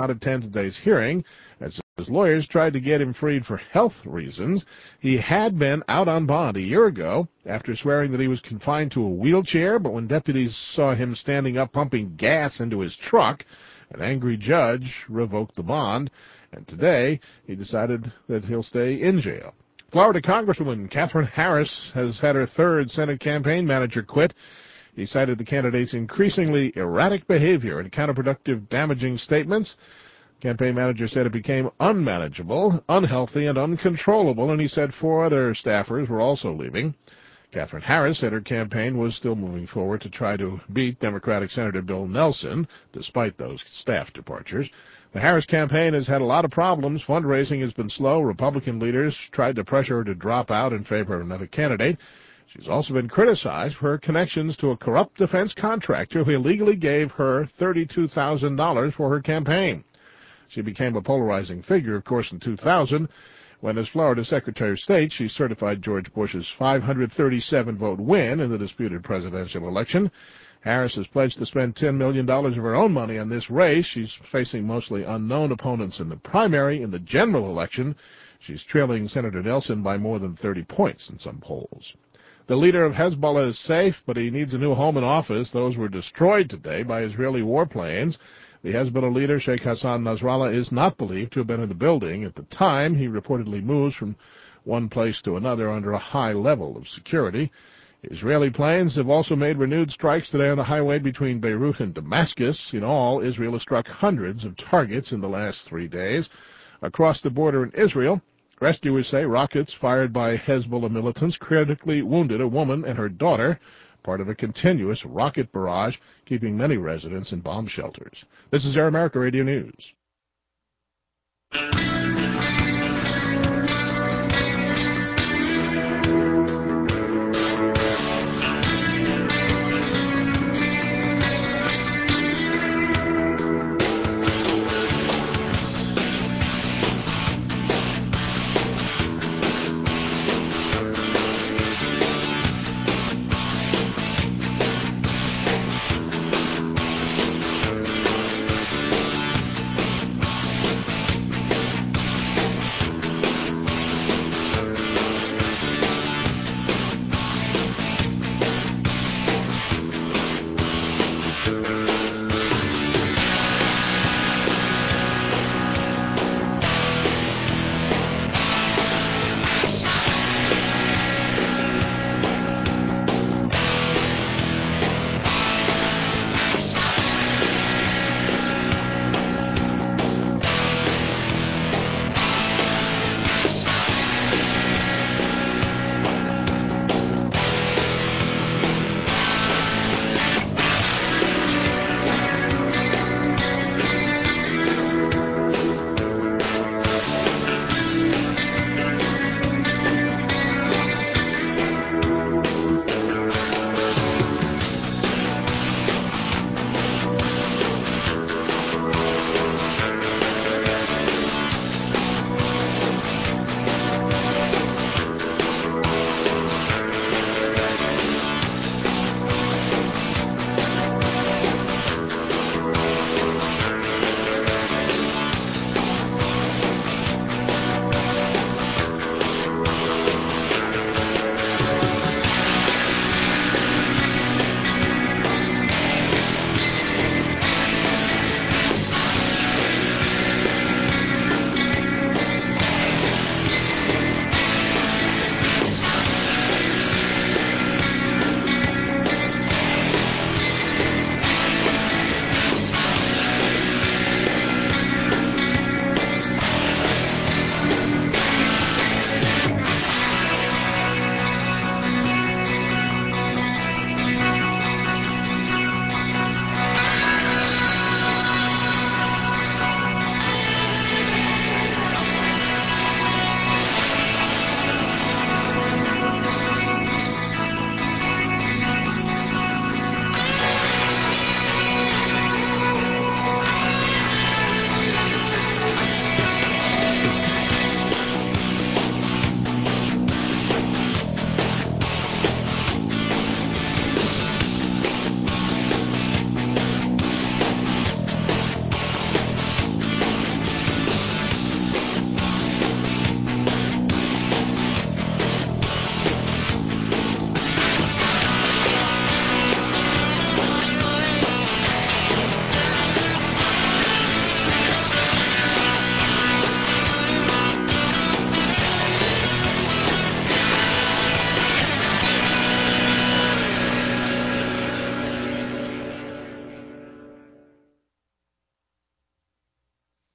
not attend today's hearing as his lawyers tried to get him freed for health reasons. He had been out on bond a year ago after swearing that he was confined to a wheelchair, but when deputies saw him standing up pumping gas into his truck, an angry judge revoked the bond, and today he decided that he'll stay in jail. Florida Congresswoman Katherine Harris has had her third Senate campaign manager quit. He cited the candidate's increasingly erratic behavior and counterproductive, damaging statements. The campaign manager said it became unmanageable, unhealthy, and uncontrollable, and he said 4 other staffers were also leaving. Katherine Harris said her campaign was still moving forward to try to beat Democratic Senator Bill Nelson, despite those staff departures. The Harris campaign has had a lot of problems. Fundraising has been slow. Republican leaders tried to pressure her to drop out in favor of another candidate. She's also been criticized for her connections to a corrupt defense contractor who illegally gave her $32,000 for her campaign. She became a polarizing figure, of course, in 2000, when, as Florida Secretary of State, she certified George Bush's 537-vote win in the disputed presidential election. Harris has pledged to spend $10 million of her own money on this race. She's facing mostly unknown opponents in the primary. In the general election, she's trailing Senator Nelson by more than 30 points in some polls. The leader of Hezbollah is safe, but he needs a new home and office. Those were destroyed today by Israeli warplanes. The Hezbollah leader, Sheikh Hassan Nasrallah, is not believed to have been in the building. At the time, he reportedly moves from one place to another under a high level of security. Israeli planes have also made renewed strikes today on the highway between Beirut and Damascus. In all, Israel has struck hundreds of targets in the last 3 days. Across the border in Israel, rescuers say rockets fired by Hezbollah militants critically wounded a woman and her daughter, part of a continuous rocket barrage keeping many residents in bomb shelters. This is Air America Radio News.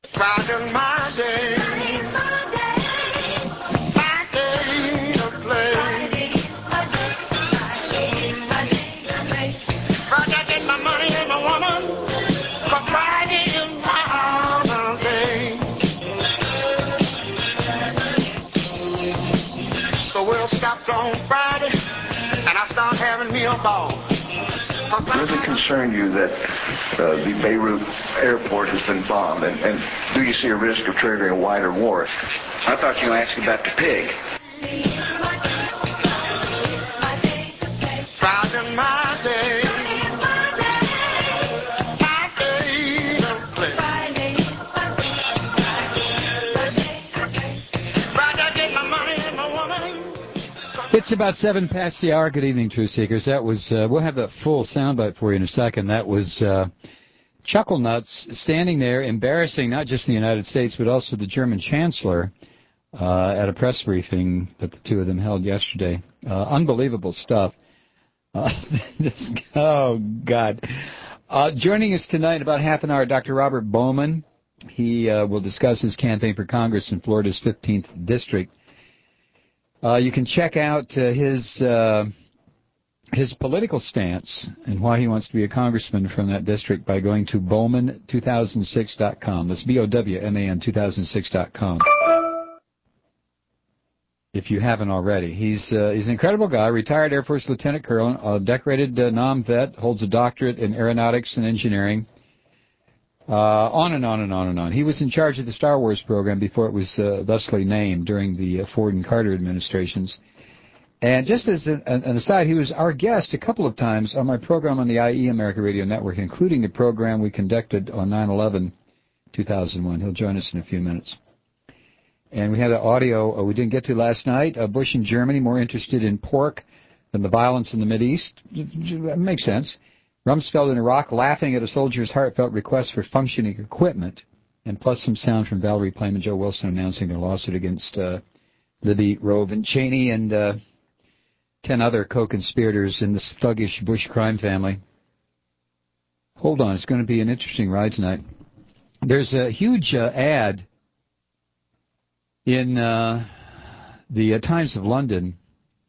Friday's my day. My day to play. Friday get my money and my woman. But Friday is my holiday. So we'll stop on Friday and I start having me a ball. Does it concern you that the Beirut airport has been bombed, and do you see a risk of triggering a wider war? I thought you were going to ask about the pig. Friday's my day. My day to play. Friday get my money and my woman. It's about 7 past the hour. Good evening, Truth Seekers. That was, we'll have that full soundbite for you in a second. That was Chuckle Nuts standing there embarrassing not just the United States but also the German Chancellor at a press briefing that the two of them held yesterday. Unbelievable stuff. Oh, God. Joining us tonight in about half an hour, Dr. Robert Bowman. He will discuss his campaign for Congress in Florida's 15th District. You can check out his political stance and why he wants to be a congressman from that district by going to Bowman2006.com. That's BOWMAN 2006.com. If you haven't already. He's an incredible guy, retired Air Force Lieutenant Colonel, a decorated Nam vet, holds a doctorate in aeronautics and engineering. On and on and on and on. He was in charge of the Star Wars program before it was thusly named during the Ford and Carter administrations. And just as an aside, he was our guest a couple of times on my program on the IE America Radio Network, including the program we conducted on 9/11, 2001. He'll join us in a few minutes. And we had an audio we didn't get to last night. Bush in Germany, more interested in pork than the violence in the Mideast. That makes sense. Rumsfeld in Iraq laughing at a soldier's heartfelt request for functioning equipment, and plus some sound from Valerie Plame and Joe Wilson announcing their lawsuit against Libby, Rove, and Cheney and 10 other co-conspirators in this thuggish Bush crime family. Hold on, it's going to be an interesting ride tonight. There's a huge ad in the Times of London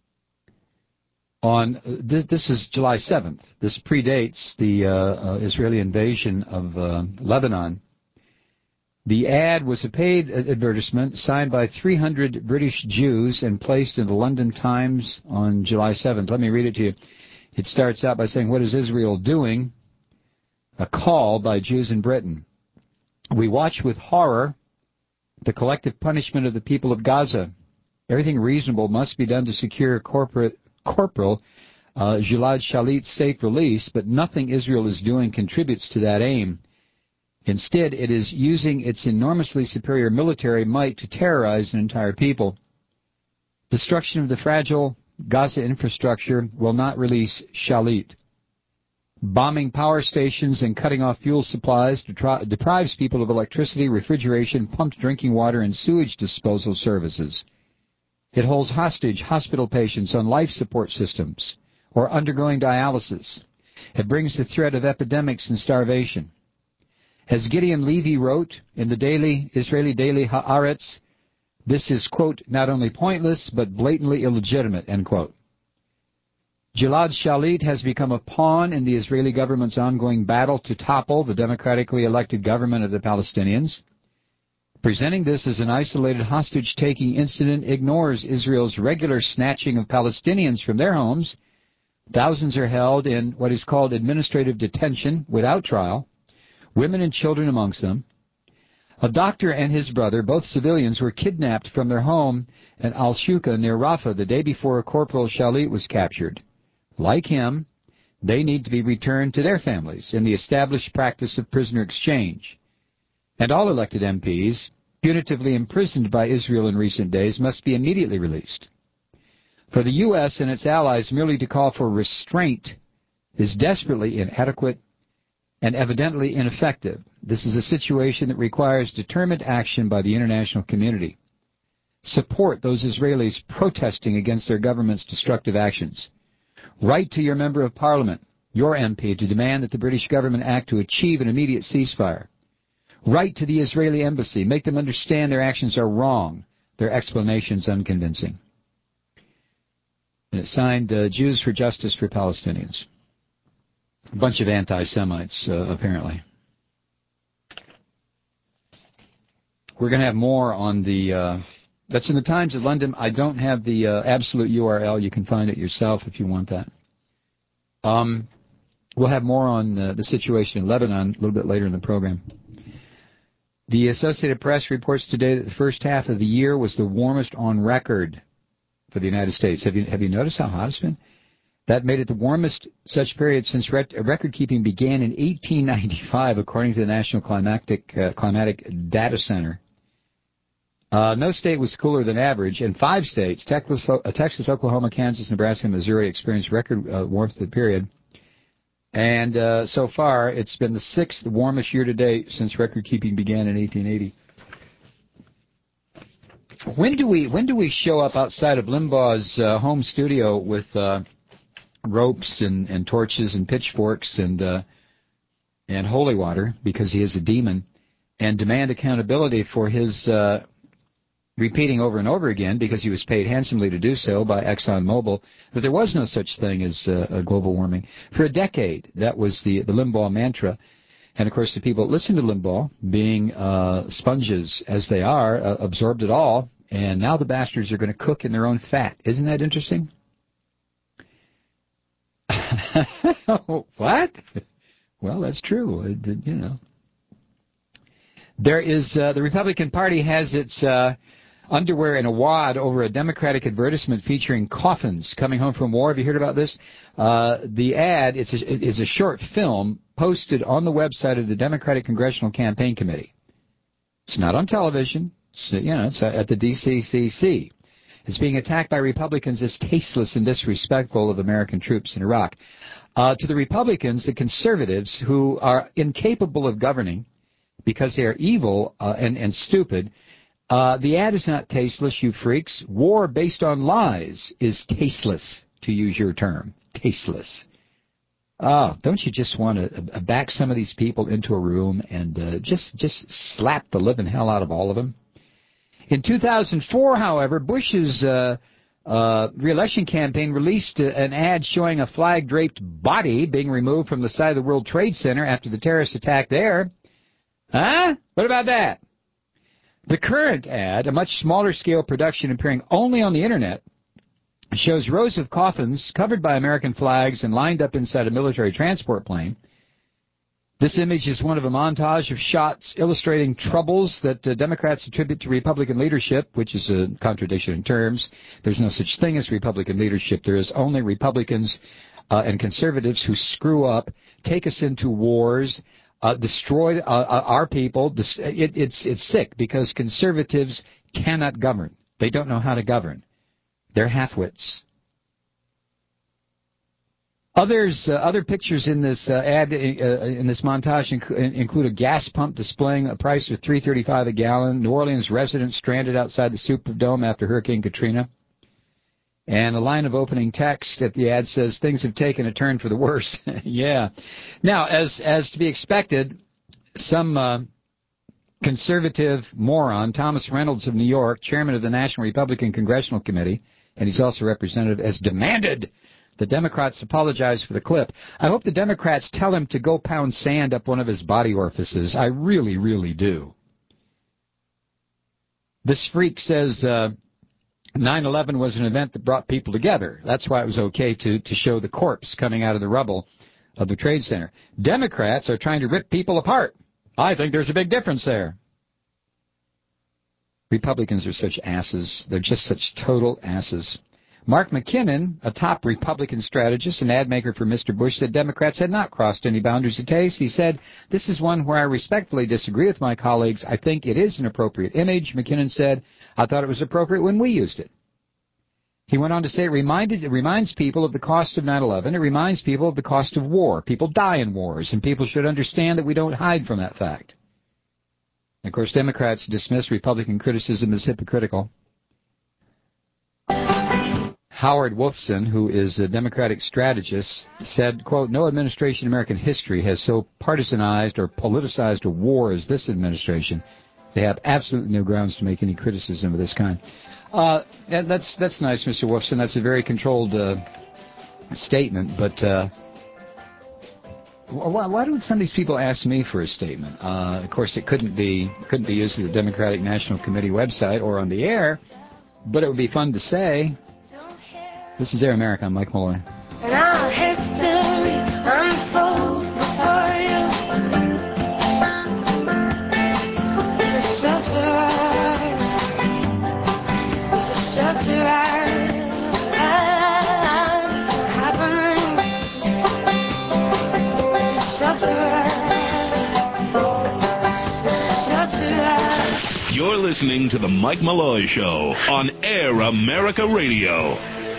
on this is July 7th. This predates the Israeli invasion of Lebanon. The ad was a paid advertisement signed by 300 British Jews and placed in the London Times on July 7th. Let me read it to you. It starts out by saying, "What is Israel doing?" A call by Jews in Britain. "We watch with horror the collective punishment of the people of Gaza. Everything reasonable must be done to secure Corporal Gilad Shalit's safe release, but nothing Israel is doing contributes to that aim. Instead, it is using its enormously superior military might to terrorize an entire people. Destruction of the fragile Gaza infrastructure will not release Shalit. Bombing power stations and cutting off fuel supplies deprives people of electricity, refrigeration, pumped drinking water, and sewage disposal services. It holds hostage hospital patients on life support systems or undergoing dialysis. It brings the threat of epidemics and starvation. As Gideon Levy wrote in the Israeli daily Haaretz, this is, quote, not only pointless, but blatantly illegitimate, end quote. Gilad Shalit has become a pawn in the Israeli government's ongoing battle to topple the democratically elected government of the Palestinians. Presenting this as an isolated hostage-taking incident ignores Israel's regular snatching of Palestinians from their homes. Thousands are held in what is called administrative detention without trial, women and children amongst them. A doctor and his brother, both civilians, were kidnapped from their home at Al-Shuka near Rafah the day before Corporal Shalit was captured. Like him, they need to be returned to their families in the established practice of prisoner exchange. And all elected MPs, punitively imprisoned by Israel in recent days, must be immediately released. For the U.S. and its allies merely to call for restraint is desperately inadequate and evidently ineffective. This is a situation that requires determined action by the international community. Support those Israelis protesting against their government's destructive actions. Write to your member of parliament, your MP, to demand that the British government act to achieve an immediate ceasefire. Write to the Israeli embassy. Make them understand their actions are wrong. Their explanations unconvincing. And it's signed Jews for Justice for Palestinians. A bunch of anti-Semites, apparently. We're going to have more on the... that's in the Times of London. I don't have the absolute URL. You can find it yourself if you want that. We'll have more on the situation in Lebanon a little bit later in the program. The Associated Press reports today that the first half of the year was the warmest on record for the United States. Have you noticed how hot it's been? That made it the warmest such period since record-keeping began in 1895, according to the National Climatic Data Center. No state was cooler than average, and 5 states, Texas, Oklahoma, Kansas, Nebraska, and Missouri, experienced record warmth of the period. And so far, it's been the 6th warmest year-to-date since record-keeping began in 1880. When do we show up outside of Limbaugh's home studio with ropes and torches and pitchforks and holy water, because he is a demon, and demand accountability for his repeating over and over again, because he was paid handsomely to do so by ExxonMobil, that there was no such thing as global warming. For a decade, that was the Limbaugh mantra. And, of course, the people that listened to Limbaugh, being sponges as they are, absorbed it all, and now the bastards are going to cook in their own fat. Isn't that interesting? What? Well, that's true. You know. There is the Republican Party has its underwear in a wad over a Democratic advertisement featuring coffins coming home from war. Have you heard about this? The ad is a short film posted on the website of the Democratic Congressional Campaign Committee. It's not on television. It's at the DCCC. It's being attacked by Republicans as tasteless and disrespectful of American troops in Iraq. To the Republicans, the conservatives, who are incapable of governing because they are evil and stupid, the ad is not tasteless, you freaks. War based on lies is tasteless, to use your term. Tasteless. Oh, don't you just want to back some of these people into a room and just slap the living hell out of all of them? In 2004, however, Bush's re-election campaign released an ad showing a flag-draped body being removed from the side of the World Trade Center after the terrorist attack there. Huh? What about that? The current ad, a much smaller scale production appearing only on the Internet, shows rows of coffins covered by American flags and lined up inside a military transport plane. This image is one of a montage of shots illustrating troubles that Democrats attribute to Republican leadership, which is a contradiction in terms. There's no such thing as Republican leadership. There is only Republicans and conservatives who screw up, take us into wars, destroy our people. It's sick because conservatives cannot govern. They don't know how to govern. They're half-wits. Other pictures in this ad, in this montage, include a gas pump displaying a price of $3.35 a gallon, New Orleans residents stranded outside the Superdome after Hurricane Katrina, and a line of opening text at the ad says, "Things have taken a turn for the worse." Yeah. Now, as to be expected, some conservative moron, Thomas Reynolds of New York, chairman of the National Republican Congressional Committee, and he's also representative, has demanded the Democrats apologize for the clip. I hope the Democrats tell him to go pound sand up one of his body orifices. I really, really do. This freak says 9/11 was an event that brought people together. That's why it was okay to show the corpse coming out of the rubble of the Trade Center. Democrats are trying to rip people apart. I think there's a big difference there. Republicans are such asses. They're just such total asses. Mark McKinnon, a top Republican strategist and ad maker for Mr. Bush, said Democrats had not crossed any boundaries of taste. He said, "This is one where I respectfully disagree with my colleagues. I think it is an appropriate image." McKinnon said, "I thought it was appropriate when we used it." He went on to say it reminds people of the cost of 9/11. It reminds people of the cost of war. People die in wars, and people should understand that we don't hide from that fact. Of course, Democrats dismiss Republican criticism as hypocritical. Howard Wolfson, who is a Democratic strategist, said, quote, "No administration in American history has so partisanized or politicized a war as this administration. They have absolutely no grounds to make any criticism of this kind." That's nice, Mr. Wolfson. That's a very controlled statement, but why don't some of these people ask me for a statement? Of course, it couldn't be used at the Democratic National Committee website or on the air, but it would be fun to say. This is Air America. I'm Mike Malloy. And our history unfolds before you. The shelter happening. You're listening to The Mike Malloy Show on Air America Radio.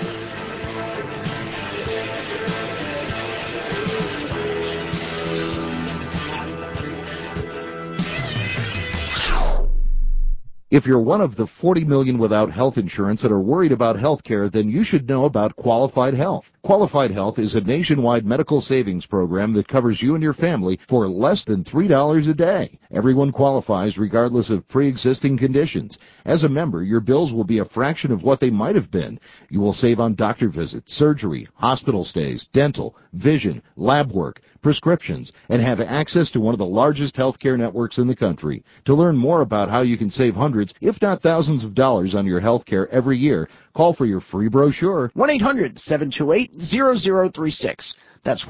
If you're one of the 40 million without health insurance that are worried about health care, then you should know about Qualified Health. Qualified Health is a nationwide medical savings program that covers you and your family for less than $3 a day. Everyone qualifies regardless of pre-existing conditions. As a member, your bills will be a fraction of what they might have been. You will save on doctor visits, surgery, hospital stays, dental, vision, lab work, prescriptions, and have access to one of the largest healthcare networks in the country. To learn more about how you can save hundreds, if not thousands of dollars on your healthcare every year, call for your free brochure. 1-800-728-0036. That's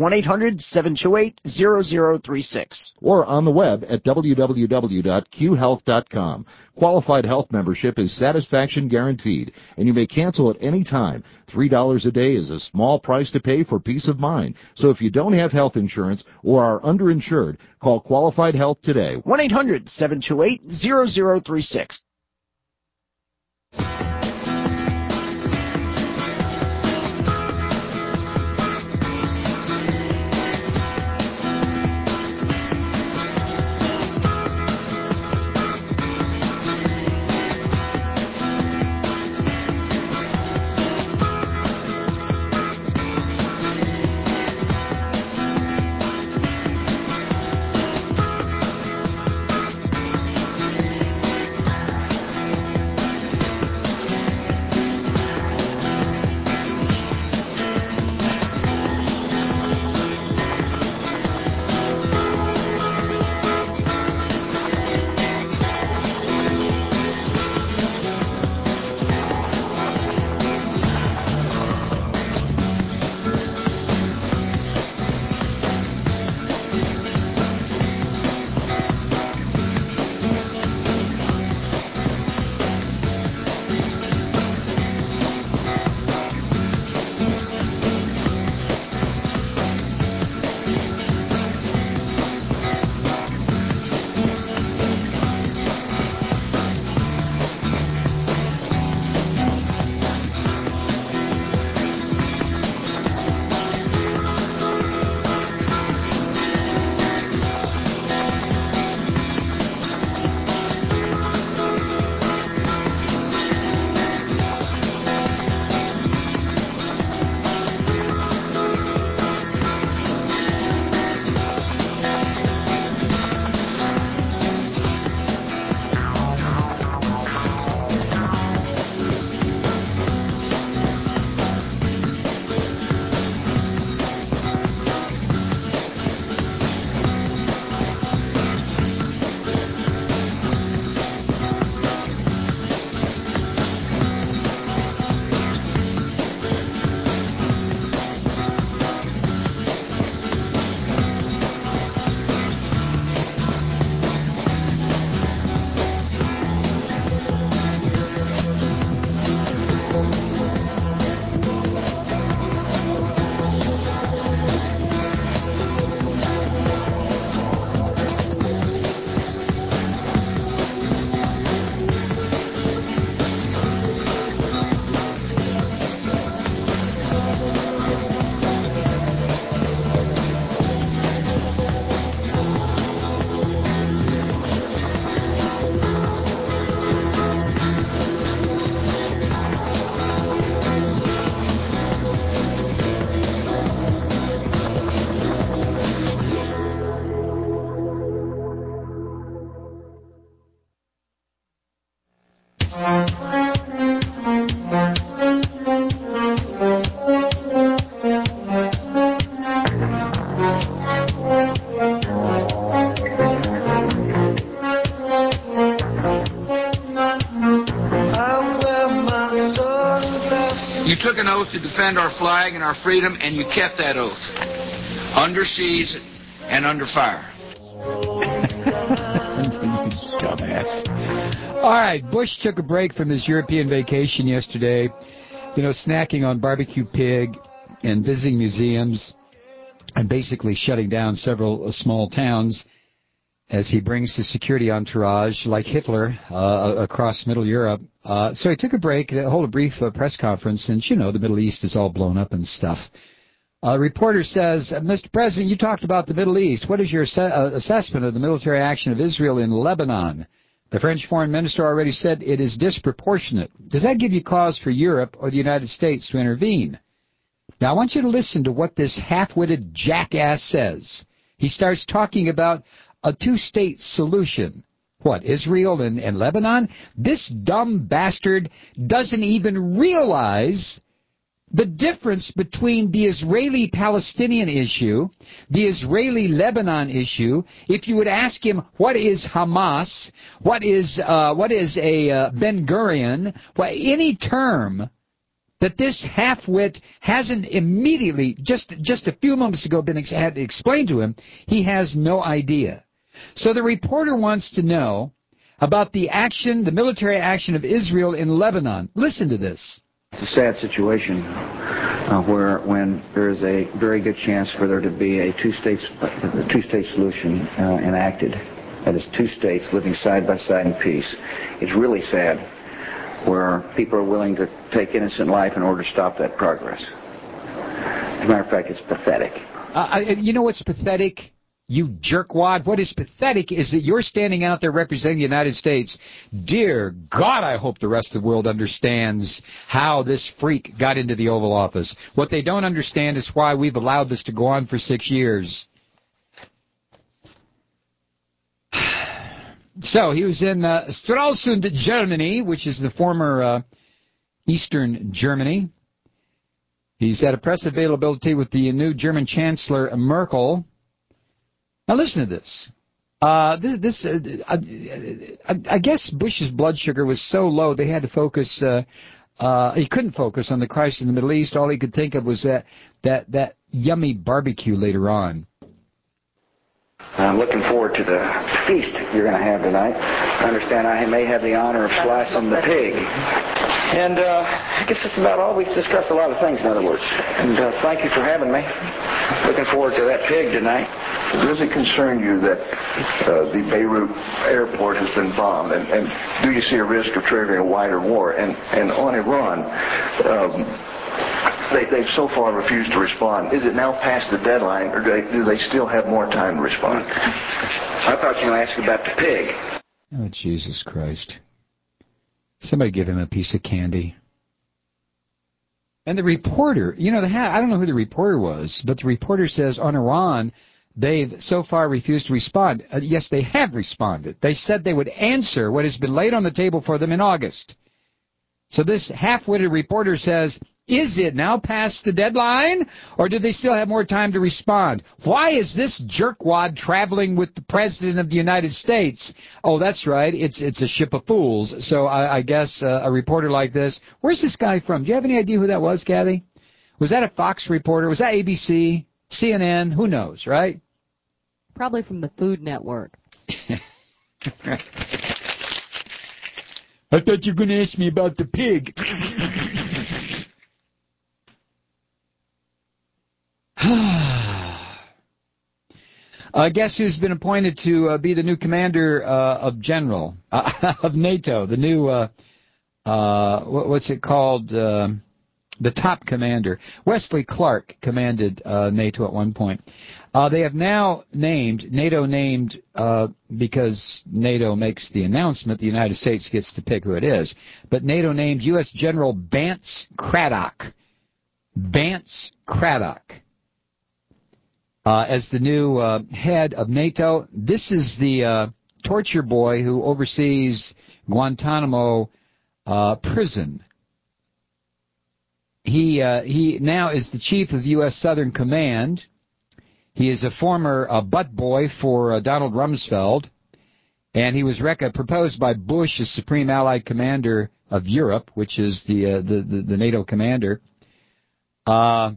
1-800-728-0036. Or on the web at www.qhealth.com. Qualified Health membership is satisfaction guaranteed, and you may cancel at any time. $3 a day is a small price to pay for peace of mind. So if you don't have health insurance or are underinsured, call Qualified Health today. 1-800-728-0036. You took an oath to defend our flag and our freedom, and you kept that oath. Under siege and under fire. Dumbass. All right, Bush took a break from his European vacation yesterday, snacking on barbecue pig and visiting museums and basically shutting down several small towns as he brings his security entourage, like Hitler, across Middle Europe. So he took a break, hold a brief press conference, and, the Middle East is all blown up and stuff. A reporter says, Mr. President, you talked about the Middle East. What is your assessment of the military action of Israel in Lebanon? The French foreign minister already said it is disproportionate. Does that give you cause for Europe or the United States to intervene? Now, I want you to listen to what this half-witted jackass says. He starts talking about a two-state solution. What, Israel and Lebanon? This dumb bastard doesn't even realize the difference between the Israeli-Palestinian issue, the Israeli-Lebanon issue. If you would ask him, what is Hamas? What is a Ben-Gurion? Well, any term that this half-wit hasn't immediately, just a few moments ago, had explained to him, he has no idea. So the reporter wants to know about the military action of Israel in Lebanon. Listen to this. It's a sad situation when there is a very good chance for there to be a two-state solution enacted. That is, two states living side by side in peace. It's really sad where people are willing to take innocent life in order to stop that progress. As a matter of fact, it's pathetic. You know what's pathetic? You jerkwad. What is pathetic is that you're standing out there representing the United States. Dear God, I hope the rest of the world understands how this freak got into the Oval Office. What they don't understand is why we've allowed this to go on for 6 years. So he was in Stralsund, Germany, which is the former Eastern Germany. He's at a press availability with the new German Chancellor Merkel. Now listen to this. I guess Bush's blood sugar was so low they had to focus. He couldn't focus on the crisis in the Middle East. All he could think of was that yummy barbecue later on. I'm looking forward to the feast you're going to have tonight. I understand I may have the honor of slicing the pig. And I guess that's about all. We've discussed a lot of things, in other words. And thank you for having me. Looking forward to that pig tonight. Does it concern you that the Beirut airport has been bombed? And do you see a risk of triggering a wider war? And on Iran, they've so far refused to respond. Is it now past the deadline, or do they still have more time to respond? I thought you were going to ask about the pig. Oh, Jesus Christ. Somebody give him a piece of candy. And the reporter, I don't know who the reporter was, but the reporter says on Iran, they've so far refused to respond. Yes, they have responded. They said they would answer what has been laid on the table for them in August. So this half-witted reporter says, is it now past the deadline, or do they still have more time to respond? Why is this jerkwad traveling with the President of the United States? Oh, that's right, it's a ship of fools. So I guess a reporter like this, where's this guy from? Do you have any idea who that was, Kathy? Was that a Fox reporter? Was that ABC? CNN? Who knows, right? Probably from the Food Network. I thought you were going to ask me about the pig. Guess who's been appointed to be the new commander of NATO, the new, what's it called, the top commander. Wesley Clark commanded NATO at one point. They have now NATO named, because NATO makes the announcement, the United States gets to pick who it is, but NATO named U.S. General Vance Craddock. Vance Craddock. As the new head of NATO. This is the torture boy who oversees Guantanamo prison. He now is the chief of U.S. Southern Command. He is a former butt boy for Donald Rumsfeld. And he was proposed by Bush as Supreme Allied Commander of Europe, which is the NATO commander. Right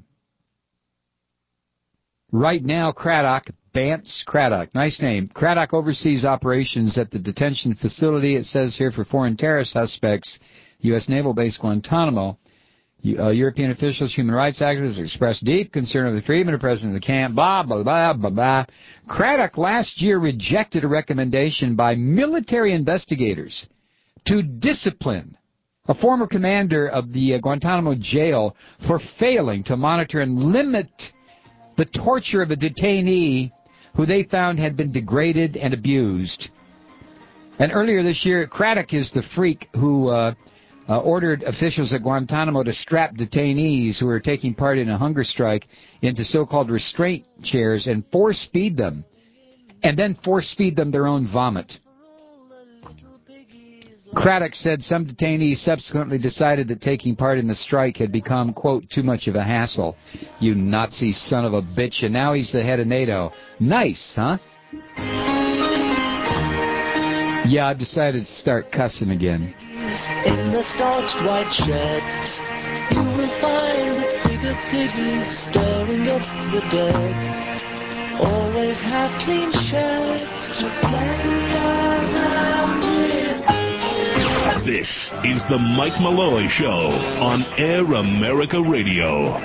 now, Craddock, Vance Craddock, nice name. Craddock oversees operations at the detention facility, it says here, for foreign terror suspects, U.S. Naval Base Guantanamo. European officials, human rights activists expressed deep concern over the treatment of the president of the camp, blah, blah, blah, blah, blah. Craddock last year rejected a recommendation by military investigators to discipline a former commander of the Guantanamo jail for failing to monitor and limit the torture of a detainee who they found had been degraded and abused. And earlier this year, Craddock is the freak who ordered officials at Guantanamo to strap detainees who were taking part in a hunger strike into so-called restraint chairs and force-feed them, and then force-feed them their own vomit. Craddock said some detainees subsequently decided that taking part in the strike had become, quote, too much of a hassle. You Nazi son of a bitch, and now he's the head of NATO. Nice, huh? Yeah, I've decided to start cussing again. In the starched white shed, you will find the bigger piggies stirring up the dead. Always have clean sheds to play around with. This is the Mike Malloy Show on Air America Radio.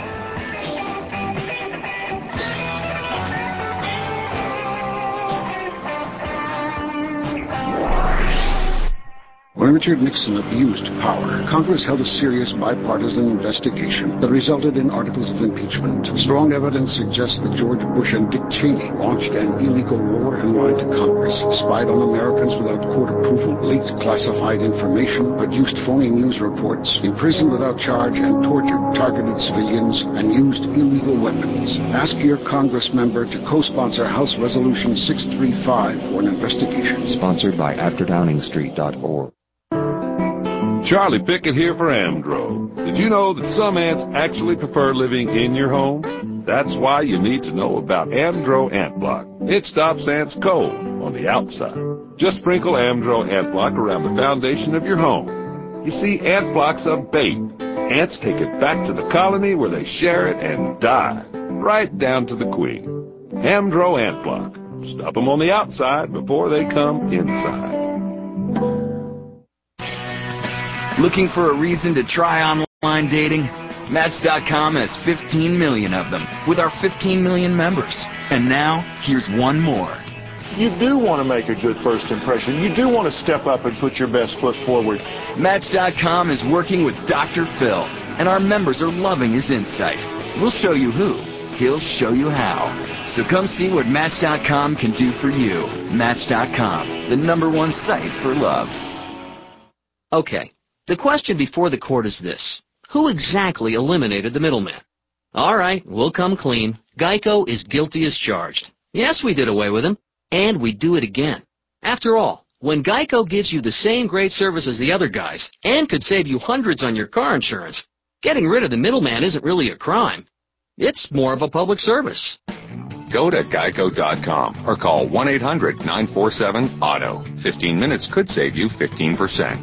When Richard Nixon abused power, Congress held a serious bipartisan investigation that resulted in articles of impeachment. Strong evidence suggests that George Bush and Dick Cheney launched an illegal war and lied to Congress, spied on Americans without court approval, leaked classified information, produced phony news reports, imprisoned without charge and tortured targeted civilians, and used illegal weapons. Ask your Congress member to co-sponsor House Resolution 635 for an investigation. Sponsored by AfterDowningstreet.org. Charlie Pickett here for Amdro. Did you know that some ants actually prefer living in your home? That's why you need to know about Amdro Ant Block. It stops ants cold on the outside. Just sprinkle Amdro Ant Block around the foundation of your home. You see, ant block's a bait. Ants take it back to the colony where they share it and die, right down to the queen. Amdro Ant Block. Stop them on the outside before they come inside. Looking for a reason to try online dating? Match.com has 15 million of them, with our 15 million members. And now, here's one more. You do want to make a good first impression. You do want to step up and put your best foot forward. Match.com is working with Dr. Phil, and our members are loving his insight. We'll show you who. He'll show you how. So come see what Match.com can do for you. Match.com, the #1 site for love. Okay. The question before the court is this. Who exactly eliminated the middleman? All right, we'll come clean. Geico is guilty as charged. Yes, we did away with him, and we do it again. After all, when Geico gives you the same great service as the other guys and could save you hundreds on your car insurance, getting rid of the middleman isn't really a crime. It's more of a public service. Go to geico.com or call 1-800-947-AUTO. 15 minutes could save you 15%.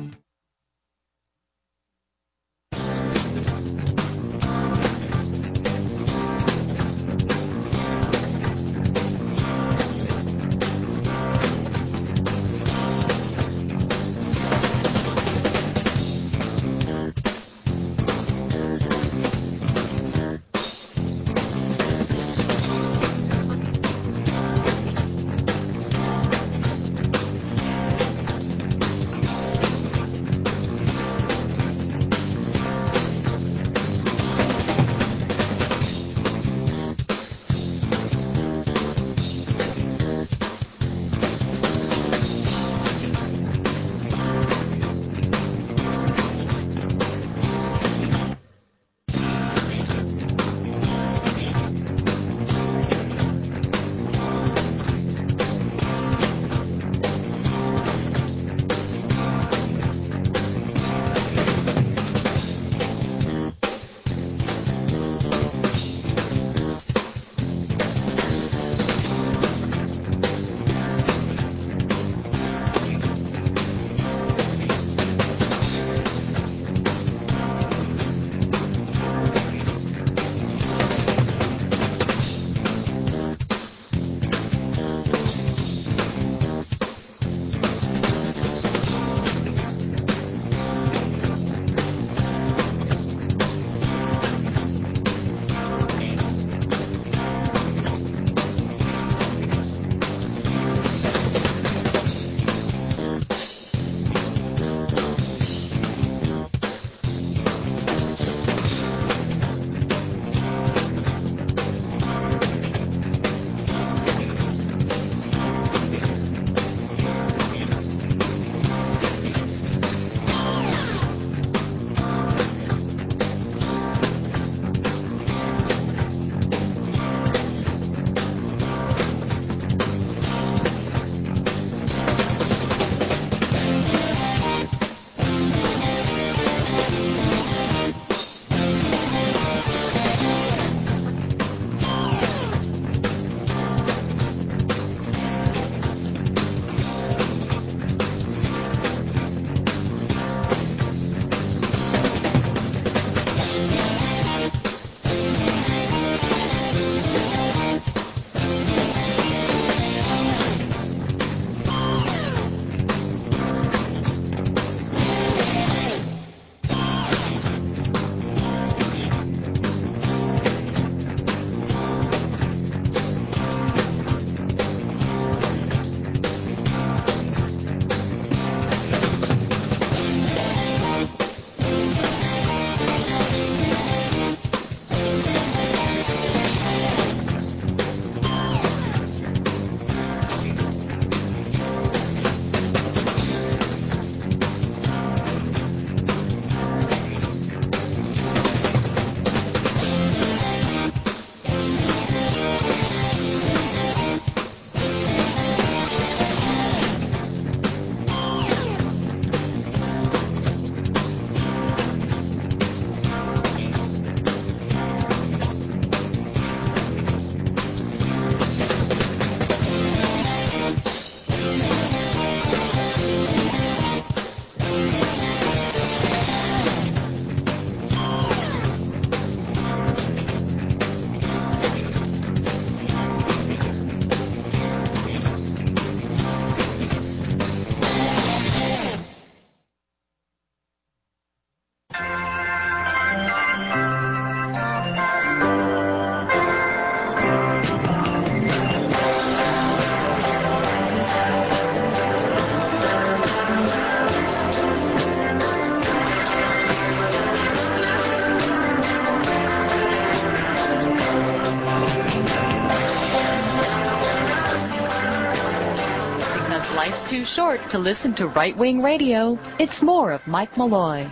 short to listen to right-wing radio. It's more of Mike Malloy.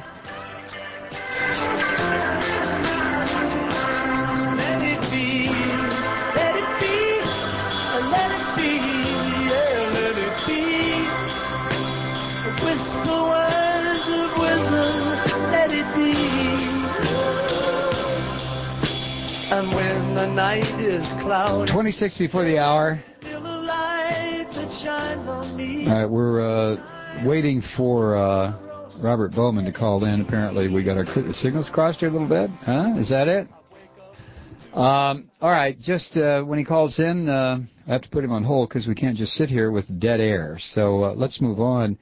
And when the night is cloudy, 26 before the hour. feel the light that shines on me. All right, we're waiting for Robert Bowman to call in. Apparently, we got our signals crossed here a little bit. Huh? Is that it? All right, just when he calls in, I have to put him on hold because we can't just sit here with dead air. So let's move on.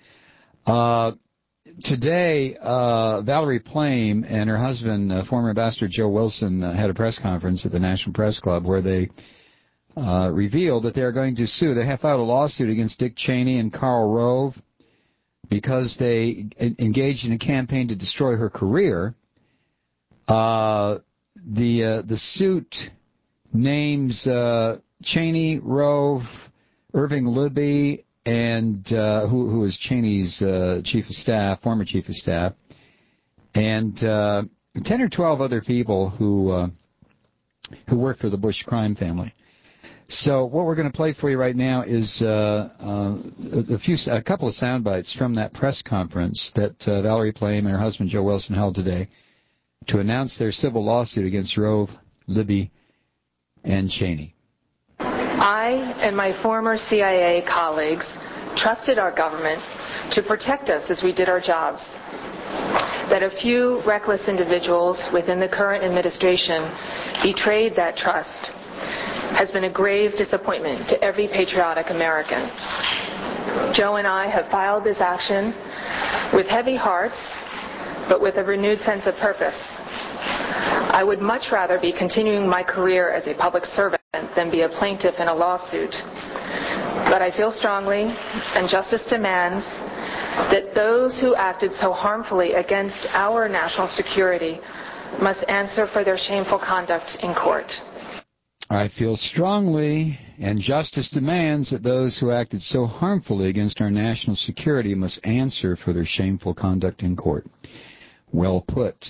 Today, Valerie Plame and her husband, former Ambassador Joe Wilson, had a press conference at the National Press Club where they revealed that they are going to sue. They have filed a lawsuit against Dick Cheney and Karl Rove because they engaged in a campaign to destroy her career. The suit names Cheney, Rove, Irving Libby, and who was Cheney's chief of staff, former chief of staff, and 10 or 12 other people who worked for the Bush crime family. So what we're going to play for you right now is a couple of sound bites from that press conference that Valerie Plame and her husband Joe Wilson held today to announce their civil lawsuit against Rove, Libby, and Cheney. I and my former CIA colleagues trusted our government to protect us as we did our jobs. That a few reckless individuals within the current administration betrayed that trust has been a grave disappointment to every patriotic American. Joe and I have filed this action with heavy hearts, but with a renewed sense of purpose. I would much rather be continuing my career as a public servant than be a plaintiff in a lawsuit. But I feel strongly, and justice demands, that those who acted so harmfully against our national security must answer for their shameful conduct in court. I feel strongly, and justice demands, that those who acted so harmfully against our national security must answer for their shameful conduct in court. Well put.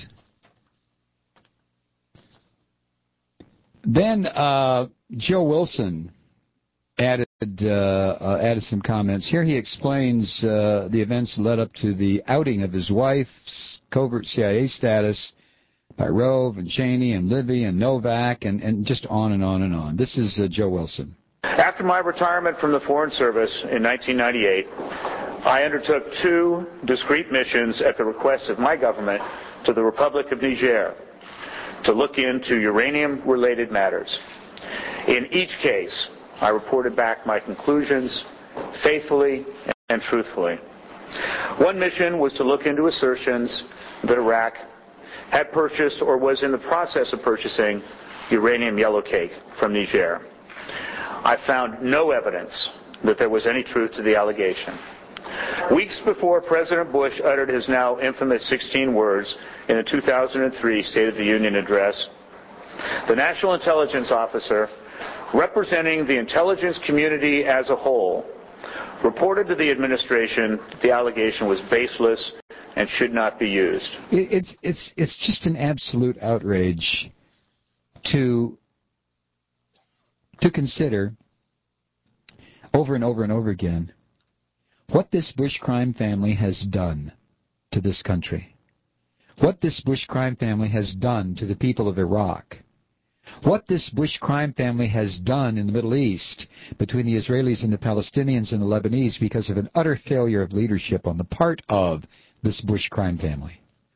Then Joe Wilson added some comments. Here he explains the events that led up to the outing of his wife's covert CIA status by Rove and Cheney and Libby and Novak and just on and on and on. This is Joe Wilson. After my retirement from the Foreign Service in 1998, I undertook 2 discrete missions at the request of my government to the Republic of Niger to look into uranium-related matters. In each case, I reported back my conclusions faithfully and truthfully. One mission was to look into assertions that Iraq had purchased or was in the process of purchasing uranium yellowcake from Niger. I found no evidence that there was any truth to the allegation. Weeks before President Bush uttered his now infamous 16 words in the 2003 State of the Union address, the National Intelligence Officer, representing the intelligence community as a whole, reported to the administration that the allegation was baseless and should not be used. It's just an absolute outrage to consider over and over and over again what this Bush crime family has done to this country, what this Bush crime family has done to the people of Iraq, what this Bush crime family has done in the Middle East between the Israelis and the Palestinians and the Lebanese because of an utter failure of leadership on the part of this Bush crime family.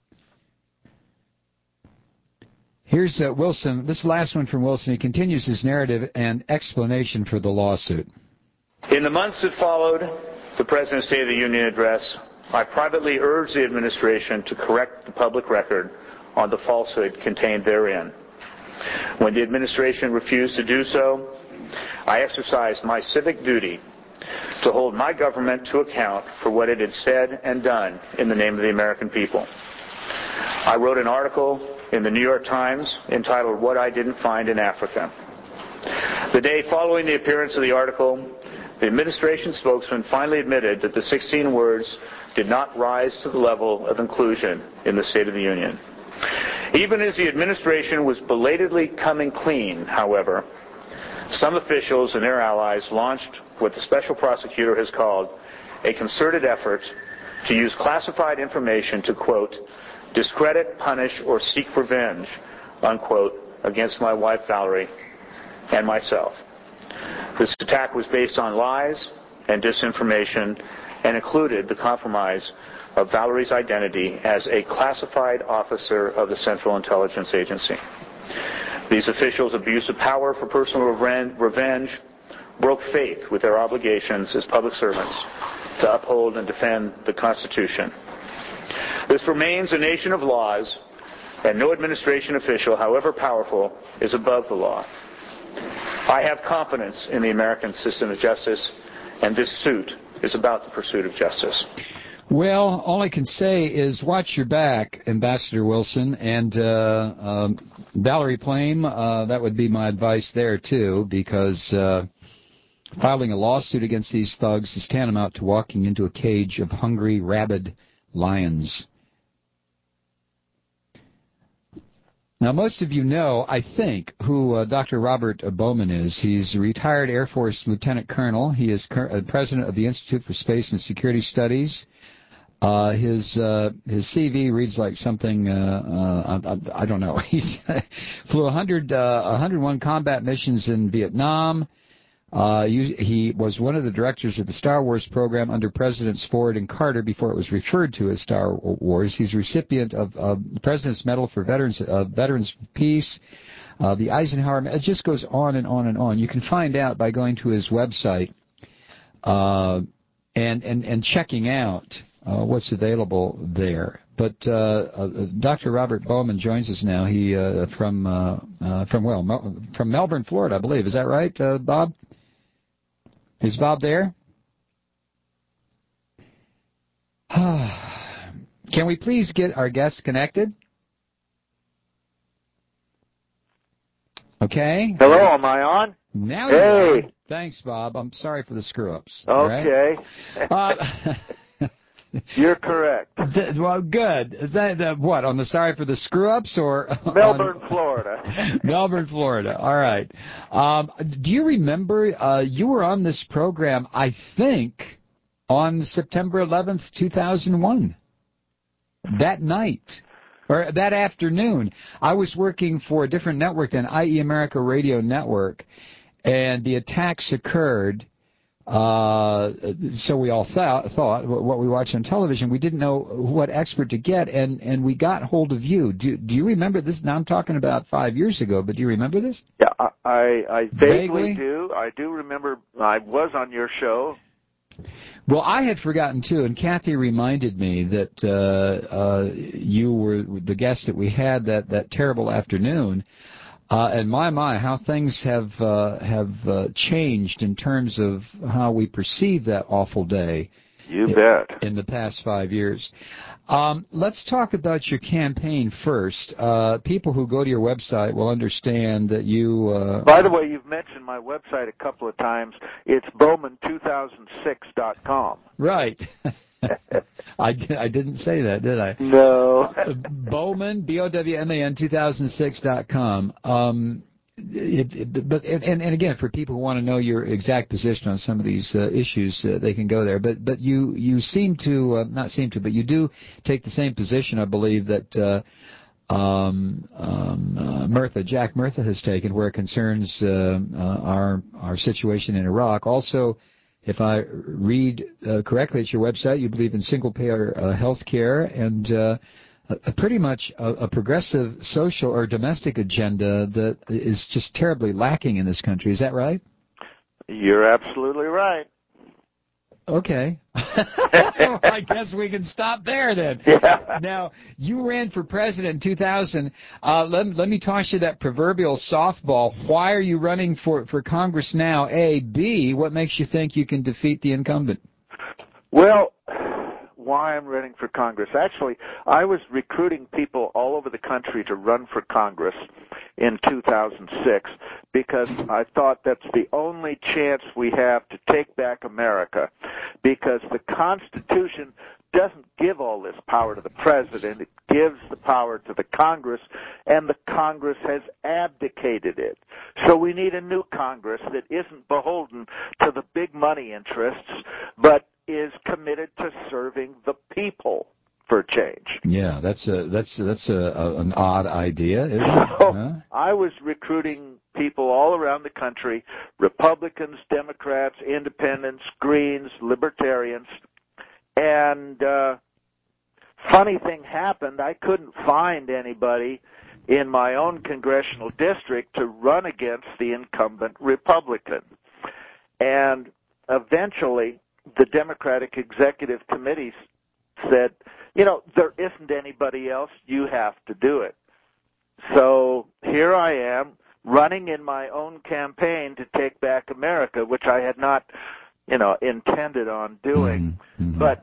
Here's Wilson, this last one from Wilson. He continues his narrative and explanation for the lawsuit. In the months that followed the President's State of the Union address, I privately urged the administration to correct the public record on the falsehood contained therein. When the administration refused to do so, I exercised my civic duty to hold my government to account for what it had said and done in the name of the American people. I wrote an article in the New York Times entitled "What I Didn't Find in Africa." The day following the appearance of the article, the administration spokesman finally admitted that the 16 words did not rise to the level of inclusion in the State of the Union. Even as the administration was belatedly coming clean, however, some officials and their allies launched what the special prosecutor has called a concerted effort to use classified information to, quote, discredit, punish, or seek revenge, unquote, against my wife Valerie and myself. This attack was based on lies and disinformation and included the compromise of Valerie's identity as a classified officer of the Central Intelligence Agency. These officials' abuse of power for personal revenge broke faith with their obligations as public servants to uphold and defend the Constitution. This remains a nation of laws, and no administration official, however powerful, is above the law. I have confidence in the American system of justice, and this suit is about the pursuit of justice. Well, all I can say is watch your back, Ambassador Wilson, and Valerie Plame, that would be my advice there, too, because filing a lawsuit against these thugs is tantamount to walking into a cage of hungry, rabid lions. Now, most of you know, I think, who Dr. Robert Bowman is. He's a retired Air Force Lieutenant Colonel. He is president of the Institute for Space and Security Studies. His CV reads like something, I don't know. He's flew 101 combat missions in Vietnam. He was one of the directors of the Star Wars program under Presidents Ford and Carter before it was referred to as Star Wars. He's a recipient of the President's Medal for Veterans of Peace, the Eisenhower. It just goes on and on and on. You can find out by going to his website and checking out what's available there. But Dr. Robert Bowman joins us now. He from Melbourne, Florida, I believe. Is that right, Bob? Is Bob there? Can we please get our guests connected? Okay. Hello, am I on? Now hey. You're on. Thanks, Bob. I'm sorry for the screw-ups. Okay. Right? You're correct. Well, good. Is that what, on the sorry for the screw-ups or? Melbourne, Florida. Melbourne, Florida. All right. Do you remember you were on this program, I think, on September 11th, 2001? That night. Or that afternoon. I was working for a different network than IE America Radio Network, and the attacks occurred. So we all thought what we watched on television, we didn't know what expert to get, and we got hold of you. Do you remember this? Now I'm talking about 5 years ago, but do you remember this? Yeah, I vaguely do. I do remember I was on your show. Well, I had forgotten, too, and Kathy reminded me that you were the guest that we had that terrible afternoon. And my, how things have changed in terms of how we perceive that awful day. You bet. In the past 5 years. Let's talk about your campaign first. People who go to your website will understand that you... By the way, you've mentioned my website a couple of times. It's Bowman2006.com. Right. I didn't say that, did I? No. Bowman, BOWMAN 2006.com. But again, for people who want to know your exact position on some of these issues, they can go there. But you seem to not seem to, but you do take the same position, I believe, that Jack Murtha has taken, where it concerns our situation in Iraq. Also, if I read correctly at your website, you believe in single-payer health care and pretty much a progressive social or domestic agenda that is just terribly lacking in this country. Is that right? You're absolutely right. Okay. I guess we can stop there then. Yeah. Now, you ran for president in 2000. Let me toss you that proverbial softball. Why are you running for Congress now? A. B, what makes you think you can defeat the incumbent? Well, why I'm running for Congress. Actually, I was recruiting people all over the country to run for Congress in 2006 because I thought that's the only chance we have to take back America, because the Constitution doesn't give all this power to the president. It gives the power to the Congress, and the Congress has abdicated it. So we need a new Congress that isn't beholden to the big money interests, but is committed to serving the people for change. Yeah, that's an odd idea, isn't it? Huh? I was recruiting people all around the country, Republicans, Democrats, Independents, Greens, Libertarians, and funny thing happened. I couldn't find anybody in my own congressional district to run against the incumbent Republican. And eventually, the Democratic Executive Committee said, there isn't anybody else. You have to do it. So here I am, running in my own campaign to take back America, which I had not, intended on doing. Mm-hmm. But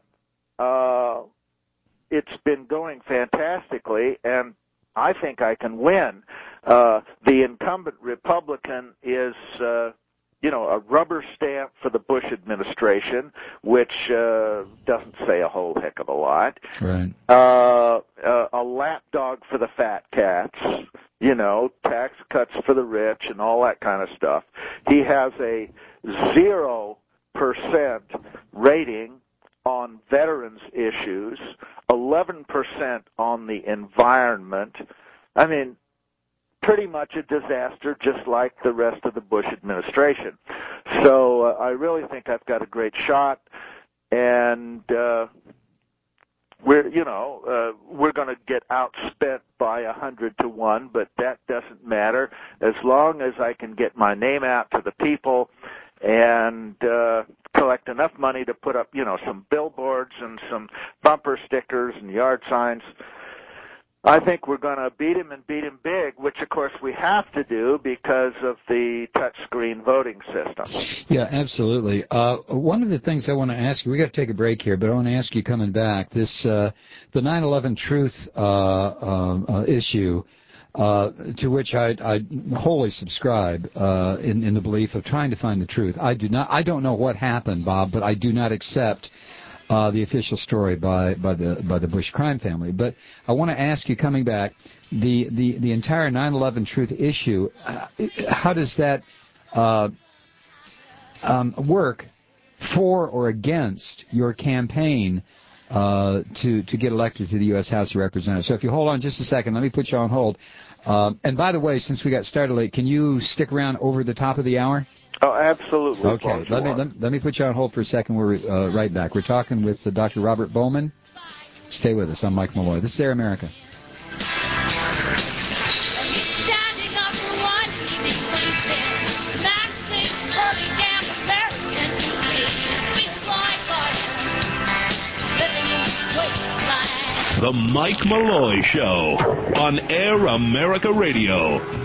it's been going fantastically, and I think I can win. The incumbent Republican is a rubber stamp for the Bush administration, which doesn't say a whole heck of a lot. Right. A lapdog for the fat cats, tax cuts for the rich and all that kind of stuff. He has a 0% rating on veterans issues, 11% on the environment. I mean, pretty much a disaster, just like the rest of the Bush administration. So I really think I've got a great shot, and we're going to get outspent by 100-1, but that doesn't matter as long as I can get my name out to the people and collect enough money to put up, some billboards and some bumper stickers and yard signs. I think we're going to beat him and beat him big, which, of course, we have to do because of the touchscreen voting system. Yeah, absolutely. One of the things I want to ask you, we got to take a break here, but I want to ask you coming back, this the 9/11 truth issue, to which I wholly subscribe in the belief of trying to find the truth. I don't know what happened, Bob, but I do not accept the official story by the Bush crime family. But I want to ask you, coming back, the entire 9/11 truth issue, how does that work for or against your campaign to get elected to the U.S. House of Representatives? So if you hold on just a second, let me put you on hold. And by the way, since we got started late, can you stick around over the top of the hour? Oh, absolutely. Okay, let me put you on hold for a second. We're right back. We're talking with Dr. Robert Bowman. Stay with us. I'm Mike Malloy. This is Air America. The Mike Malloy Show on Air America Radio.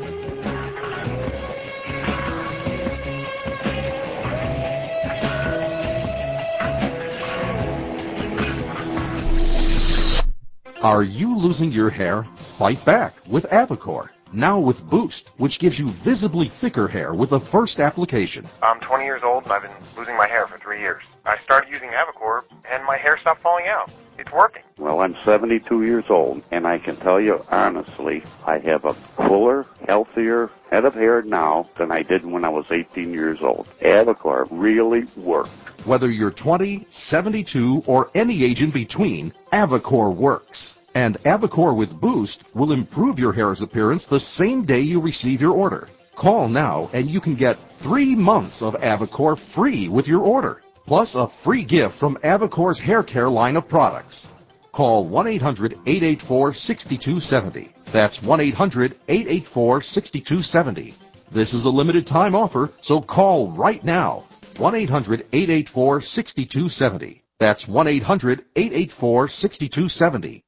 Are you losing your hair? Fight back with Avocor. Now with Boost, which gives you visibly thicker hair with the first application. I'm 20 years old and I've been losing my hair for 3 years. I started using Avocor and my hair stopped falling out. It's working. Well, I'm 72 years old, and I can tell you honestly, I have a fuller, healthier head of hair now than I did when I was 18 years old. Avocor really worked. Whether you're 20, 72, or any age in between, Avocor works. And Avocor with Boost will improve your hair's appearance the same day you receive your order. Call now and you can get 3 months of Avocor free with your order, plus a free gift from Avocor's hair care line of products. Call 1-800-884-6270. That's 1-800-884-6270. This is a limited time offer, so call right now. 1-800-884-6270. That's 1-800-884-6270.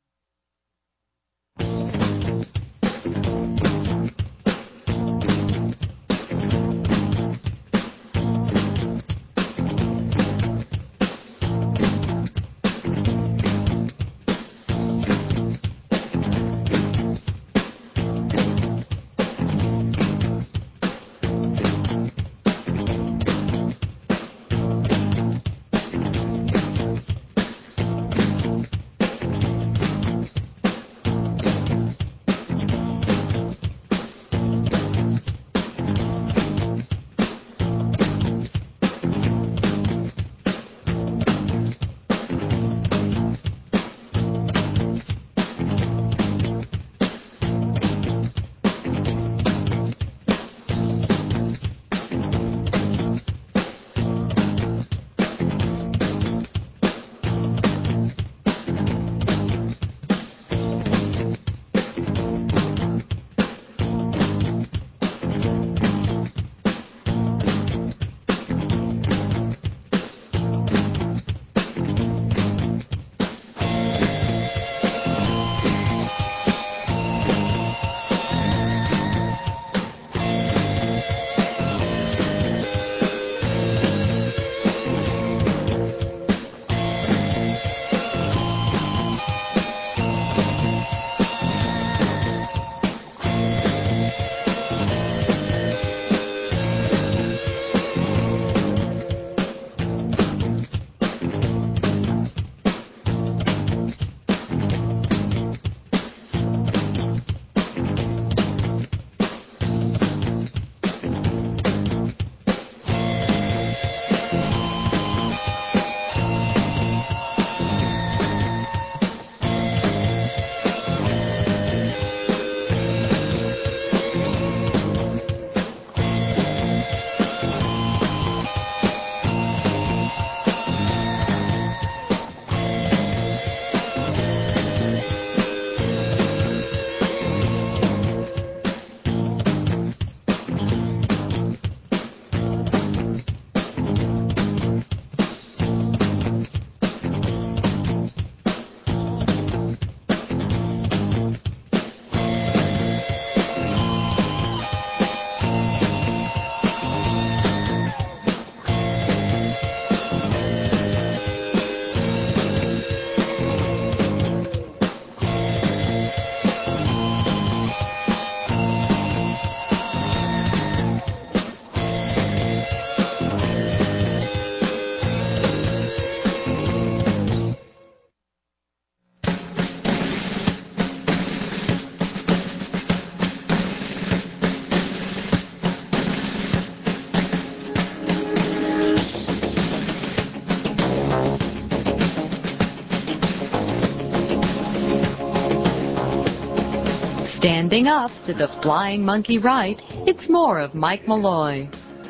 Standing up to the flying monkey right, it's more of Mike Malloy.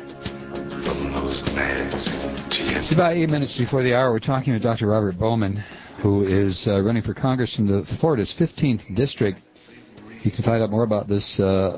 It's about 8 minutes before the hour. We're talking with Dr. Robert Bowman, who is running for Congress from Florida's 15th District. You can find out more about this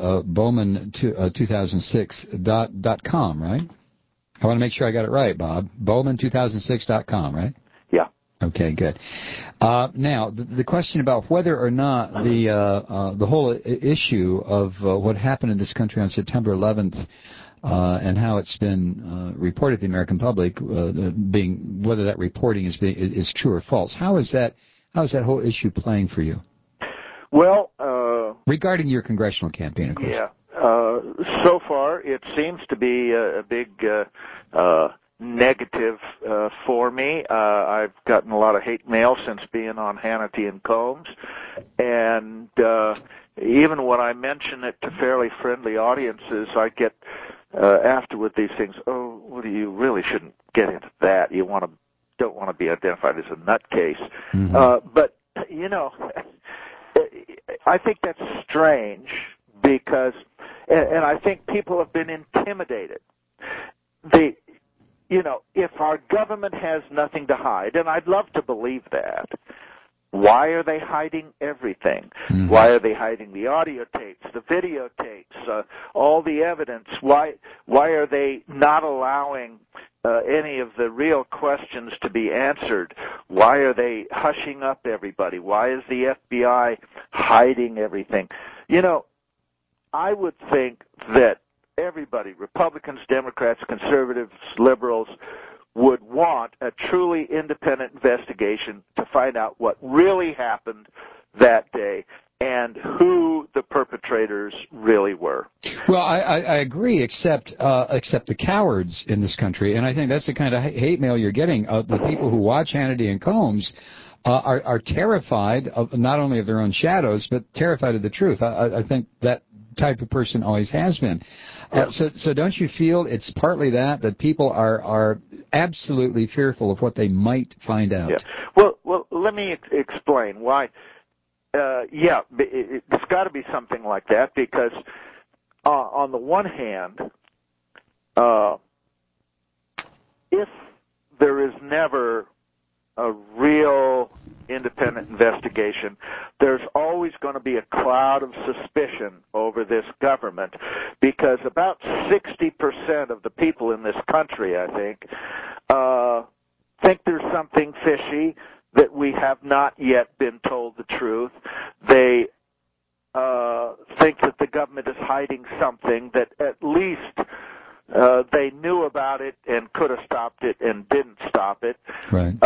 Bowman2006.com, right? I want to make sure I got it right, Bob. Bowman2006.com, right? Yeah. Okay, good. Now, the question about whether or not the whole issue of what happened in this country on September 11th and how it's been reported to the American public, being whether that reporting is true or false. How is that whole issue playing for you? Well, regarding your congressional campaign, of course. Yeah. So far, it seems to be a big negative for me. I've gotten a lot of hate mail since being on Hannity and Combs, and even when I mention it to fairly friendly audiences, I get afterward these things. Oh, well, you really shouldn't get into that. You don't want to be identified as a nutcase. Mm-hmm. But you know, I think that's strange because, and I think people have been intimidated. If our government has nothing to hide, and I'd love to believe that, why are they hiding everything? Mm-hmm. Why are they hiding the audio tapes, the videotapes, all the evidence? Why are they not allowing any of the real questions to be answered? Why are they hushing up everybody? Why is the FBI hiding everything? I would think that everybody, Republicans, Democrats, conservatives, liberals, would want a truly independent investigation to find out what really happened that day and who the perpetrators really were. Well, I agree, except the cowards in this country, and I think that's the kind of hate mail you're getting. The people who watch Hannity and Combs are terrified of not only of their own shadows, but terrified of the truth. I think that type of person always has been. So don't you feel it's partly that people are absolutely fearful of what they might find out? Yeah. Well, let me explain why. It's got to be something like that because on the one hand, if there is never a real independent investigation, there's always going to be a cloud of suspicion over this government because about 60% of the people in this country, I think there's something fishy, that we have not yet been told the truth. They think that the government is hiding something, that at least they knew about it and could have stopped it and didn't stop it. Right.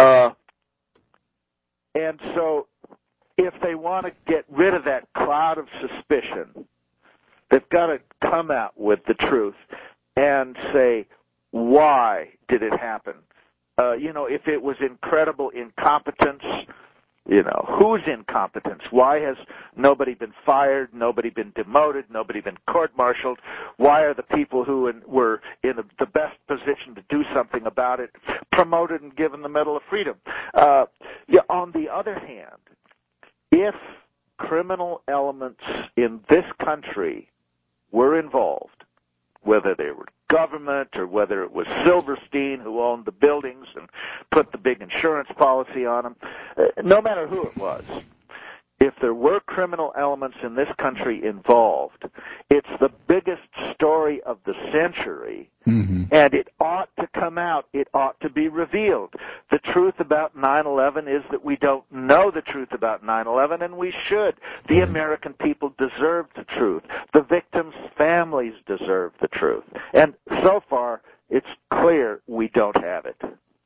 And so if they want to get rid of that cloud of suspicion, they've got to come out with the truth and say, why did it happen? If it was incredible incompetence, whose incompetence? Why has nobody been fired, nobody been demoted, nobody been court-martialed? Why are the people who were in the best position to do something about it promoted and given the Medal of Freedom? On the other hand, if criminal elements in this country were involved, whether they were government or whether it was Silverstein who owned the buildings and put the big insurance policy on them, no matter who it was, if there were criminal elements in this country involved, it's the biggest story of the century, and it ought to come out. It ought to be revealed. The truth about 9/11 is that we don't know the truth about 9/11, and we should. The American people deserve the truth. The victims' families deserve the truth. And so far, it's clear we don't have it.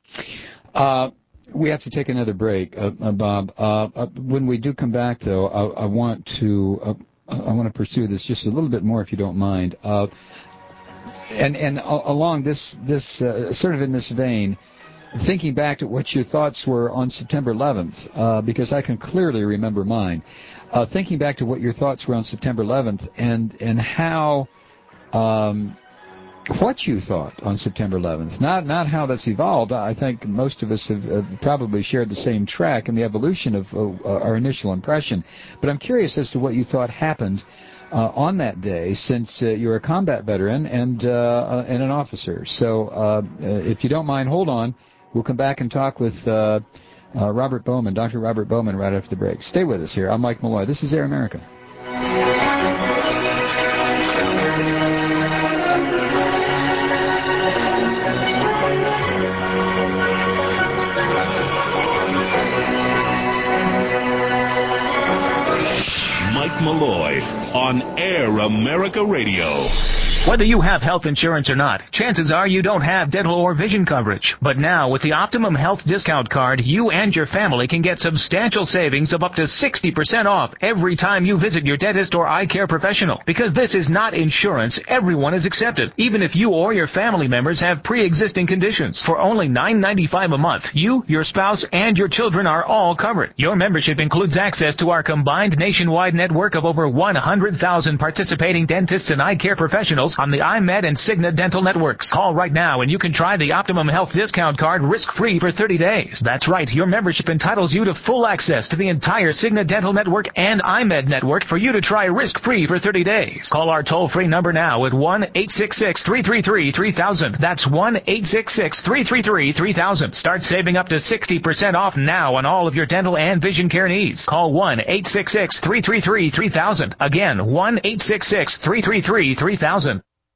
We have to take another break, Bob. When we do come back, though, I want to pursue this just a little bit more, if you don't mind. And along this sort of in this vein, thinking back to what your thoughts were on September 11th, because I can clearly remember mine. Thinking back to what your thoughts were on September 11th and how what you thought on September 11th, not how that's evolved. I think most of us have probably shared the same track in the evolution of our initial impression. But I'm curious as to what you thought happened on that day, since you're a combat veteran and an officer. So if you don't mind, hold on. We'll come back and talk with Robert Bowman, Dr. Robert Bowman, right after the break. Stay with us here. I'm Mike Malloy. This is Air America. Mike Malloy on Air America Radio. Whether you have health insurance or not, chances are you don't have dental or vision coverage. But now, with the Optimum Health Discount Card, you and your family can get substantial savings of up to 60% off every time you visit your dentist or eye care professional. Because this is not insurance, everyone is accepted, even if you or your family members have pre-existing conditions. For only $9.95 a month, you, your spouse, and your children are all covered. Your membership includes access to our combined nationwide network of over 100,000 participating dentists and eye care professionals on the iMed and Cigna dental networks. Call right now and you can try the Optimum Health Discount Card risk-free for 30 days. That's right, your membership entitles you to full access to the entire Cigna dental network and iMed network for you to try risk-free for 30 days. Call our toll-free number now at 1-866-333-3000. That's 1-866-333-3000. Start saving up to 60% off now on all of your dental and vision care needs. Call 1-866-333-3000. Again, 1-866-333-3000.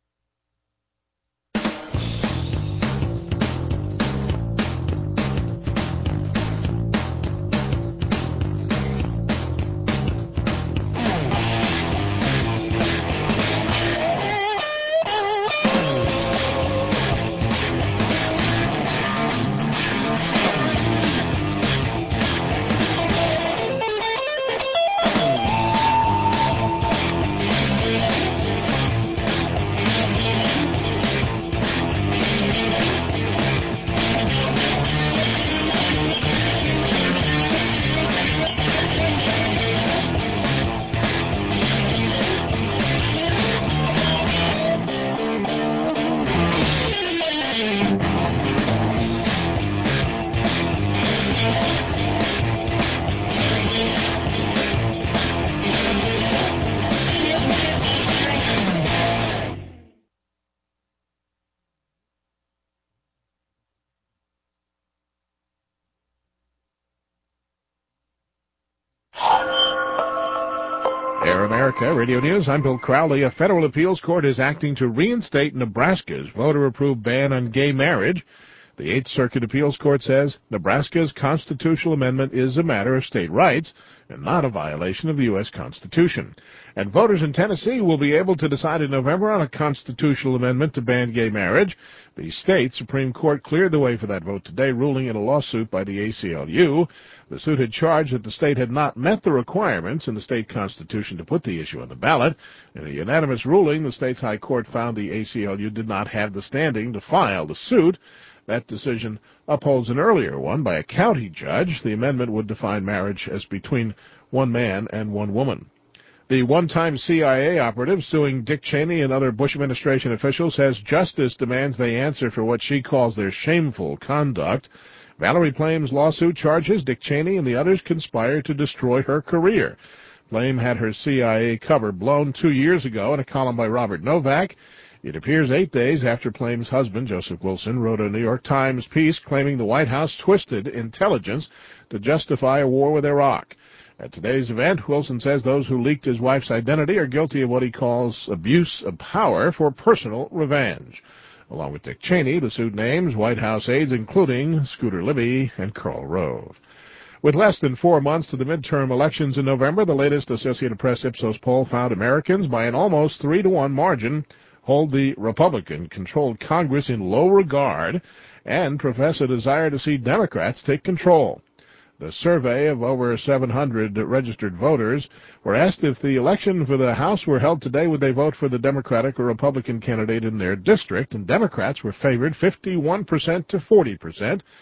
Air America Radio News. I'm Bill Crowley. A federal appeals court is acting to reinstate Nebraska's voter-approved ban on gay marriage. The Eighth Circuit Appeals Court says Nebraska's constitutional amendment is a matter of state rights and not a violation of the U.S. Constitution. And voters in Tennessee will be able to decide in November on a constitutional amendment to ban gay marriage. The state Supreme Court cleared the way for that vote today, ruling in a lawsuit by the ACLU. The suit had charged that the state had not met the requirements in the state constitution to put the issue on the ballot. In a unanimous ruling, the state's high court found the ACLU did not have the standing to file the suit. That decision upholds an earlier one by a county judge. The amendment would define marriage as between one man and one woman. The one-time CIA operative suing Dick Cheney and other Bush administration officials says justice demands they answer for what she calls their shameful conduct. Valerie Plame's lawsuit charges Dick Cheney and the others conspired to destroy her career. Plame had her CIA cover blown 2 years ago in a column by Robert Novak. It appears 8 days after Plame's husband, Joseph Wilson, wrote a New York Times piece claiming the White House twisted intelligence to justify a war with Iraq. At today's event, Wilson says those who leaked his wife's identity are guilty of what he calls abuse of power for personal revenge. Along with Dick Cheney, the suit names White House aides including Scooter Libby and Karl Rove. With less than 4 months to the midterm elections in November, the latest Associated Press Ipsos poll found Americans, by an almost 3-to-1 margin, hold the Republican-controlled Congress in low regard and profess a desire to see Democrats take control. The survey of over 700 registered voters were asked if the election for the House were held today, would they vote for the Democratic or Republican candidate in their district, and Democrats were favored 51% to 40%.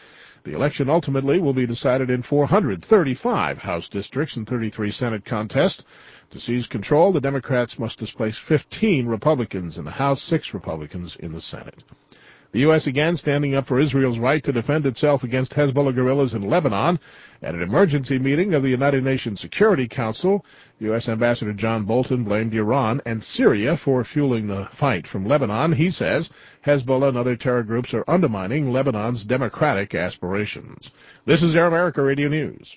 The election ultimately will be decided in 435 House districts and 33 Senate contests. To seize control, the Democrats must displace 15 Republicans in the House, 6 Republicans in the Senate. The U.S. again standing up for Israel's right to defend itself against Hezbollah guerrillas in Lebanon. At an emergency meeting of the United Nations Security Council, U.S. Ambassador John Bolton blamed Iran and Syria for fueling the fight from Lebanon. He says Hezbollah and other terror groups are undermining Lebanon's democratic aspirations. This is Air America Radio News.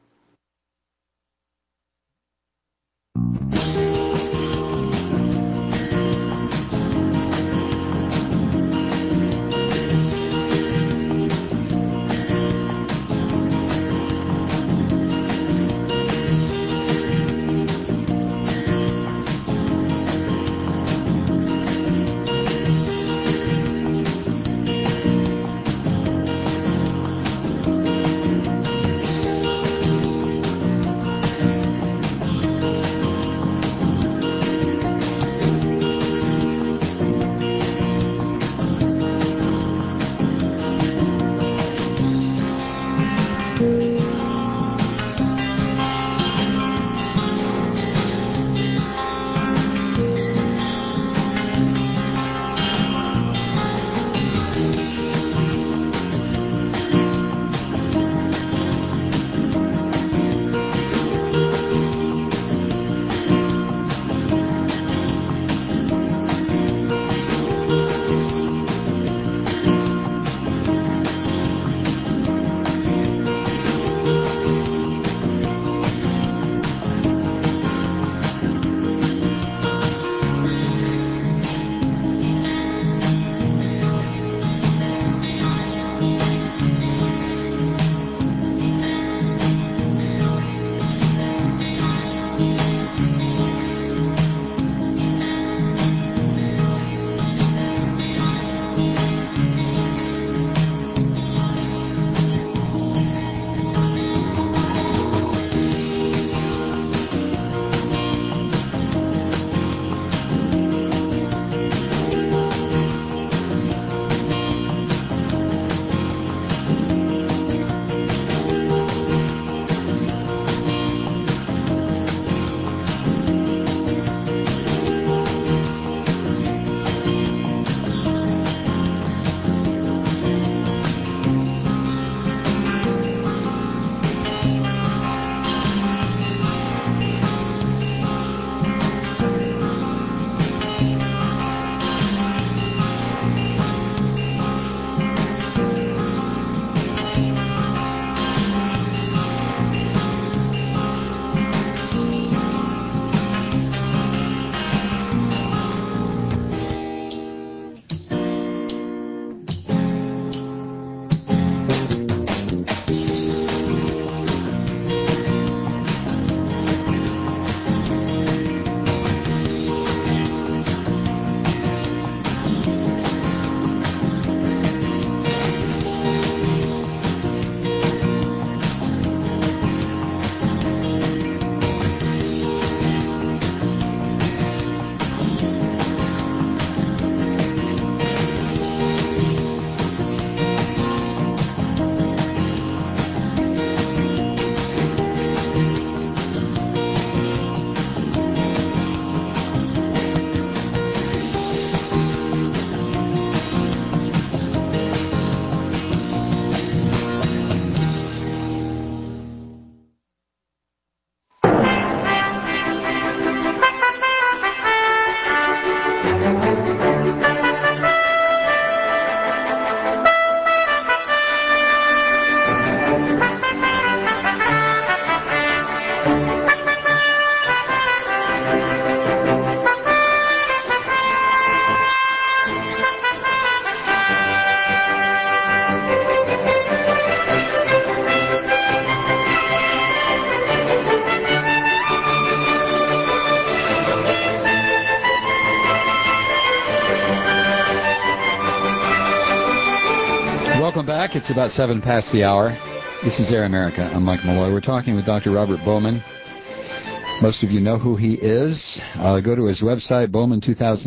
Welcome back. It's about 7 past the hour. This is Air America. I'm Mike Malloy. We're talking with Dr. Robert Bowman. Most of you know who he is. Go to his website,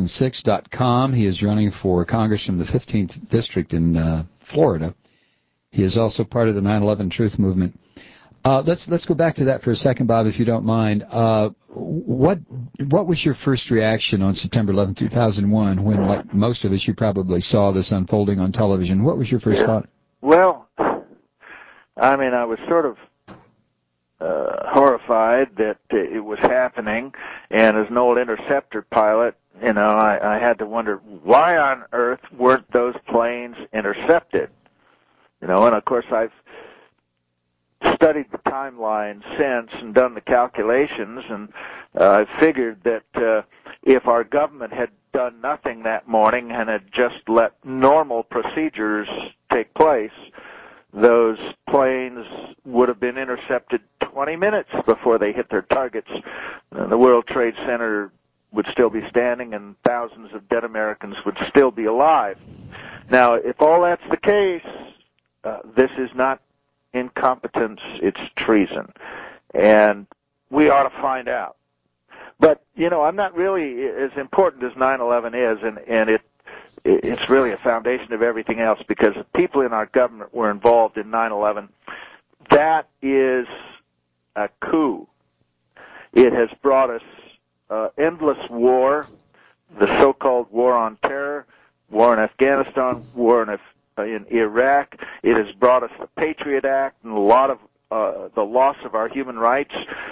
Bowman2006.com. He is running for Congress from the 15th District in Florida. He is also part of the 9/11 Truth Movement. Let's go back to that for a second, Bob, if you don't mind. What was your first reaction on September 11, 2001, when, like most of us, you probably saw this unfolding on television? What was your first thought? Well, I mean, I was sort of horrified that it was happening, and as an old interceptor pilot, you know, I had to wonder why on earth weren't those planes intercepted? You know, and of course I've studied the timeline since and done the calculations, and I figured that if our government had done nothing that morning and had just let normal procedures take place, those planes would have been intercepted 20 minutes before they hit their targets. The World Trade Center would still be standing and thousands of dead Americans would still be alive. Now, if all that's the case, this is not incompetence, it's treason. And we ought to find out. But, you know, I'm not really as important as 9/11 is, and it's really a foundation of everything else, because the people in our government were involved in 9/11. That is a coup. It has brought us endless war, the so-called war on terror, war in Afghanistan, war in Iraq. It has brought us the Patriot Act and a lot of the loss of our human rights.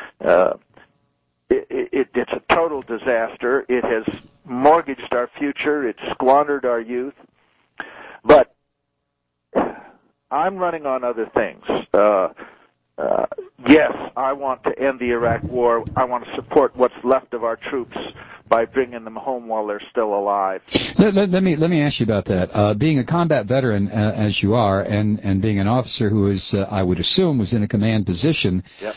It's a total disaster. It has mortgaged our future. It's squandered our youth. But I'm running on other things. Yes, I want to end the Iraq war. I want to support what's left of our troops by bringing them home while they're still alive. Let me ask you about that. Being a combat veteran, as you are, and being an officer who is, I would assume, was in a command position, yep.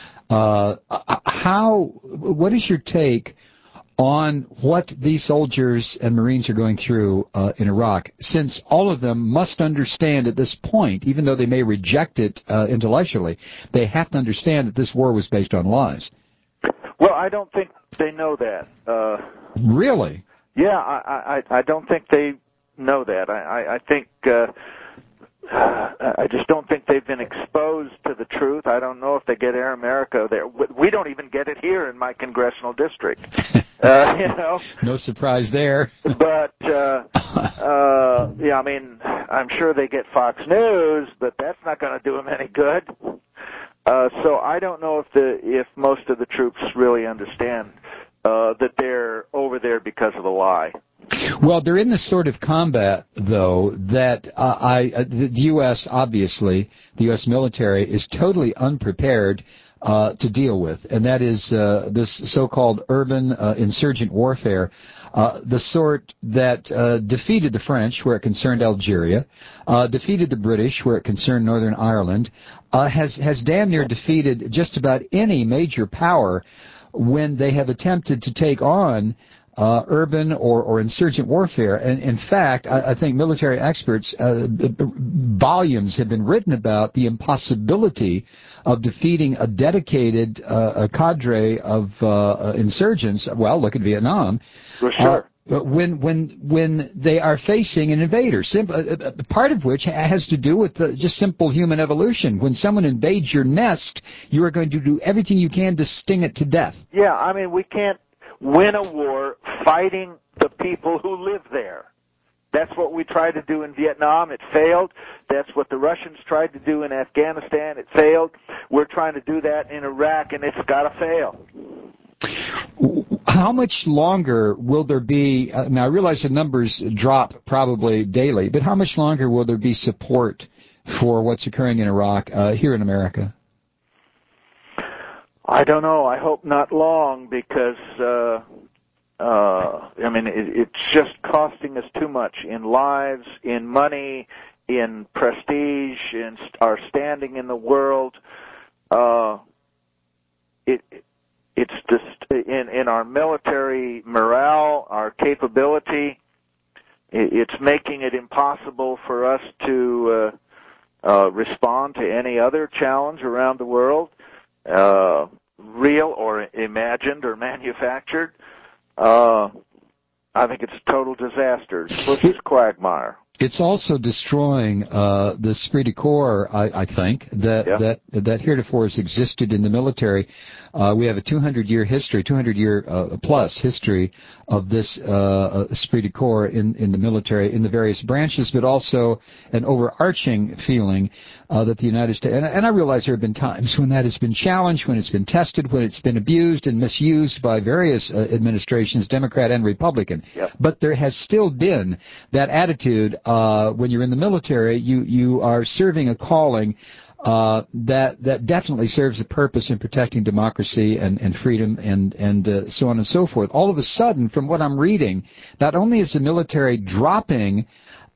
What is your take on what these soldiers and Marines are going through in Iraq, since all of them must understand at this point, even though they may reject it intellectually, they have to understand that this war was based on lies? Well, I don't think they know that. Really? Yeah, I don't think they know that. I think I just don't think they've been exposed to the truth. I don't know if they get Air America there. We don't even get it here in my congressional district. You know. No surprise there. But yeah, I mean, I'm sure they get Fox News, but that's not going to do them any good. So I don't know if most of the troops really understand that they're over there because of a lie. Well, they're in this sort of combat, though, that the U.S., obviously, the U.S. military is totally unprepared to deal with, and that is this so-called urban insurgent warfare, the sort that defeated the French where it concerned Algeria, defeated the British where it concerned Northern Ireland, has damn near defeated just about any major power when they have attempted to take on urban or insurgent warfare. And in fact, I think military experts, volumes have been written about the impossibility of defeating a dedicated cadre of insurgents. Well, look at Vietnam. For sure. When they are facing an invader, part of which has to do with just simple human evolution. When someone invades your nest, you are going to do everything you can to sting it to death. Yeah, I mean, we can't win a war fighting the people who live there. That's what we tried to do in Vietnam. It failed. That's what the Russians tried to do in Afghanistan. It failed. We're trying to do that in Iraq, and it's got to fail. How much longer will there be, now I realize the numbers drop probably daily, but how much longer will there be support for what's occurring in Iraq here in America? I don't know. I hope not long, because I mean, it's just costing us too much in lives, in money, in prestige, in our standing in the world. It's just in our military morale, our capability. It's making it impossible for us to respond to any other challenge around the world, real or imagined or manufactured. I think it's a total disaster. It's Bush's quagmire. It's also destroying the esprit de corps, I think, that heretofore has existed in the military. We have a 200-year history, 200-year plus history of this esprit de corps in the military, in the various branches, but also an overarching feeling that the United States, and I realize there have been times when that has been challenged, when it's been tested, when it's been abused and misused by various administrations, Democrat and Republican. Yep. But there has still been that attitude when you're in the military, you are serving a calling that definitely serves a purpose in protecting democracy and freedom and so on and so forth. All of a sudden, from what I'm reading, not only is the military dropping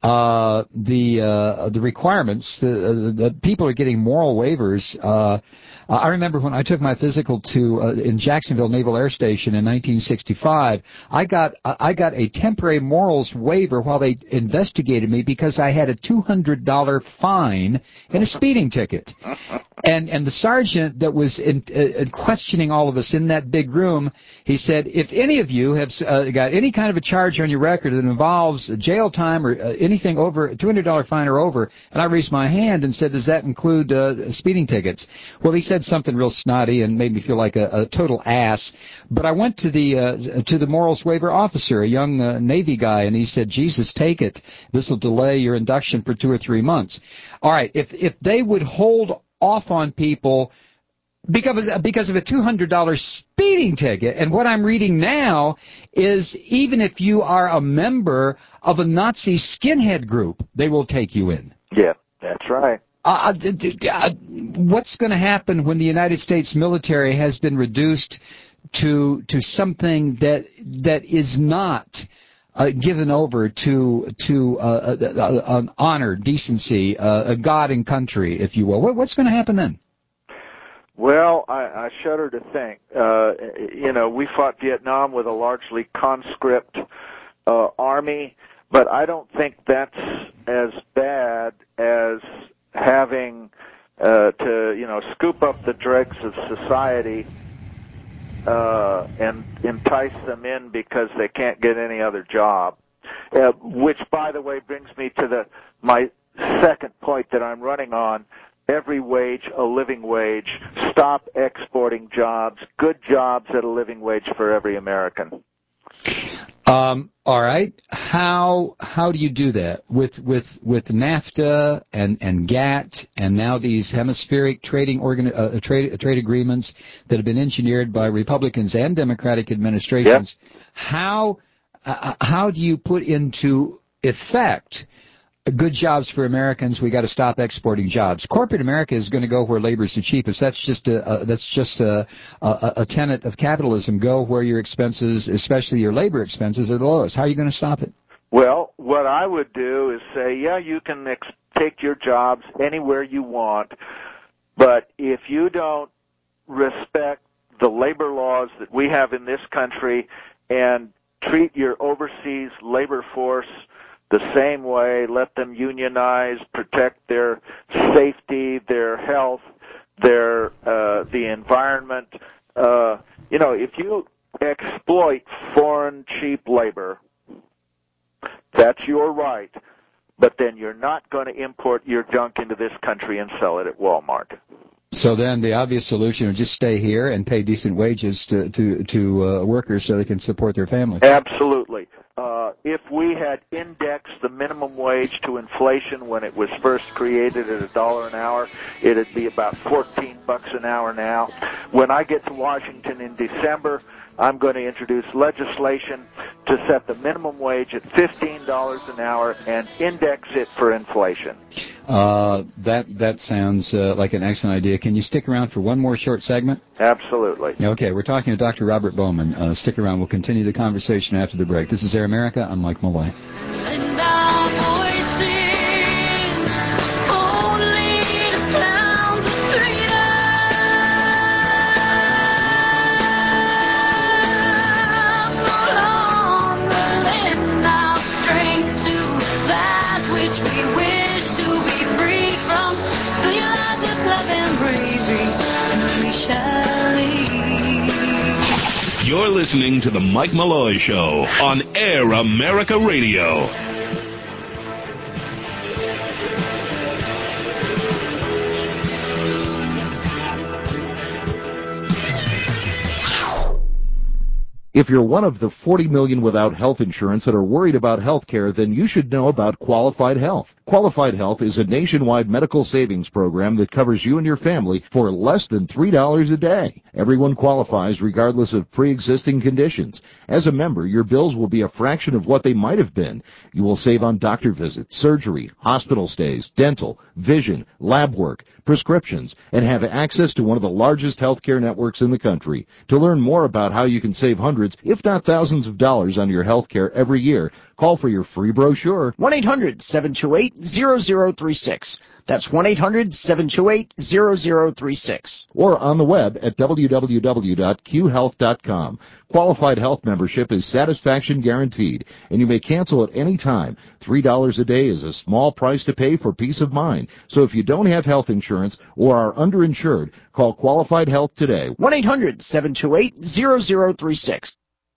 the requirements, the people are getting moral waivers. I remember when I took my physical in Jacksonville Naval Air Station in 1965, I got a temporary morals waiver while they investigated me because I had a $200 fine and a speeding ticket. And the sergeant that was questioning all of us in that big room, he said, if any of you have got any kind of a charge on your record that involves jail time or anything over a $200 fine or over, and I raised my hand and said, does that include speeding tickets? Well, he said something real snotty and made me feel like a total ass. But I went to the morals waiver officer, a young Navy guy, and he said, Jesus, take it. This will delay your induction for 2 or 3 months. All right, if they would hold off on people because of a $200 speeding ticket, and what I'm reading now is even if you are a member of a Nazi skinhead group, they will take you in. Yeah, that's right. What's going to happen when the United States military has been reduced to something that is not given over to an honor, decency, a God and country, if you will? What's going to happen then? Well, I shudder to think. We fought Vietnam with a largely conscript army, but I don't think that's as bad as having to scoop up the dregs of society and entice them in because they can't get any other job. Which, by the way, brings me to my second point that I'm running on. Every wage, a living wage. Stop exporting jobs. Good jobs at a living wage for every American. All right. How do you do that with NAFTA and GATT and now these hemispheric trade agreements that have been engineered by Republicans and Democratic administrations? Yep. How do you put into effect good jobs for Americans? We got to stop exporting jobs. Corporate America is going to go where labor is the cheapest. That's just a tenet of capitalism. Go where your expenses, especially your labor expenses, are the lowest. How are you going to stop it? Well, what I would do is say, yeah, you can take your jobs anywhere you want, but if you don't respect the labor laws that we have in this country and treat your overseas labor force the same way, let them unionize, protect their safety, their health, the environment. If you exploit foreign cheap labor, that's your right, but then you're not going to import your junk into this country and sell it at Walmart. So then the obvious solution would just stay here and pay decent wages to workers so they can support their families. Absolutely. If we had indexed the minimum wage to inflation when it was first created at $1 an hour, it'd be about $14 an hour now. When I get to Washington in December, I'm going to introduce legislation to set the minimum wage at $15 an hour and index it for inflation. That sounds like an excellent idea. Can you stick around for one more short segment? Absolutely. Okay, we're talking to Dr. Robert Bowman. Stick around. We'll continue the conversation after the break. This is Air America. I'm Mike Malloy. You're listening to The Mike Malloy Show on Air America Radio. If you're one of the 40 million without health insurance that are worried about health care, then you should know about Qualified Health. Qualified Health is a nationwide medical savings program that covers you and your family for less than $3 a day. Everyone qualifies regardless of pre-existing conditions. As a member, your bills will be a fraction of what they might have been. You will save on doctor visits, surgery, hospital stays, dental, vision, lab work, prescriptions, and have access to one of the largest healthcare networks in the country. To learn more about how you can save hundreds, if not thousands of dollars on your healthcare every year, call for your free brochure. 1-800-728-0036. That's 1-800-728-0036. Or on the web at www.qhealth.com. Qualified Health membership is satisfaction guaranteed, and you may cancel at any time. $3 a day is a small price to pay for peace of mind. So if you don't have health insurance or are underinsured, call Qualified Health today. 1-800-728-0036.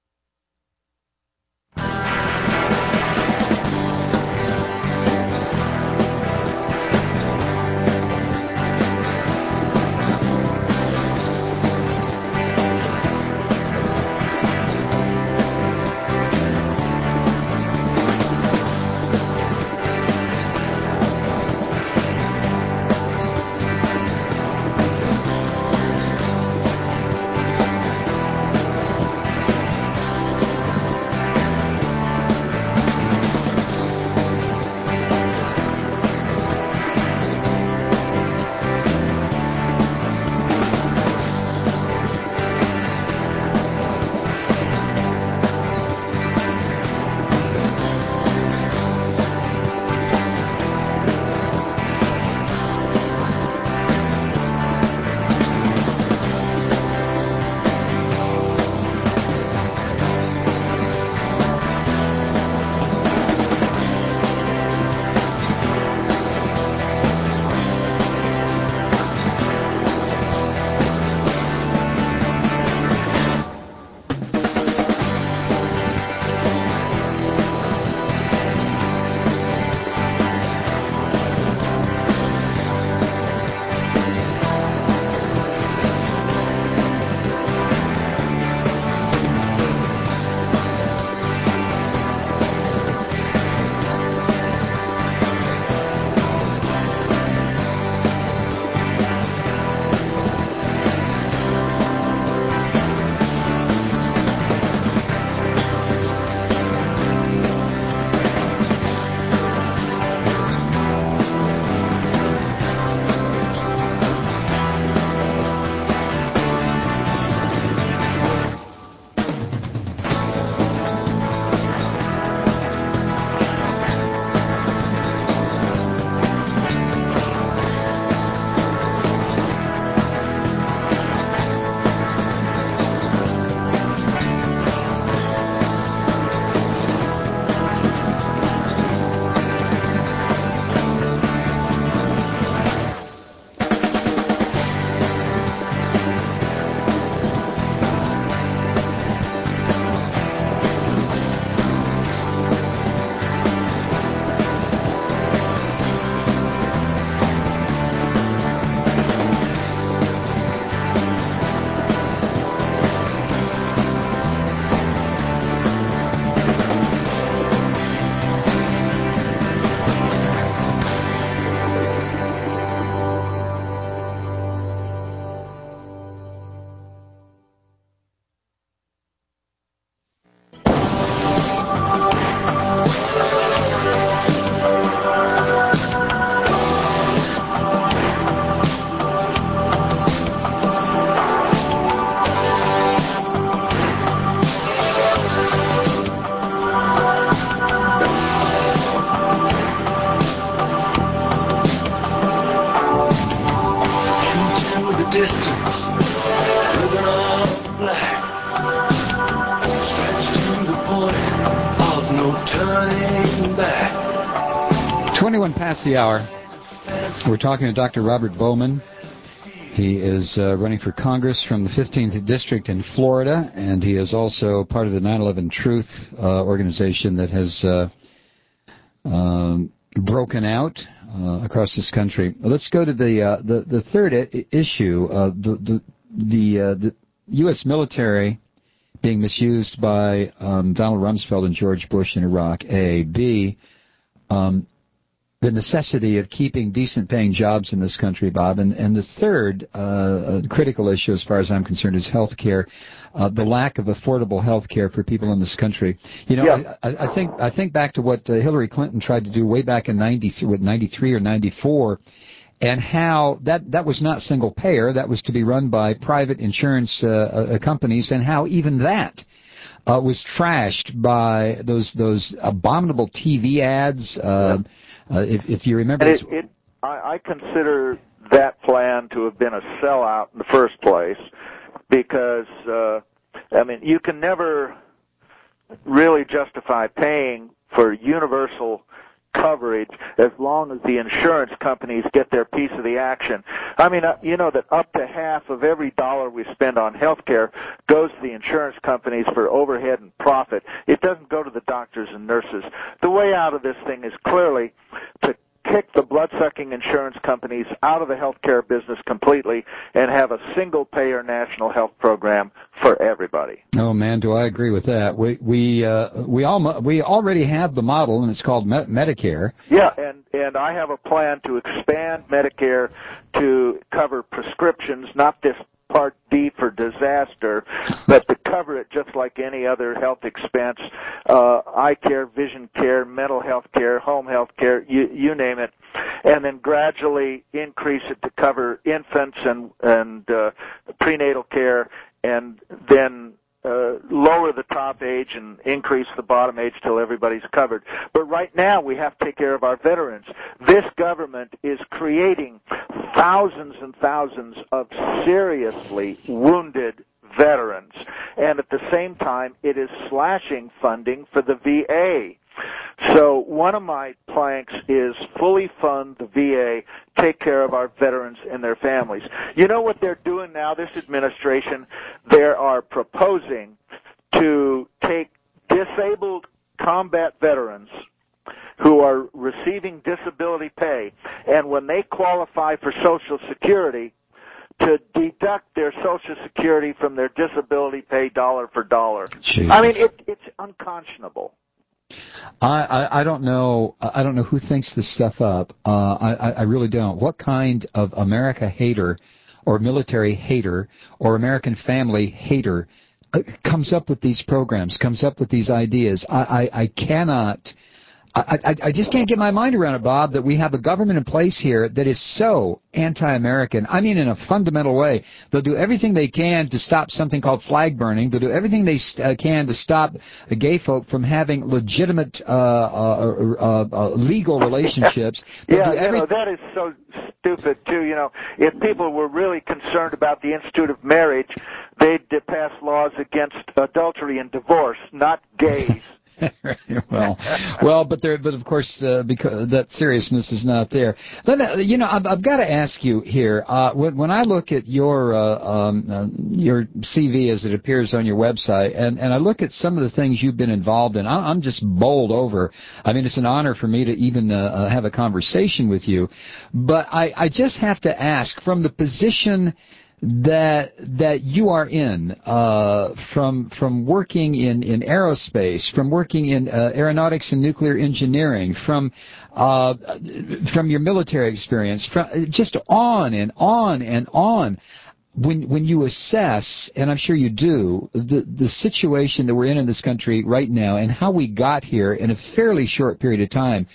distance, ribbon of black, stretched to the point of no turning back. 21 past the hour. We're talking to Dr. Robert Bowman. He is running for Congress from the 15th District in Florida, and he is also part of the 9/11 Truth organization that has broken out across this country. Let's go to the third issue. The U.S. military being misused by Donald Rumsfeld and George Bush in Iraq, A. B, the necessity of keeping decent-paying jobs in this country, Bob. And the third critical issue, as far as I'm concerned, is health care, the lack of affordable health care for people in this country. You know, yeah. I think back to what Hillary Clinton tried to do way back in 93 or 94, and how that was not single-payer. That was to be run by private insurance companies, and how even that was trashed by those abominable TV ads. If you remember, I consider that plan to have been a sellout in the first place, because I mean, you can never really justify paying for universal coverage as long as the insurance companies get their piece of the action. I mean, you know that up to half of every dollar we spend on health care goes to the insurance companies for overhead and profit. It doesn't go to the doctors and nurses. The way out of this thing is clearly to kick the blood-sucking insurance companies out of the health care business completely and have a single-payer national health program for everybody. Oh man, do I agree with that? We already have the model, and it's called Medicare. Yeah, and I have a plan to expand Medicare to cover prescriptions, not this Part D for disaster, but to cover it just like any other health expense, eye care, vision care, mental health care, home health care, you name it, and then gradually increase it to cover infants and prenatal care, and then lower the top age and increase the bottom age till everybody's covered. But right now we have to take care of our veterans. This government is creating thousands and thousands of seriously wounded veterans, and at the same time it is slashing funding for the VA. So one of my planks is fully fund the VA, take care of our veterans and their families. You know what they're doing now, this administration? They are proposing to take disabled combat veterans who are receiving disability pay, and when they qualify for Social Security, to deduct their Social Security from their disability pay dollar for dollar. Jesus. I mean, it's unconscionable. I don't know. I don't know who thinks this stuff up. I really don't. What kind of America hater, or military hater, or American family hater comes up with these programs? Comes up with these ideas? I cannot. I just can't get my mind around it, Bob, that we have a government in place here that is so anti-American. I mean, in a fundamental way. They'll do everything they can to stop something called flag burning. They'll do everything they can to stop gay folk from having legitimate legal relationships. Yeah, that is so stupid, too. You know, if people were really concerned about the Institute of Marriage, they'd pass laws against adultery and divorce, not gays. but of course, because that seriousness is not there. Then, I've got to ask you here. When I look at your CV as it appears on your website, and I look at some of the things you've been involved in, I'm just bowled over. I mean, it's an honor for me to even have a conversation with you. But I just have to ask, from the position that you are in, from working in aerospace, from working in aeronautics and nuclear engineering, from your military experience, from just on and on and on. When you assess, and I'm sure you do, the situation that we're in this country right now and how we got here in a fairly short period of time,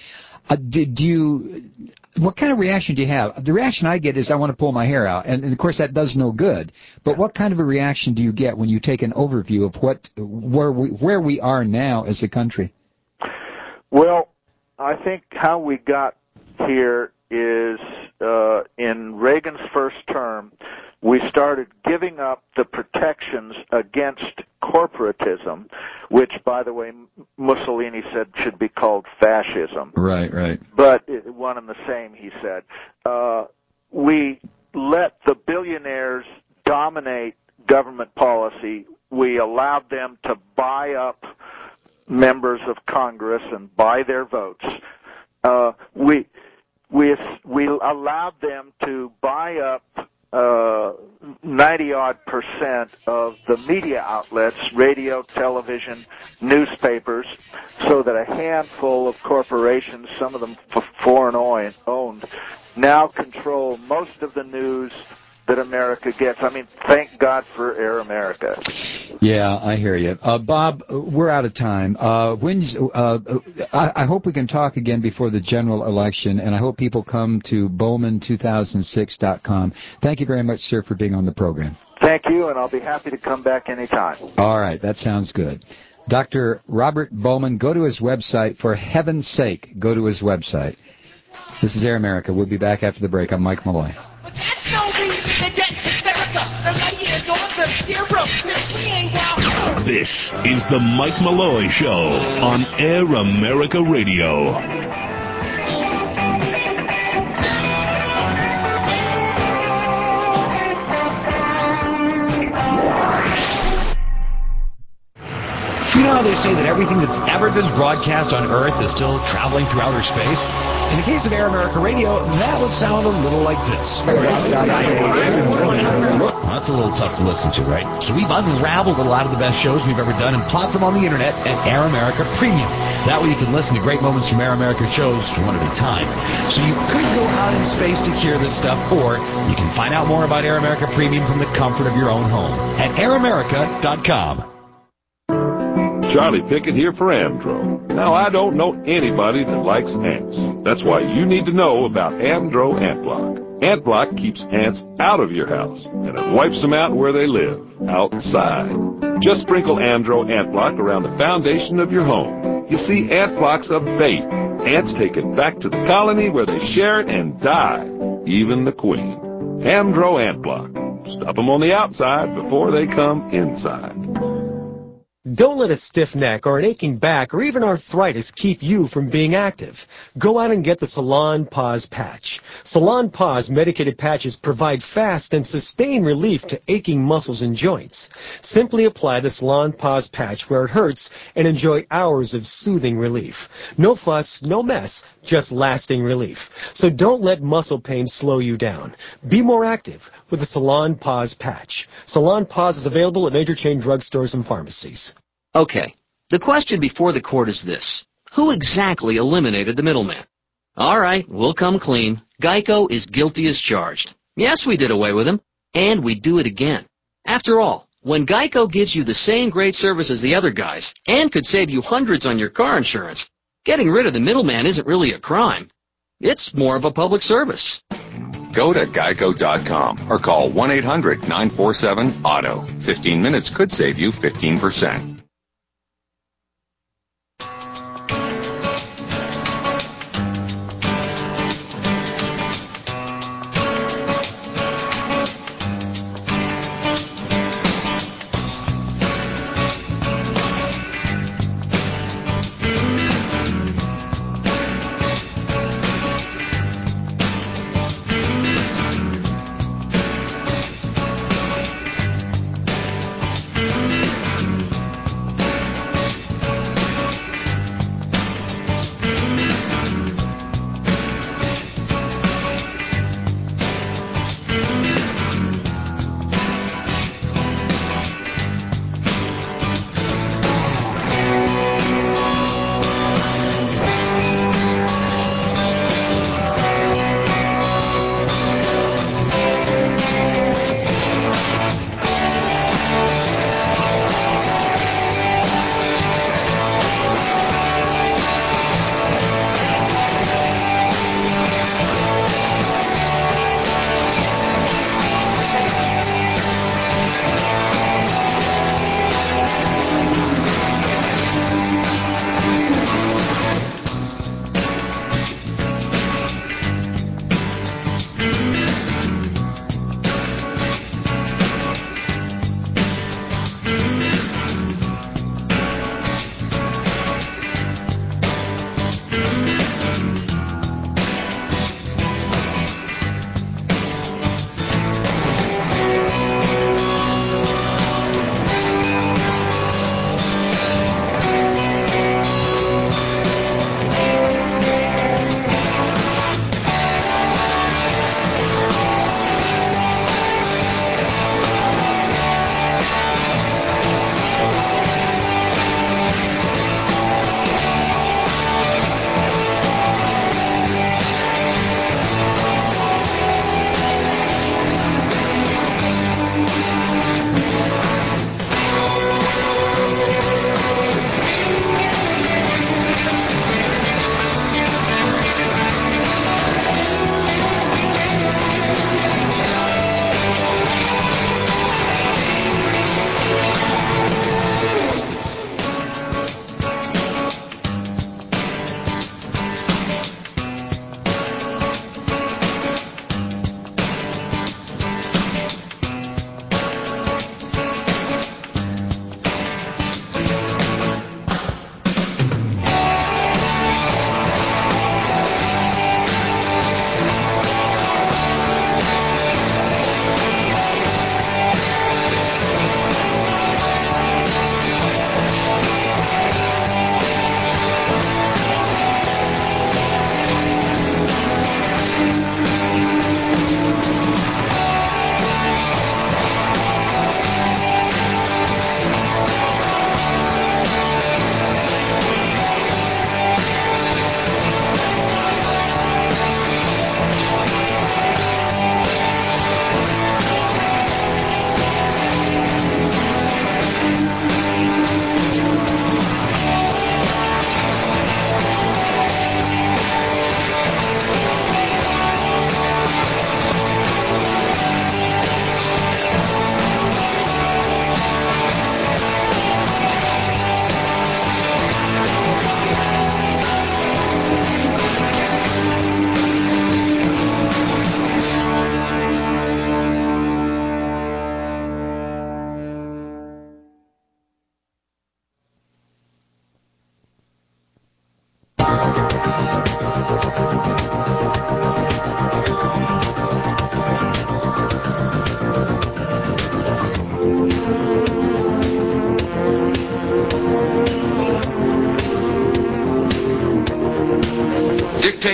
what kind of reaction do you have? The reaction I get is I want to pull my hair out, and of course that does no good. But what kind of a reaction do you get when you take an overview of where we are now as a country? Well, I think how we got here is in Reagan's first term, we started giving up the protections against corporatism, which, by the way, Mussolini said should be called fascism. Right. But one and the same, he said. We let the billionaires dominate government policy. We allowed them to buy up members of Congress and buy their votes. We allowed them to buy up 90-odd% of the media outlets, radio, television, newspapers, so that a handful of corporations, some of them foreign-owned, now control most of the news that America gets. I mean, thank God for Air America. Yeah, I hear you. Bob, we're out of time. I hope we can talk again before the general election, and I hope people come to Bowman2006.com. Thank you very much, sir, for being on the program. Thank you, and I'll be happy to come back anytime. All right, that sounds good. Dr. Robert Bowman, go to his website. For heaven's sake, go to his website. This is Air America. We'll be back after the break. I'm Mike Malloy. But that's no reason to get hysterical. There's ideas on the zero. We ain't out. This is the Mike Malloy Show on Air America Radio. You know how they say that everything that's ever been broadcast on Earth is still traveling through outer space? In the case of Air America Radio, that would sound a little like this. Well, that's a little tough to listen to, right? So we've unraveled a lot of the best shows we've ever done and plopped them on the internet at Air America Premium. That way you can listen to great moments from Air America shows one at a time. So you could go out in space to hear this stuff, or you can find out more about Air America Premium from the comfort of your own home at airamerica.com. Charlie Pickett here for Amdro. Now, I don't know anybody that likes ants. That's why you need to know about Amdro Ant Block. Ant Block keeps ants out of your house, and it wipes them out where they live, outside. Just sprinkle Amdro Ant Block around the foundation of your home. You see, Ant Block's a bait. Ants take it back to the colony where they share it and die, even the queen. Amdro Ant Block. Stop them on the outside before they come inside. Don't let a stiff neck or an aching back or even arthritis keep you from being active. Go out and get the Salon Pause Patch. Salon Pause medicated patches provide fast and sustained relief to aching muscles and joints. Simply apply the Salon Pause Patch where it hurts and enjoy hours of soothing relief. No fuss, no mess, just lasting relief. So don't let muscle pain slow you down. Be more active with the Salon Pause Patch. Salon Pause is available at major chain drugstores and pharmacies. Okay, the question before the court is this. Who exactly eliminated the middleman? All right, we'll come clean. Geico is guilty as charged. Yes, we did away with him, and we do it again. After all, when Geico gives you the same great service as the other guys and could save you hundreds on your car insurance, getting rid of the middleman isn't really a crime. It's more of a public service. Go to geico.com or call 1-800-947-AUTO. 15 minutes could save you 15%.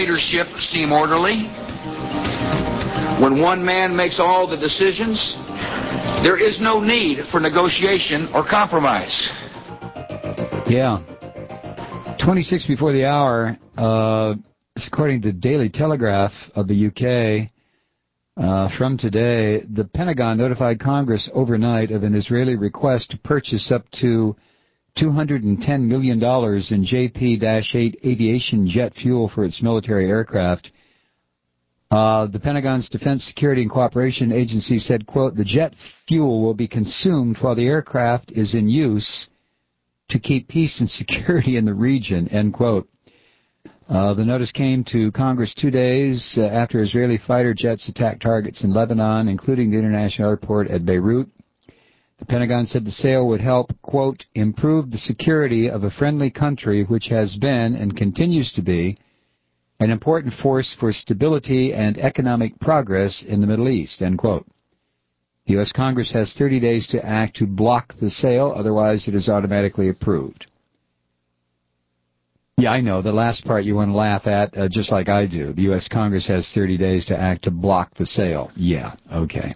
dictatorship seem orderly? When one man makes all the decisions, there is no need for negotiation or compromise. Yeah. 26 before the hour, according to the Daily Telegraph of the UK, from today, the Pentagon notified Congress overnight of an Israeli request to purchase up to $210 million in JP-8 aviation jet fuel for its military aircraft. The Pentagon's Defense Security and Cooperation Agency said, quote, the jet fuel will be consumed while the aircraft is in use to keep peace and security in the region, end quote. The notice came to Congress 2 days after Israeli fighter jets attacked targets in Lebanon, including the international airport at Beirut. The Pentagon said the sale would help, quote, improve the security of a friendly country which has been and continues to be an important force for stability and economic progress in the Middle East, end quote. The U.S. Congress has 30 days to act to block the sale, otherwise it is automatically approved. Yeah, I know, the last part you want to laugh at, just like I do. The U.S. Congress has 30 days to act to block the sale. Yeah, okay.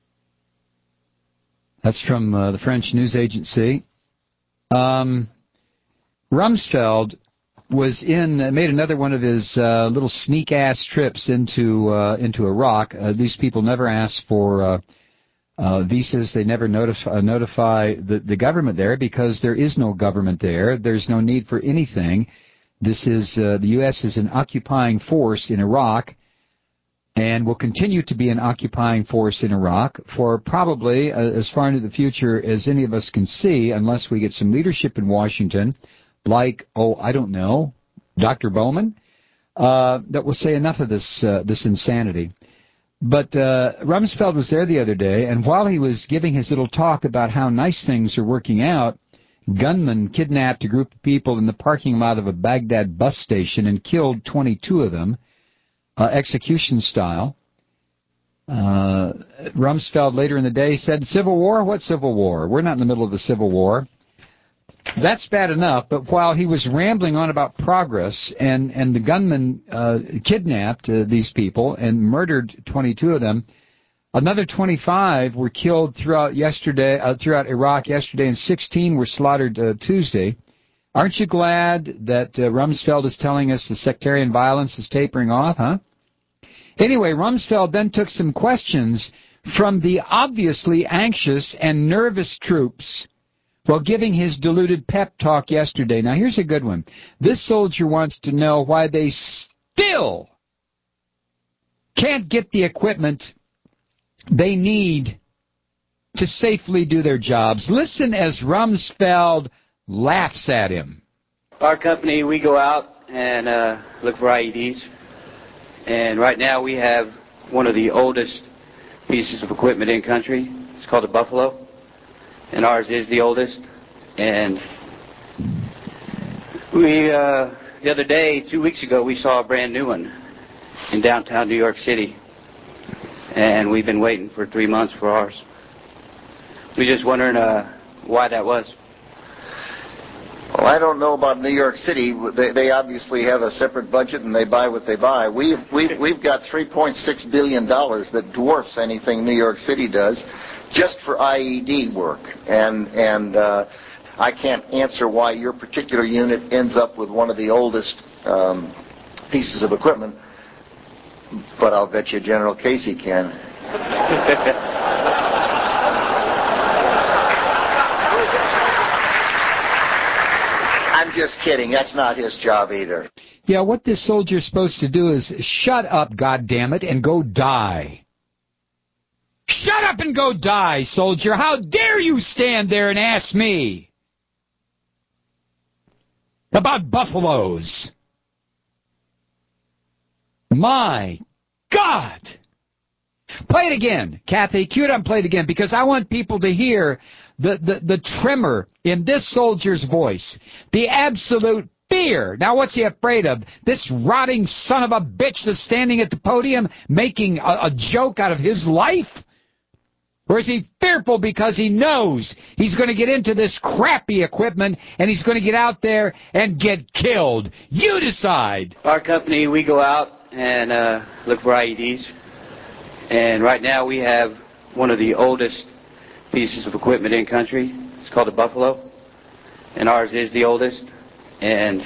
That's from the French news agency. Rumsfeld made another one of his little sneak-ass trips into Iraq. These people never ask for visas. They never notify the government there because there is no government there. There's no need for anything. This is the U.S. is an occupying force in Iraq and will continue to be an occupying force in Iraq for probably as far into the future as any of us can see, unless we get some leadership in Washington, like, I don't know, Dr. Bowman, that will say enough of this insanity. But Rumsfeld was there the other day, and while he was giving his little talk about how nice things are working out, gunmen kidnapped a group of people in the parking lot of a Baghdad bus station and killed 22 of them, execution style. Rumsfeld later in the day said, Civil War? What Civil War? We're not in the middle of a civil war. That's bad enough, but while he was rambling on about progress and the gunmen kidnapped these people and murdered 22 of them, another 25 were killed throughout Iraq yesterday, and 16 were slaughtered Tuesday. Aren't you glad that Rumsfeld is telling us the sectarian violence is tapering off, huh? Anyway, Rumsfeld then took some questions from the obviously anxious and nervous troops while giving his deluded pep talk yesterday. Now, here's a good one. This soldier wants to know why they still can't get the equipment they need to safely do their jobs. Listen as Rumsfeld laughs at him. Our company, we go out and look for IEDs. And right now we have one of the oldest pieces of equipment in country. It's called a Buffalo. And ours is the oldest. And we, the other day, 2 weeks ago, we saw a brand new one in downtown New York City. And we've been waiting for 3 months for ours. We're just wondering why that was. Well, I don't know about New York City. They obviously have a separate budget and they buy what they buy. We've got $3.6 billion that dwarfs anything New York City does, just for IED work. And I can't answer why your particular unit ends up with one of the oldest pieces of equipment, but I'll bet you General Casey can. I'm just kidding. That's not his job either. Yeah, what this soldier's supposed to do is shut up, goddammit, and go die. Shut up and go die, soldier. How dare you stand there and ask me about buffaloes? My God. Play it again, Kathy. Cue it up and play it again, because I want people to hear the tremor in this soldier's voice. The absolute fear. Now, what's he afraid of? This rotting son of a bitch that's standing at the podium making a joke out of his life? Or is he fearful because he knows he's going to get into this crappy equipment and he's going to get out there and get killed? You decide. Our company, we go out and look for IEDs. And right now we have one of the oldest pieces of equipment in country. It's called the Buffalo. And ours is the oldest. And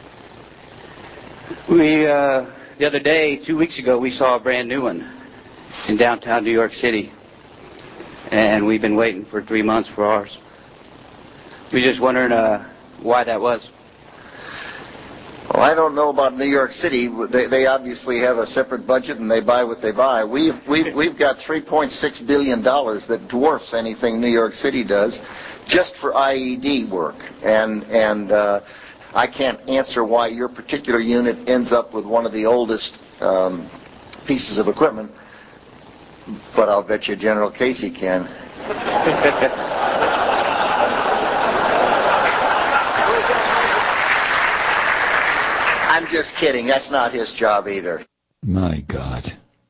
we, the other day, 2 weeks ago, we saw a brand new one in downtown New York City. And we've been waiting for 3 months for ours. We're just wondering why that was. Well, I don't know about New York City. They obviously have a separate budget and they buy what they buy. We've got $3.6 billion that dwarfs anything New York City does just for IED work. And I can't answer why your particular unit ends up with one of the oldest pieces of equipment, but I'll bet you General Casey can. I'm just kidding. That's not his job either. My God.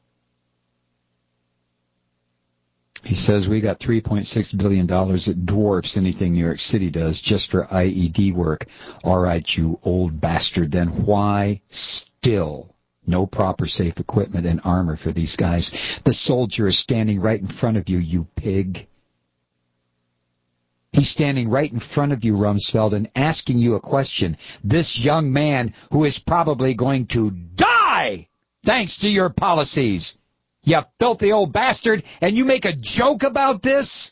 He says we got $3.6 billion that dwarfs anything New York City does just for IED work. All right, you old bastard, then why still no proper safe equipment and armor for these guys? The soldier is standing right in front of you, you pig. He's standing right in front of you, Rumsfeld, and asking you a question. This young man who is probably going to die thanks to your policies. You filthy old bastard, and you make a joke about this?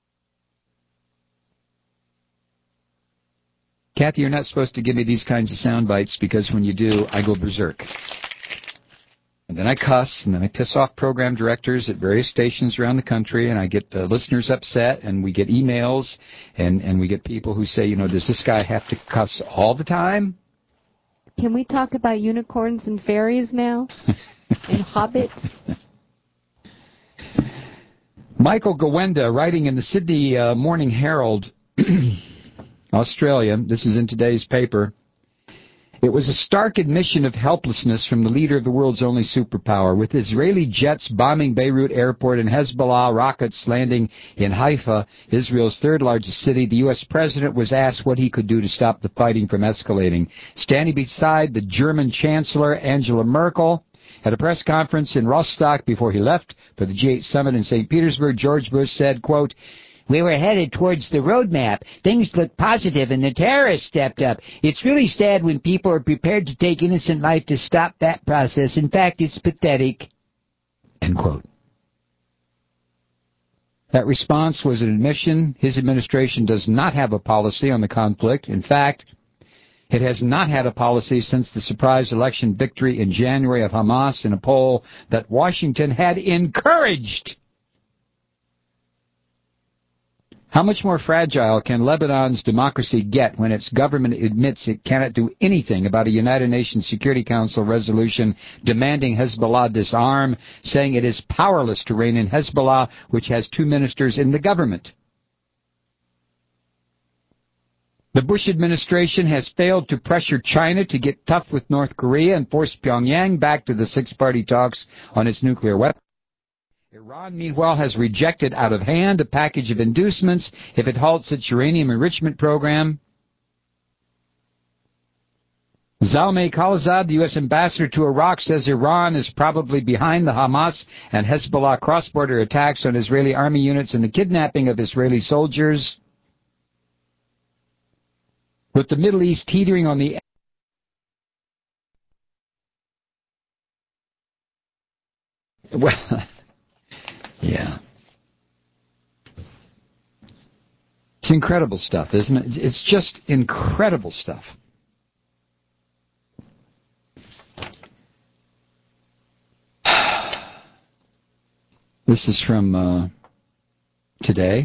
Kathy, you're not supposed to give me these kinds of sound bites because when you do, I go berserk. And then I cuss, and then I piss off program directors at various stations around the country, and I get listeners upset, and we get emails, and we get people who say, you know, does this guy have to cuss all the time? Can we talk about unicorns and fairies now? And hobbits? Michael Gowenda, writing in the Sydney Morning Herald, Australia, this is in today's paper, it was a stark admission of helplessness from the leader of the world's only superpower. With Israeli jets bombing Beirut airport and Hezbollah rockets landing in Haifa, Israel's third largest city, the U.S. president was asked what he could do to stop the fighting from escalating. Standing beside the German Chancellor Angela Merkel at a press conference in Rostock before he left for the G8 summit in St. Petersburg, George Bush said, quote, "We were headed towards the roadmap. Things looked positive, and the terrorists stepped up. It's really sad when people are prepared to take innocent life to stop that process. In fact, it's pathetic." End quote. That response was an admission. His administration does not have a policy on the conflict. In fact, it has not had a policy since the surprise election victory in January of Hamas in a poll that Washington had encouraged. How much more fragile can Lebanon's democracy get when its government admits it cannot do anything about a United Nations Security Council resolution demanding Hezbollah disarm, saying it is powerless to rein in Hezbollah, which has 2 ministers in the government? The Bush administration has failed to pressure China to get tough with North Korea and force Pyongyang back to the 6-party talks on its nuclear weapons. Iran, meanwhile, has rejected out of hand a package of inducements if it halts its uranium enrichment program. Zalmay Khalilzad, the U.S. ambassador to Iraq, says Iran is probably behind the Hamas and Hezbollah cross-border attacks on Israeli army units and the kidnapping of Israeli soldiers. With the Middle East teetering on the well, yeah. It's incredible stuff, isn't it? It's just incredible stuff. This is from today.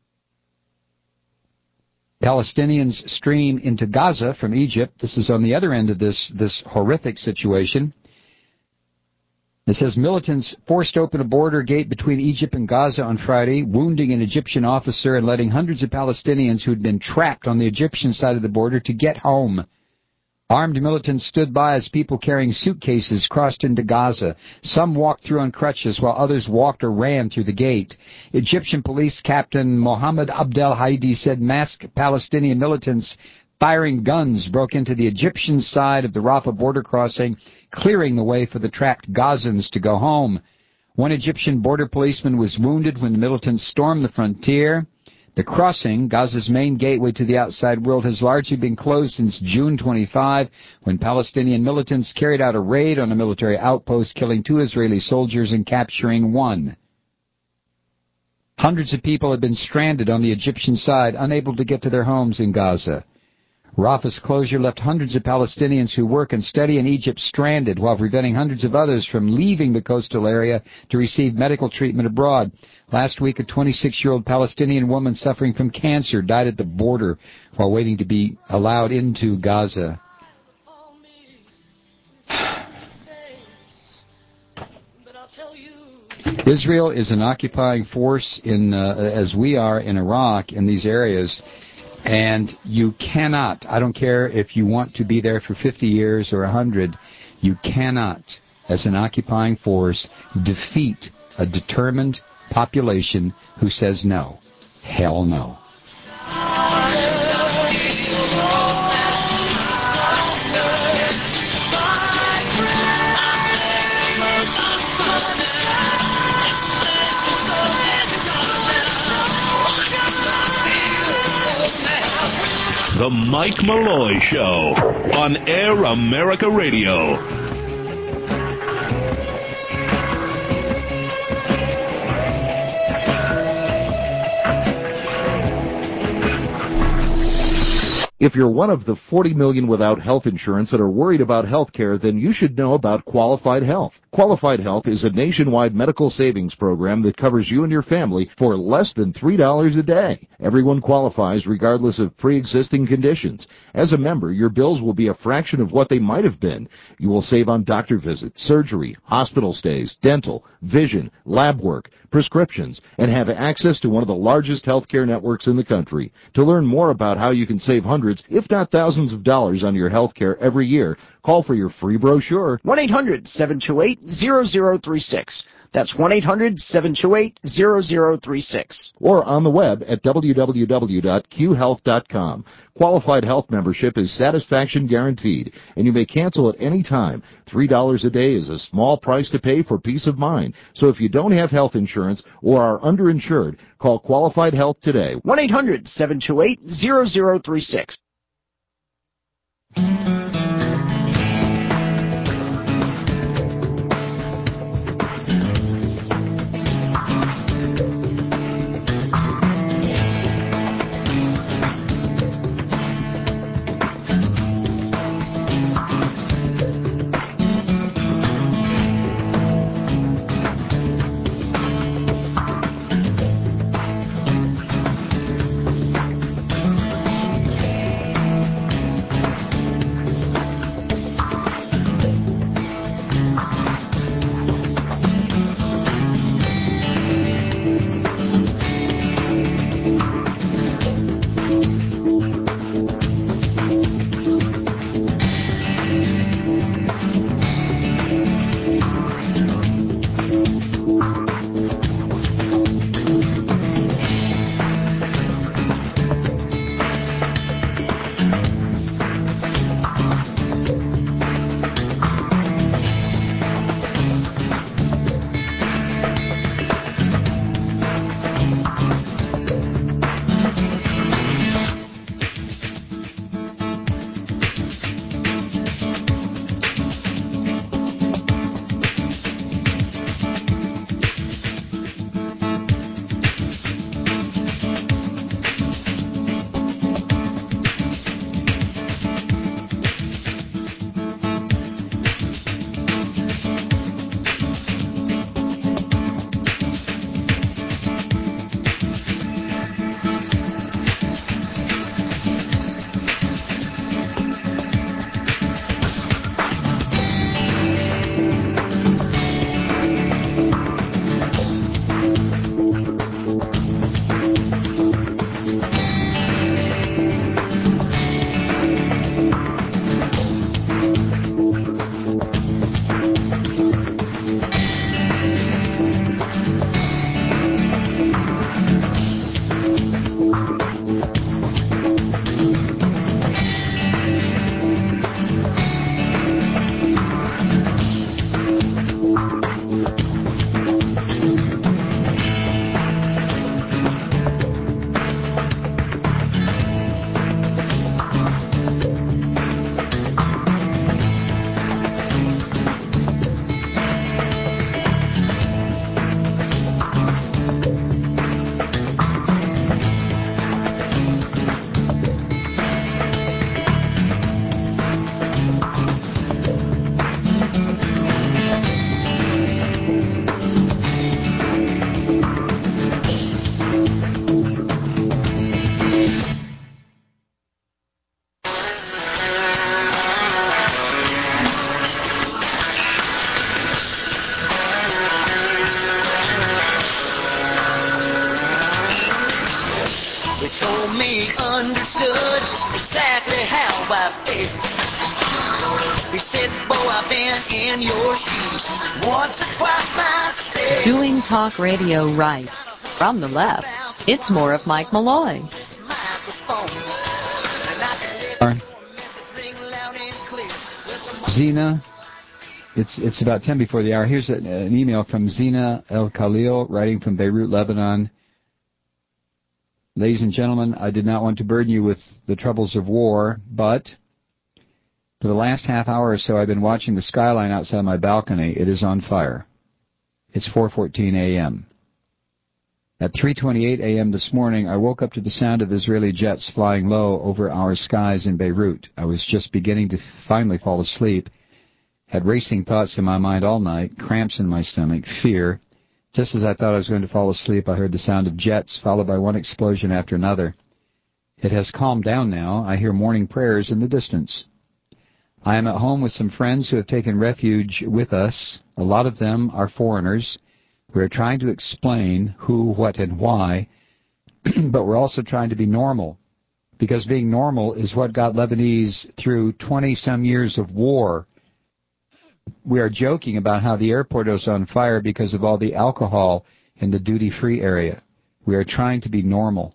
Palestinians stream into Gaza from Egypt. This is on the other end of this horrific situation. It says militants forced open a border gate between Egypt and Gaza on Friday, wounding an Egyptian officer and letting hundreds of Palestinians who had been trapped on the Egyptian side of the border to get home. Armed militants stood by as people carrying suitcases crossed into Gaza. Some walked through on crutches while others walked or ran through the gate. Egyptian police captain Mohammed Abdel Haidi said masked Palestinian militants firing guns broke into the Egyptian side of the Rafah border crossing, clearing the way for the trapped Gazans to go home. One Egyptian border policeman was wounded when the militants stormed the frontier. The crossing, Gaza's main gateway to the outside world, has largely been closed since June 25, when Palestinian militants carried out a raid on a military outpost, killing 2 Israeli soldiers and capturing 1. Hundreds of people have been stranded on the Egyptian side, unable to get to their homes in Gaza. Rafah's closure left hundreds of Palestinians who work and study in Egypt stranded, while preventing hundreds of others from leaving the coastal area to receive medical treatment abroad. Last week, a 26-year-old Palestinian woman suffering from cancer died at the border while waiting to be allowed into Gaza. Israel is an occupying force as we are in Iraq, in these areas. And you cannot, I don't care if you want to be there for 50 years or 100, you cannot, as an occupying force, defeat a determined population who says no. Hell no. The Mike Malloy Show on Air America Radio. If you're one of the 40 million without health insurance that are worried about health care, then you should know about Qualified Health. Qualified Health is a nationwide medical savings program that covers you and your family for less than $3 a day. Everyone qualifies regardless of pre-existing conditions. As a member, your bills will be a fraction of what they might have been. You will save on doctor visits, surgery, hospital stays, dental, vision, lab work, prescriptions, and have access to one of the largest healthcare networks in the country. To learn more about how you can save hundreds, if not thousands of dollars on your healthcare every year, call for your free brochure. 1-800-728-0036. That's 1-800-728-0036. Or on the web at www.qhealth.com. Qualified Health membership is satisfaction guaranteed, and you may cancel at any time. $3 a day is a small price to pay for peace of mind. So if you don't have health insurance or are underinsured, call Qualified Health today. 1-800-728-0036. he understood exactly how I felt. He said, boy, I've been in your shoes once or twice myself. Doing talk radio right. From the left, it's more of Mike Malloy. Zena, it's about 10 before the hour. Here's an email from Zena El Khalil, writing from Beirut, Lebanon. Ladies and gentlemen, I did not want to burden you with the troubles of war, but for the last half hour or so I've been watching the skyline outside my balcony. It is on fire. It's 4:14 a.m. At 3:28 a.m. this morning, I woke up to the sound of Israeli jets flying low over our skies in Beirut. I was just beginning to finally fall asleep, had racing thoughts in my mind all night, cramps in my stomach, fear. Just as I thought I was going to fall asleep, I heard the sound of jets, followed by one explosion after another. It has calmed down now. I hear morning prayers in the distance. I am at home with some friends who have taken refuge with us. A lot of them are foreigners. We are trying to explain who, what, and why, but we're also trying to be normal, because being normal is what got Lebanese through 20-some years of war. We are joking about how the airport is on fire because of all the alcohol in the duty-free area. We are trying to be normal.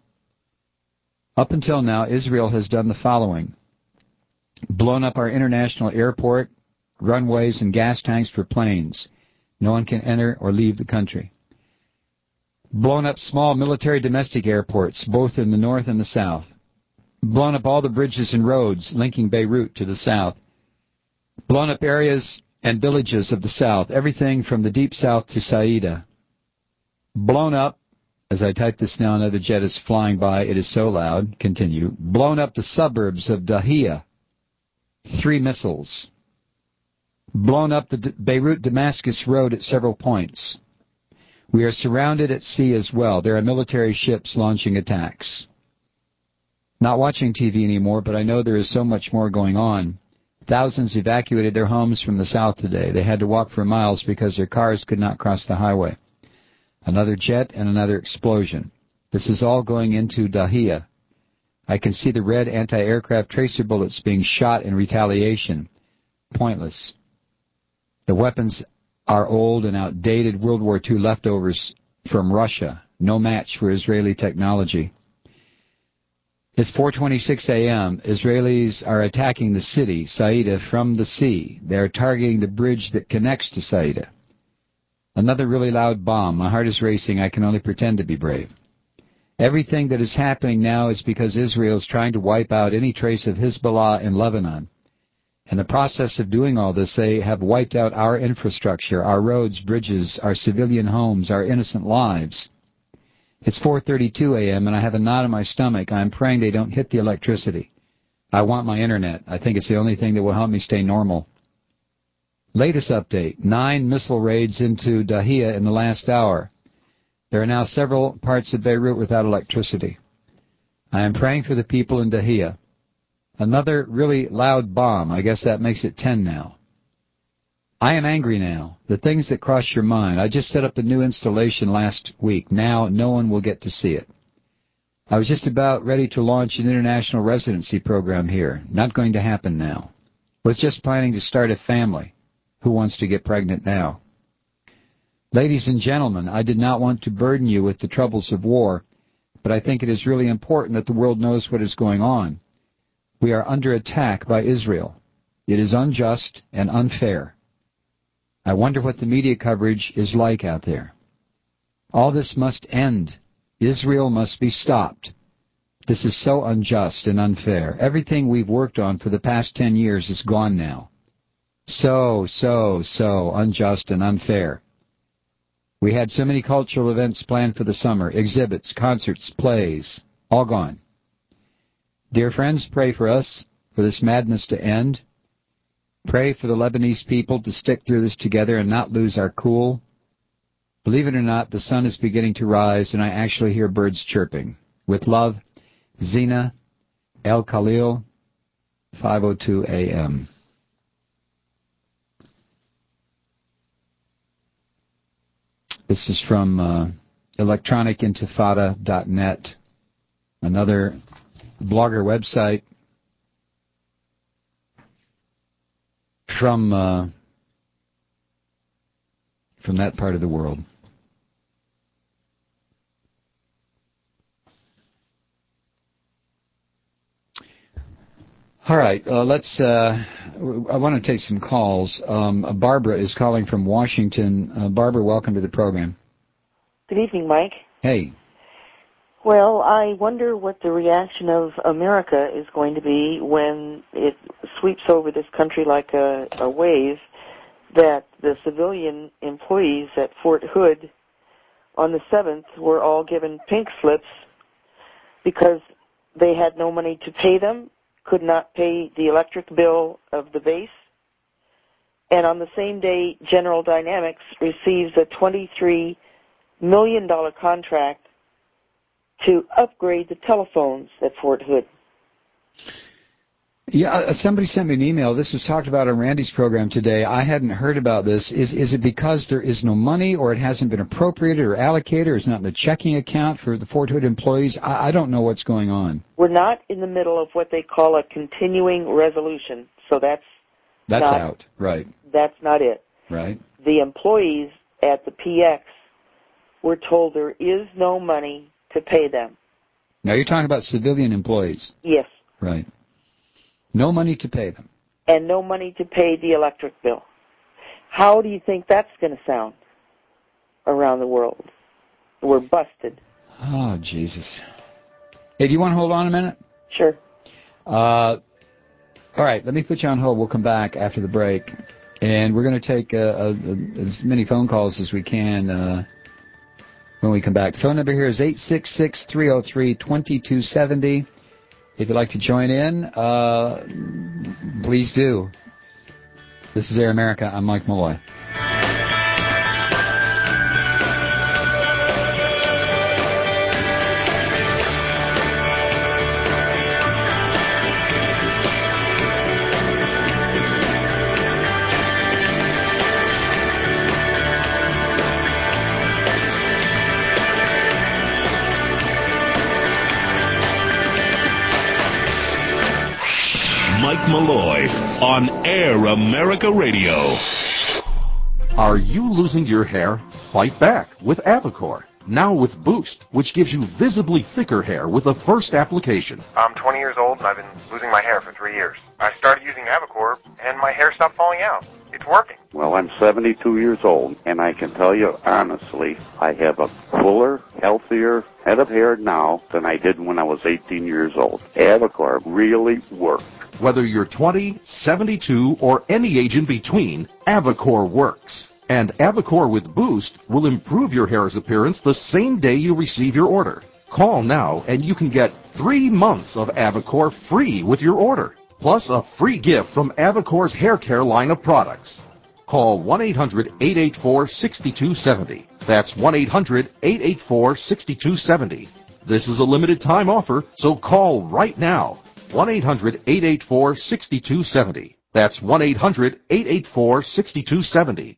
Up until now, Israel has done the following: blown up our international airport, runways, and gas tanks for planes. No one can enter or leave the country. Blown up small military domestic airports, both in the north and the south. Blown up all the bridges and roads linking Beirut to the south. Blown up areas and villages of the south, everything from the deep south to Saida. Blown up, as I type this now, another jet is flying by, it is so loud, continue. Blown up the suburbs of Dahia. 3 missiles. Blown up the Beirut-Damascus road at several points. We are surrounded at sea as well. There are military ships launching attacks. Not watching TV anymore, but I know there is so much more going on. Thousands evacuated their homes from the south today. They had to walk for miles because their cars could not cross the highway. Another jet and another explosion. This is all going into Dahia. I can see the red anti-aircraft tracer bullets being shot in retaliation. Pointless. The weapons are old and outdated World War II leftovers from Russia. No match for Israeli technology. It's 4:26 a.m. Israelis are attacking the city, Saida, from the sea. They are targeting the bridge that connects to Saida. Another really loud bomb. My heart is racing. I can only pretend to be brave. Everything that is happening now is because Israel is trying to wipe out any trace of Hezbollah in Lebanon. In the process of doing all this, they have wiped out our infrastructure, our roads, bridges, our civilian homes, our innocent lives. It's 4:32 a.m. and I have a knot in my stomach. I am praying they don't hit the electricity. I want my internet. I think it's the only thing that will help me stay normal. Latest update, 9 missile raids into Dahia in the last hour. There are now several parts of Beirut without electricity. I am praying for the people in Dahia. Another really loud bomb. I guess that makes it 10 now. I am angry now. The things that cross your mind. I just set up a new installation last week. Now no one will get to see it. I was just about ready to launch an international residency program here. Not going to happen now. Was just planning to start a family. Who wants to get pregnant now? Ladies and gentlemen, I did not want to burden you with the troubles of war, but I think it is really important that the world knows what is going on. We are under attack by Israel. It is unjust and unfair. I wonder what the media coverage is like out there. All this must end. Israel must be stopped. This is so unjust and unfair. Everything we've worked on for the past 10 years is gone now. So unjust and unfair. We had so many cultural events planned for the summer, exhibits, concerts, plays, all gone. Dear friends, pray for us, for this madness to end. Pray for the Lebanese people to stick through this together and not lose our cool. Believe it or not, the sun is beginning to rise, and I actually hear birds chirping. With love, Zena El Khalil, 5:02 a.m. This is from electronicintifada.net, another blogger website from that part of the world. All right, let's. I want to take some calls. Barbara is calling from Washington. Barbara, welcome to the program. Good evening, Mike. Hey. Well, I wonder what the reaction of America is going to be when it sweeps over this country like a wave, that the civilian employees at Fort Hood on the 7th were all given pink slips because they had no money to pay them, could not pay the electric bill of the base, and on the same day, General Dynamics receives a $23 million contract to upgrade the telephones at Fort Hood. Yeah, somebody sent me an email. This was talked about on Randy's program today. I hadn't heard about this. Is it because there is no money, or it hasn't been appropriated or allocated, or it's not in the checking account for the Fort Hood employees? I don't know what's going on. We're not in the middle of what they call a continuing resolution, so that's out, right? That's not it. Right. The employees at the PX were told there is no money to pay them. Now you're talking about civilian employees. Yes. Right. No money to pay them. And no money to pay the electric bill. How do you think that's going to sound around the world? We're busted. Oh, Jesus. Hey, do you want to hold on a minute? Sure. All right, let me put you on hold. We'll come back after the break. And we're going to take as many phone calls as we can when we come back. The phone number here is 866-303-2270. If you'd like to join in, please do. This is Air America. I'm Mike Malloy. Mike Malloy on Air America Radio. Are you losing your hair? Fight back with Avocor. Now with Boost, which gives you visibly thicker hair with a first application. I'm 20 years old and I've been losing my hair for 3 years. I started using Avocor and my hair stopped falling out. It's working. Well, I'm 72 years old, and I can tell you honestly, I have a fuller, healthier head of hair now than I did when I was 18 years old. Avocor really works. Whether you're 20, 72, or any age in between, Avocor works. And Avocor with Boost will improve your hair's appearance the same day you receive your order. Call now and you can get 3 months of Avocor free with your order, plus a free gift from Avocor's hair care line of products. Call 1-800-884-6270. That's 1-800-884-6270. This is a limited time offer, so call right now. 1-800-884-6270. That's 1-800-884-6270.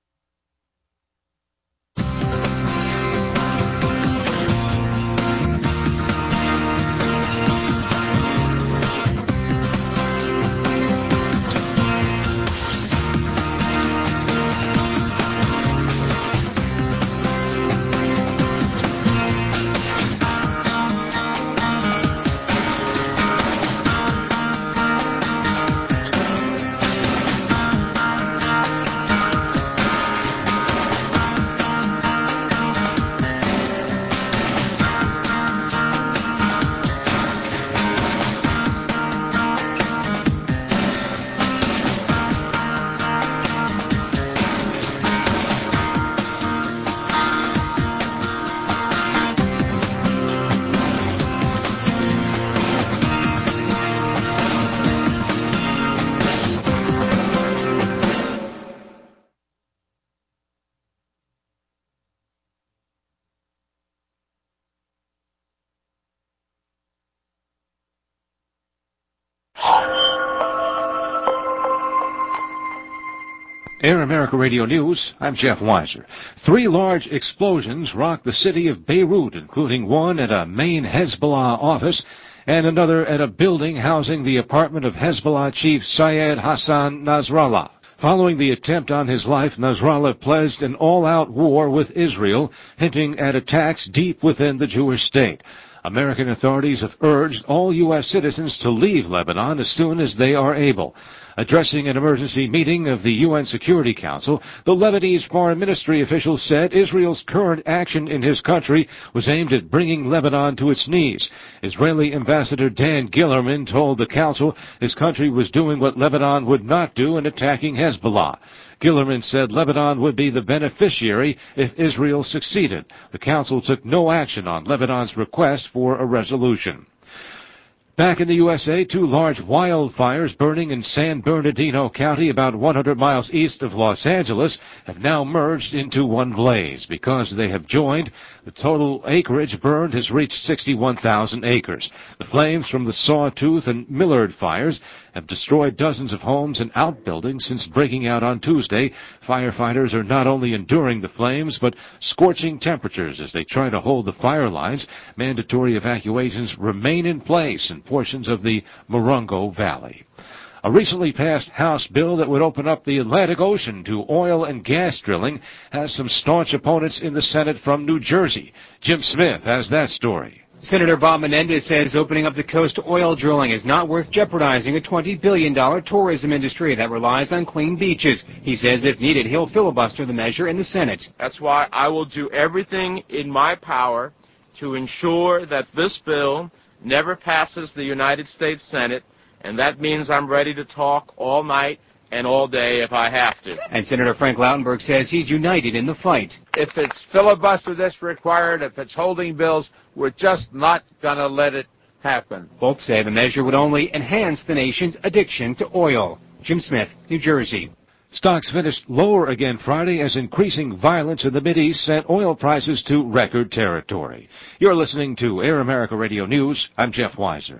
Air America Radio News, I'm Jeff Weiser. 3 large explosions rocked the city of Beirut, including one at a main Hezbollah office and another at a building housing the apartment of Hezbollah chief Syed Hassan Nasrallah. Following the attempt on his life, Nasrallah pledged an all-out war with Israel, hinting at attacks deep within the Jewish state. American authorities have urged all U.S. citizens to leave Lebanon as soon as they are able. Addressing an emergency meeting of the UN Security Council, the Lebanese Foreign Ministry official said Israel's current action in his country was aimed at bringing Lebanon to its knees. Israeli Ambassador Dan Gillerman told the council his country was doing what Lebanon would not do in attacking Hezbollah. Gillerman said Lebanon would be the beneficiary if Israel succeeded. The council took no action on Lebanon's request for a resolution. Back in the USA, 2 large wildfires burning in San Bernardino County, about 100 miles east of Los Angeles, have now merged into one blaze. Because they have joined, the total acreage burned has reached 61,000 acres. The flames from the Sawtooth and Millard fires have destroyed dozens of homes and outbuildings since breaking out on Tuesday. Firefighters are not only enduring the flames, but scorching temperatures as they try to hold the fire lines. Mandatory evacuations remain in place in portions of the Morongo Valley. A recently passed House bill that would open up the Atlantic Ocean to oil and gas drilling has some staunch opponents in the Senate from New Jersey. Jim Smith has that story. Senator Bob Menendez says opening up the coast to oil drilling is not worth jeopardizing a $20 billion tourism industry that relies on clean beaches. He says if needed, he'll filibuster the measure in the Senate. That's why I will do everything in my power to ensure that this bill never passes the United States Senate, and that means I'm ready to talk all night and all day if I have to. And Senator Frank Lautenberg says he's united in the fight. If it's filibuster that's required, if it's holding bills, we're just not going to let it happen. Both say the measure would only enhance the nation's addiction to oil. Jim Smith, New Jersey. Stocks finished lower again Friday as increasing violence in the Mideast sent oil prices to record territory. You're listening to Air America Radio News. I'm Jeff Weiser.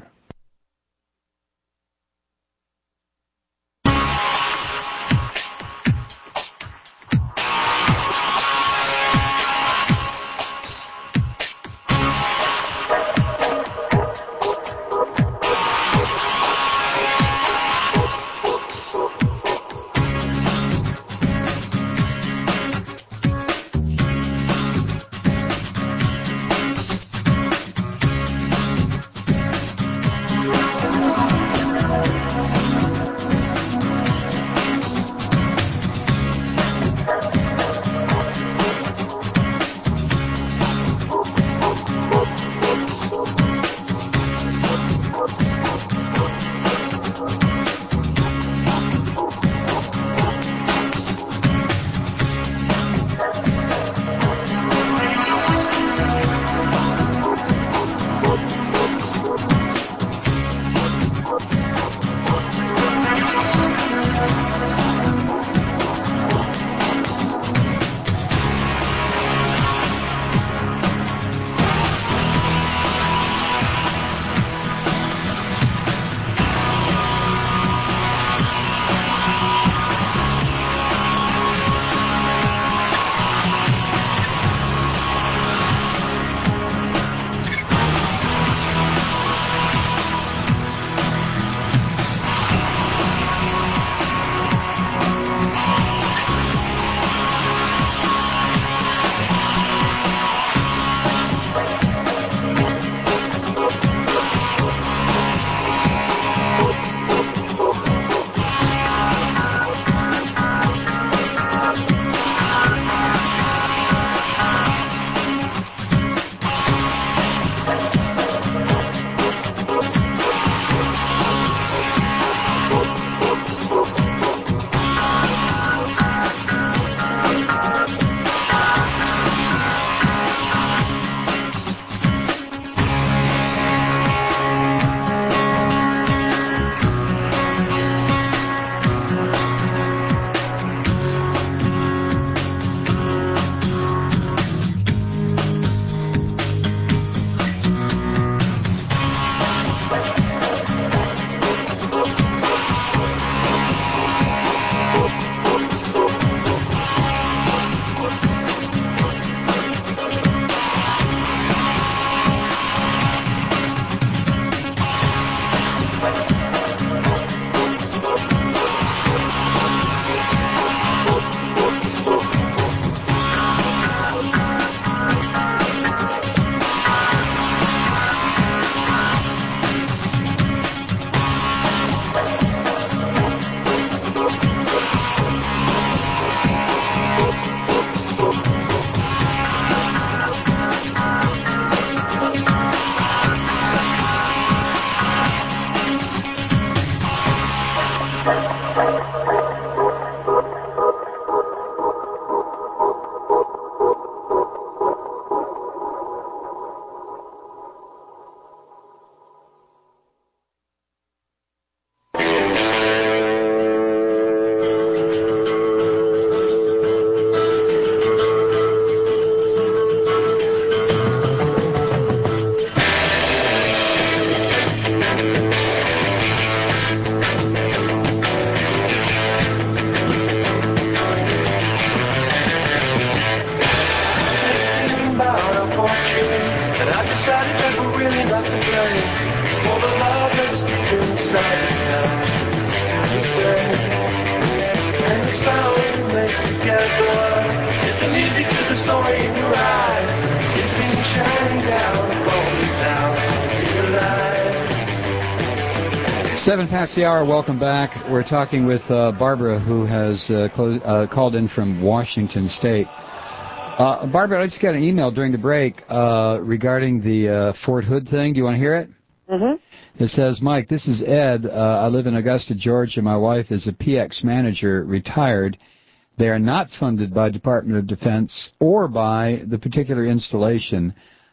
7 past the hour. Welcome back. We're talking with Barbara, who has called in from Washington State. Barbara, I just got an email during the break regarding the Fort Hood thing. Do you want to hear it? Mm-hmm. It says, Mike, this is Ed. I live in Augusta, Georgia. My wife is a PX manager, retired. They are not funded by Department of Defense or by the particular installation.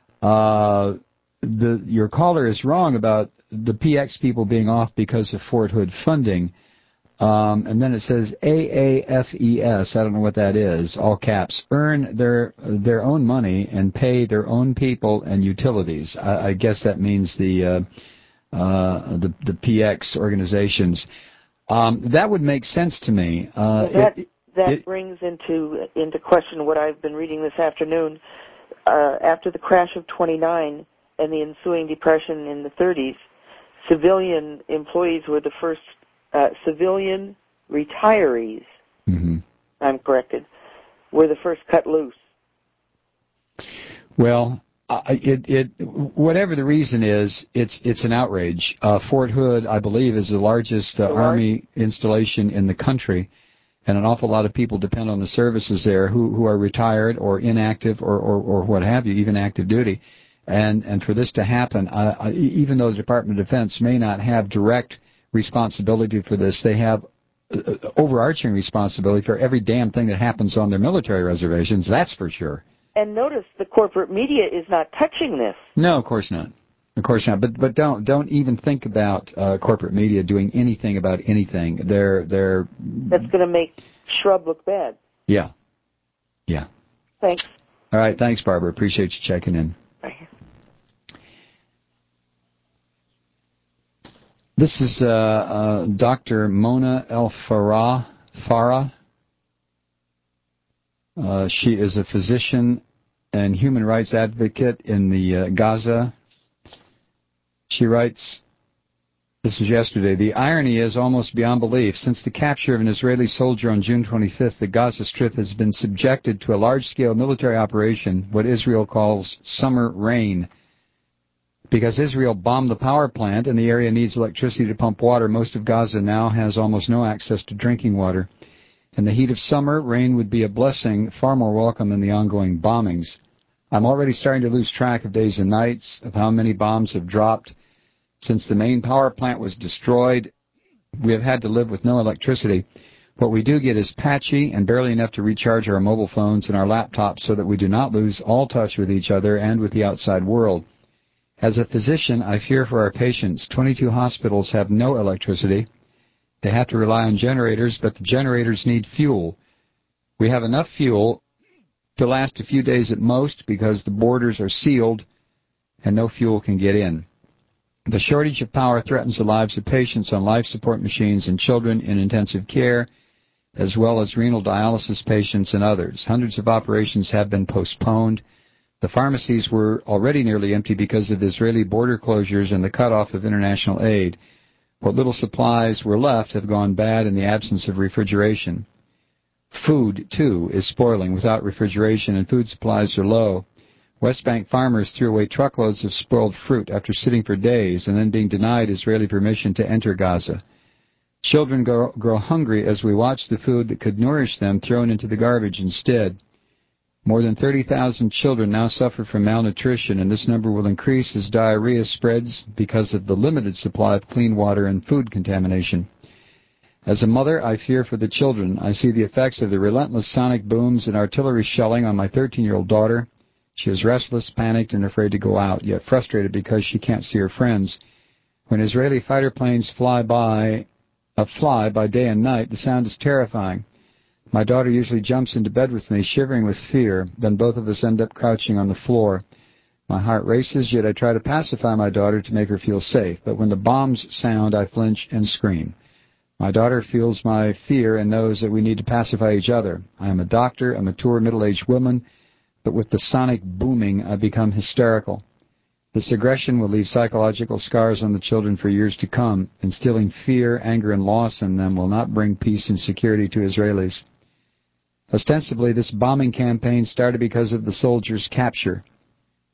Your caller is wrong about the PX people being off because of Fort Hood funding. And then it says AAFES, I don't know what that is, all caps, earn their own money and pay their own people and utilities. I guess that means the PX organizations. That would make sense to me. That brings into question what I've been reading this afternoon. After the crash of 29 and the ensuing depression in the 30s, civilian employees were the first, civilian retirees, I'm corrected, were the first cut loose. Well, whatever the reason is, it's an outrage. Fort Hood, I believe, is the largest Army installation in the country, and an awful lot of people depend on the services there who are retired or inactive or what have you, even active duty. And for this to happen, even though the Department of Defense may not have direct responsibility for this, they have overarching responsibility for every damn thing that happens on their military reservations, that's for sure. And notice the corporate media is not touching this. No, of course not. Of course not. But don't even think about corporate media doing anything about anything. They're That's going to make Shrub look bad. Yeah. Thanks. All right. Thanks, Barbara. Appreciate you checking in. Bye. This is Dr. Mona El-Farah. She is a physician and human rights advocate in the Gaza. She writes, this was yesterday, the irony is almost beyond belief. Since the capture of an Israeli soldier on June 25th, the Gaza Strip has been subjected to a large-scale military operation, what Israel calls summer rain. Because Israel bombed the power plant and the area needs electricity to pump water, most of Gaza now has almost no access to drinking water. In the heat of summer, rain would be a blessing, far more welcome than the ongoing bombings. I'm already starting to lose track of days and nights, of how many bombs have dropped. Since the main power plant was destroyed, we have had to live with no electricity. What we do get is patchy and barely enough to recharge our mobile phones and our laptops so that we do not lose all touch with each other and with the outside world. As a physician, I fear for our patients. 22 hospitals have no electricity. They have to rely on generators, but the generators need fuel. We have enough fuel to last a few days at most because the borders are sealed and no fuel can get in. The shortage of power threatens the lives of patients on life support machines and children in intensive care, as well as renal dialysis patients and others. Hundreds of operations have been postponed. The pharmacies were already nearly empty because of Israeli border closures and the cutoff of international aid. What little supplies were left have gone bad in the absence of refrigeration. Food, too, is spoiling without refrigeration, and food supplies are low. West Bank farmers threw away truckloads of spoiled fruit after sitting for days and then being denied Israeli permission to enter Gaza. Children grow hungry as we watch the food that could nourish them thrown into the garbage instead. More than 30,000 children now suffer from malnutrition, and this number will increase as diarrhea spreads because of the limited supply of clean water and food contamination. As a mother, I fear for the children. I see the effects of the relentless sonic booms and artillery shelling on my 13-year-old daughter. She is restless, panicked, and afraid to go out, yet frustrated because she can't see her friends. When Israeli fighter planes fly by day and night, the sound is terrifying. My daughter usually jumps into bed with me, shivering with fear. Then both of us end up crouching on the floor. My heart races, yet I try to pacify my daughter to make her feel safe. But when the bombs sound, I flinch and scream. My daughter feels my fear and knows that we need to pacify each other. I am a doctor, a mature middle-aged woman, but with the sonic booming, I become hysterical. This aggression will leave psychological scars on the children for years to come. Instilling fear, anger, and loss in them will not bring peace and security to Israelis. Ostensibly, this bombing campaign started because of the soldiers' capture.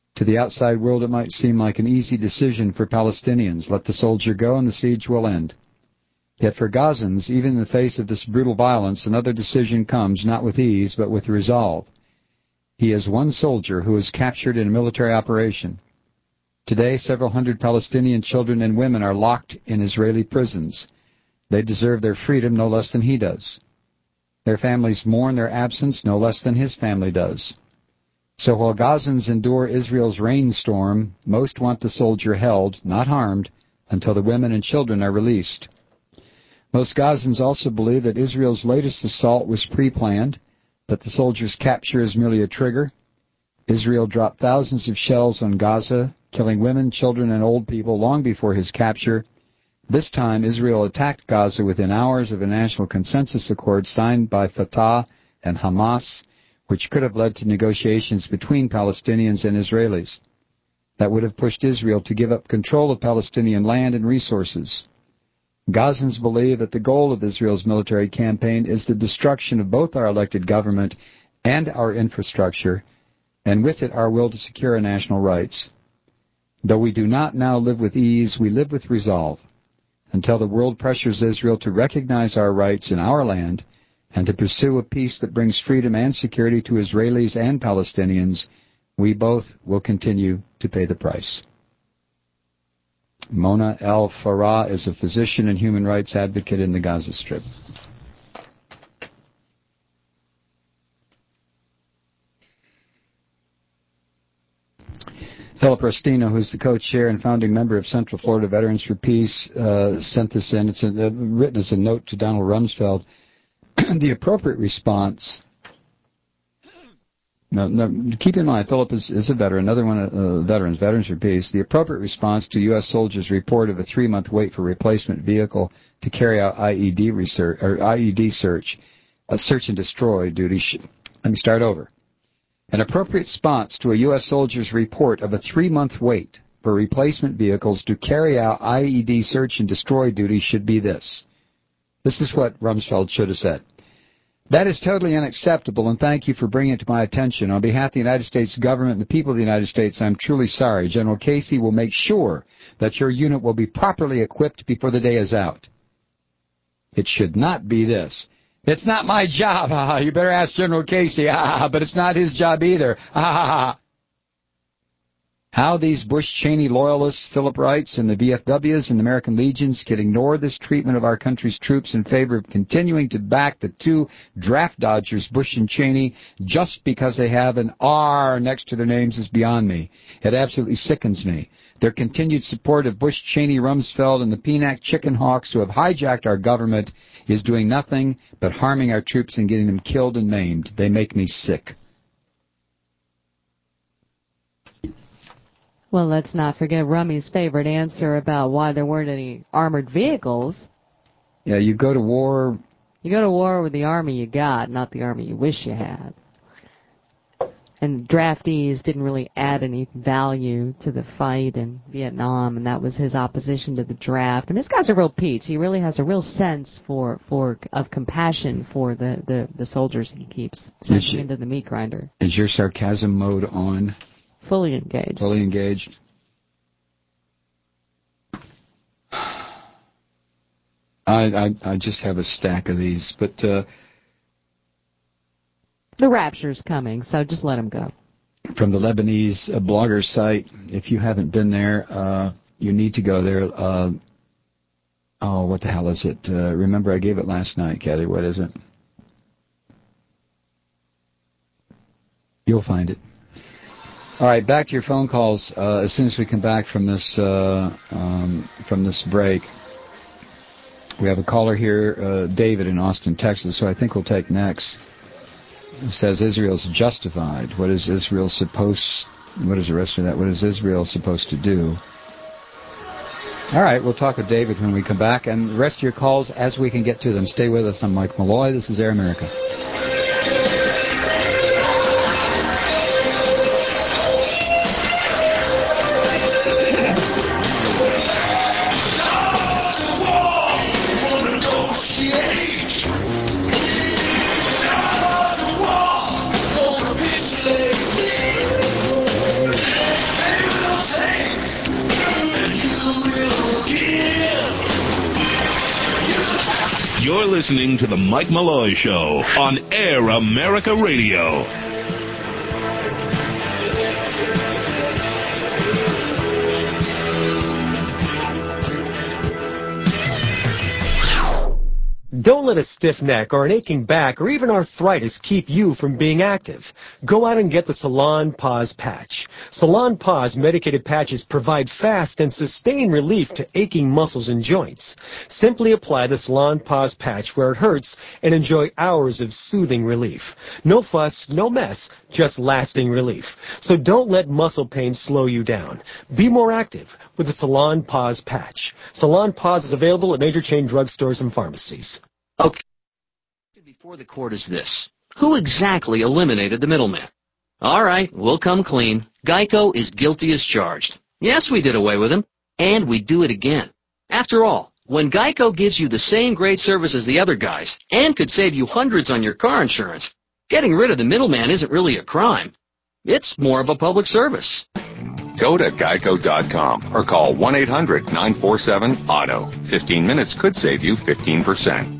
To the outside world, it might seem like an easy decision for Palestinians. Let the soldier go and the siege will end. Yet for Gazans, even in the face of this brutal violence, another decision comes, not with ease, but with resolve. He is one soldier who was captured in a military operation. Today, several hundred Palestinian children and women are locked in Israeli prisons. They deserve their freedom no less than he does. Their families mourn their absence no less than his family does. So while Gazans endure Israel's rainstorm, most want the soldier held, not harmed, until the women and children are released. Most Gazans also believe that Israel's latest assault was pre-planned, that the soldier's capture is merely a trigger. Israel dropped thousands of shells on Gaza, killing women, children, and old people long before his capture. This time, Israel attacked Gaza within hours of a national consensus accord signed by Fatah and Hamas, which could have led to negotiations between Palestinians and Israelis. That would have pushed Israel to give up control of Palestinian land and resources. Gazans believe that the goal of Israel's military campaign is the destruction of both our elected government and our infrastructure, and with it our will to secure our national rights. Though we do not now live with ease, we live with resolve. Until the world pressures Israel to recognize our rights in our land and to pursue a peace that brings freedom and security to Israelis and Palestinians, we both will continue to pay the price. Mona El-Farah is a physician and human rights advocate in the Gaza Strip. Philip Rostino, who's the co-chair and founding member of Central Florida Veterans for Peace, sent this in. It's written as a note to Donald Rumsfeld. The appropriate response... No, keep in mind, Philip is a veteran, another one of Veterans for Peace. The appropriate response to U.S. soldiers' report of a 3-month wait for replacement vehicle to carry out IED research or IED search and destroy duty. Let me start over. An appropriate response to a U.S. soldier's report of a 3-month wait for replacement vehicles to carry out IED search and destroy duty should be this. This is what Rumsfeld should have said. That is totally unacceptable, and thank you for bringing it to my attention. On behalf of the United States government and the people of the United States, I'm truly sorry. General Casey will make sure that your unit will be properly equipped before the day is out. It should not be this. It's not my job. You better ask General Casey. But it's not his job either. How these Bush-Cheney loyalists, Philip Wrights, and the VFWs and the American Legions can ignore this treatment of our country's troops in favor of continuing to back the two draft dodgers, Bush and Cheney, just because they have an R next to their names is beyond me. It absolutely sickens me. Their continued support of Bush, Cheney, Rumsfeld, and the PNAC chicken hawks who have hijacked our government is doing nothing but harming our troops and getting them killed and maimed. They make me sick. Well, let's not forget Rummy's favorite answer about why there weren't any armored vehicles. Yeah, you go to war... You go to war with the army you got, not the army you wish you had. And draftees didn't really add any value to the fight in Vietnam, and that was his opposition to the draft. And this guy's a real peach. He really has a real sense of compassion for the soldiers he keeps sending into the meat grinder. Is your sarcasm mode on? Fully engaged. Fully engaged. I just have a stack of these, but the rapture's coming, so just let him go. From the Lebanese blogger site, if you haven't been there, you need to go there. What the hell is it? Remember, I gave it last night, Kathy. What is it? You'll find it. All right, back to your phone calls as soon as we come back from this break. We have a caller here, David in Austin, Texas, who I think we'll take next. It says Israel's justified. What is Israel supposed to do? All right, we'll talk with David when we come back, and the rest of your calls as we can get to them. Stay with us. I'm Mike Malloy. This is Air America. You're listening to The Mike Malloy Show on Air America Radio. Don't let a stiff neck or an aching back or even arthritis keep you from being active. Go out and get the Salon Pause Patch. Salon Pause medicated patches provide fast and sustained relief to aching muscles and joints. Simply apply the Salon Pause Patch where it hurts and enjoy hours of soothing relief. No fuss, no mess, just lasting relief. So don't let muscle pain slow you down. Be more active with the Salon Pause Patch. Salon Pause is available at major chain drugstores and pharmacies. Okay. Before the court is this. Who exactly eliminated the middleman? All right, we'll come clean. Geico is guilty as charged. Yes, we did away with him, and we do it again. After all, when Geico gives you the same great service as the other guys and could save you hundreds on your car insurance, getting rid of the middleman isn't really a crime. It's more of a public service. Go to geico.com or call 1-800-947-AUTO. 15 minutes could save you 15%.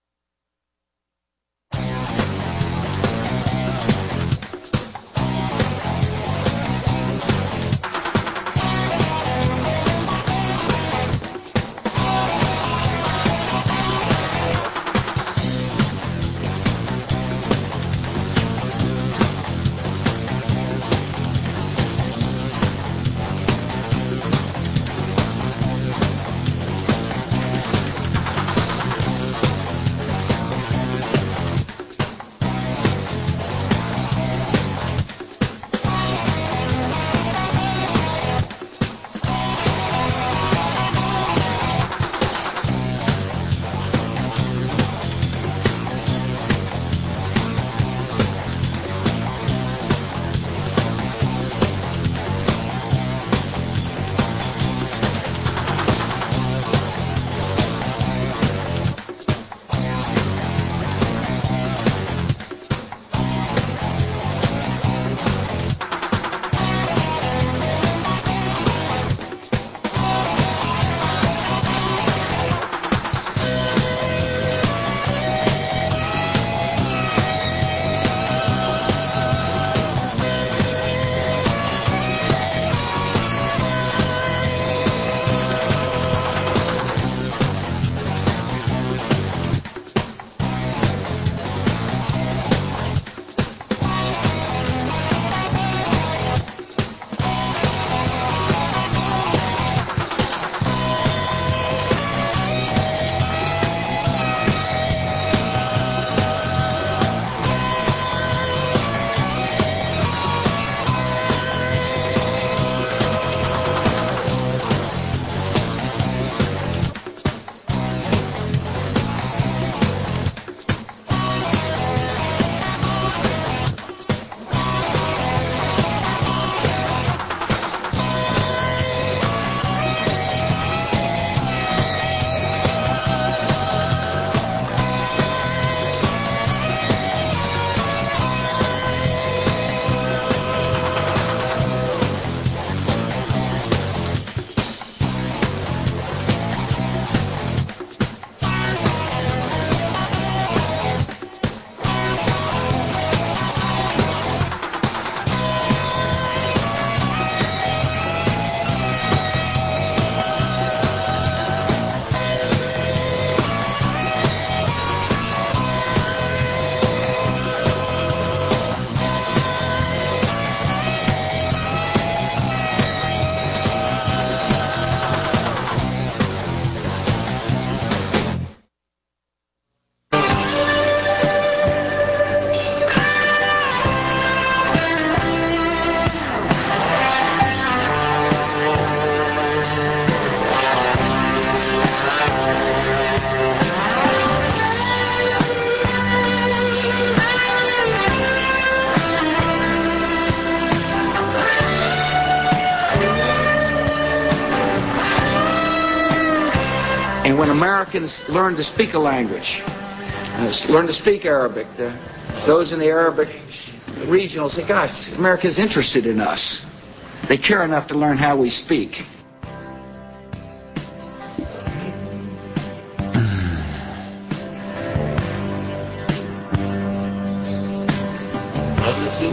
when Americans learn to speak a language, learn to speak Arabic, those in the Arabic region will say, gosh, America's interested in us. They care enough to learn how we speak.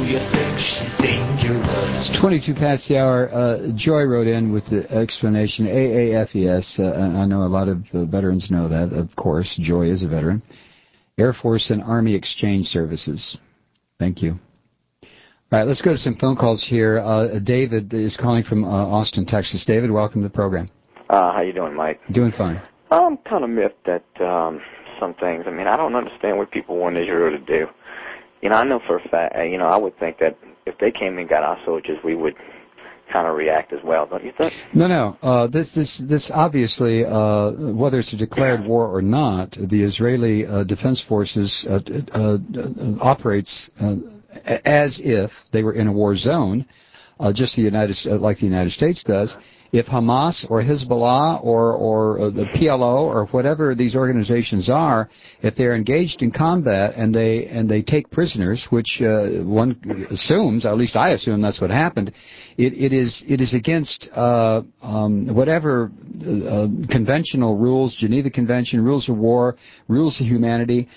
you think she's dangerous? It's 22 past the hour. Joy wrote in with the explanation, AAFES. I know a lot of veterans know that, of course. Joy is a veteran. Air Force and Army Exchange Services. Thank you. All right, let's go to some phone calls here. David is calling from Austin, Texas. David, welcome to the program. How you doing, Mike? Doing fine. I'm kind of miffed at some things. I mean, I don't understand what people want Israel to do. You know, I know for a fact, you know, I would think that if they came and got our soldiers, we would kind of react as well, don't you think? No. This obviously, whether it's a declared war or not, the Israeli Defense Forces operates as if they were in a war zone, just like the United States does. If Hamas or Hezbollah or the PLO or whatever these organizations are, if they're engaged in combat and they take prisoners, which one assumes, at least I assume that's what happened, it is against whatever conventional rules, Geneva Convention, rules of war, rules of humanity,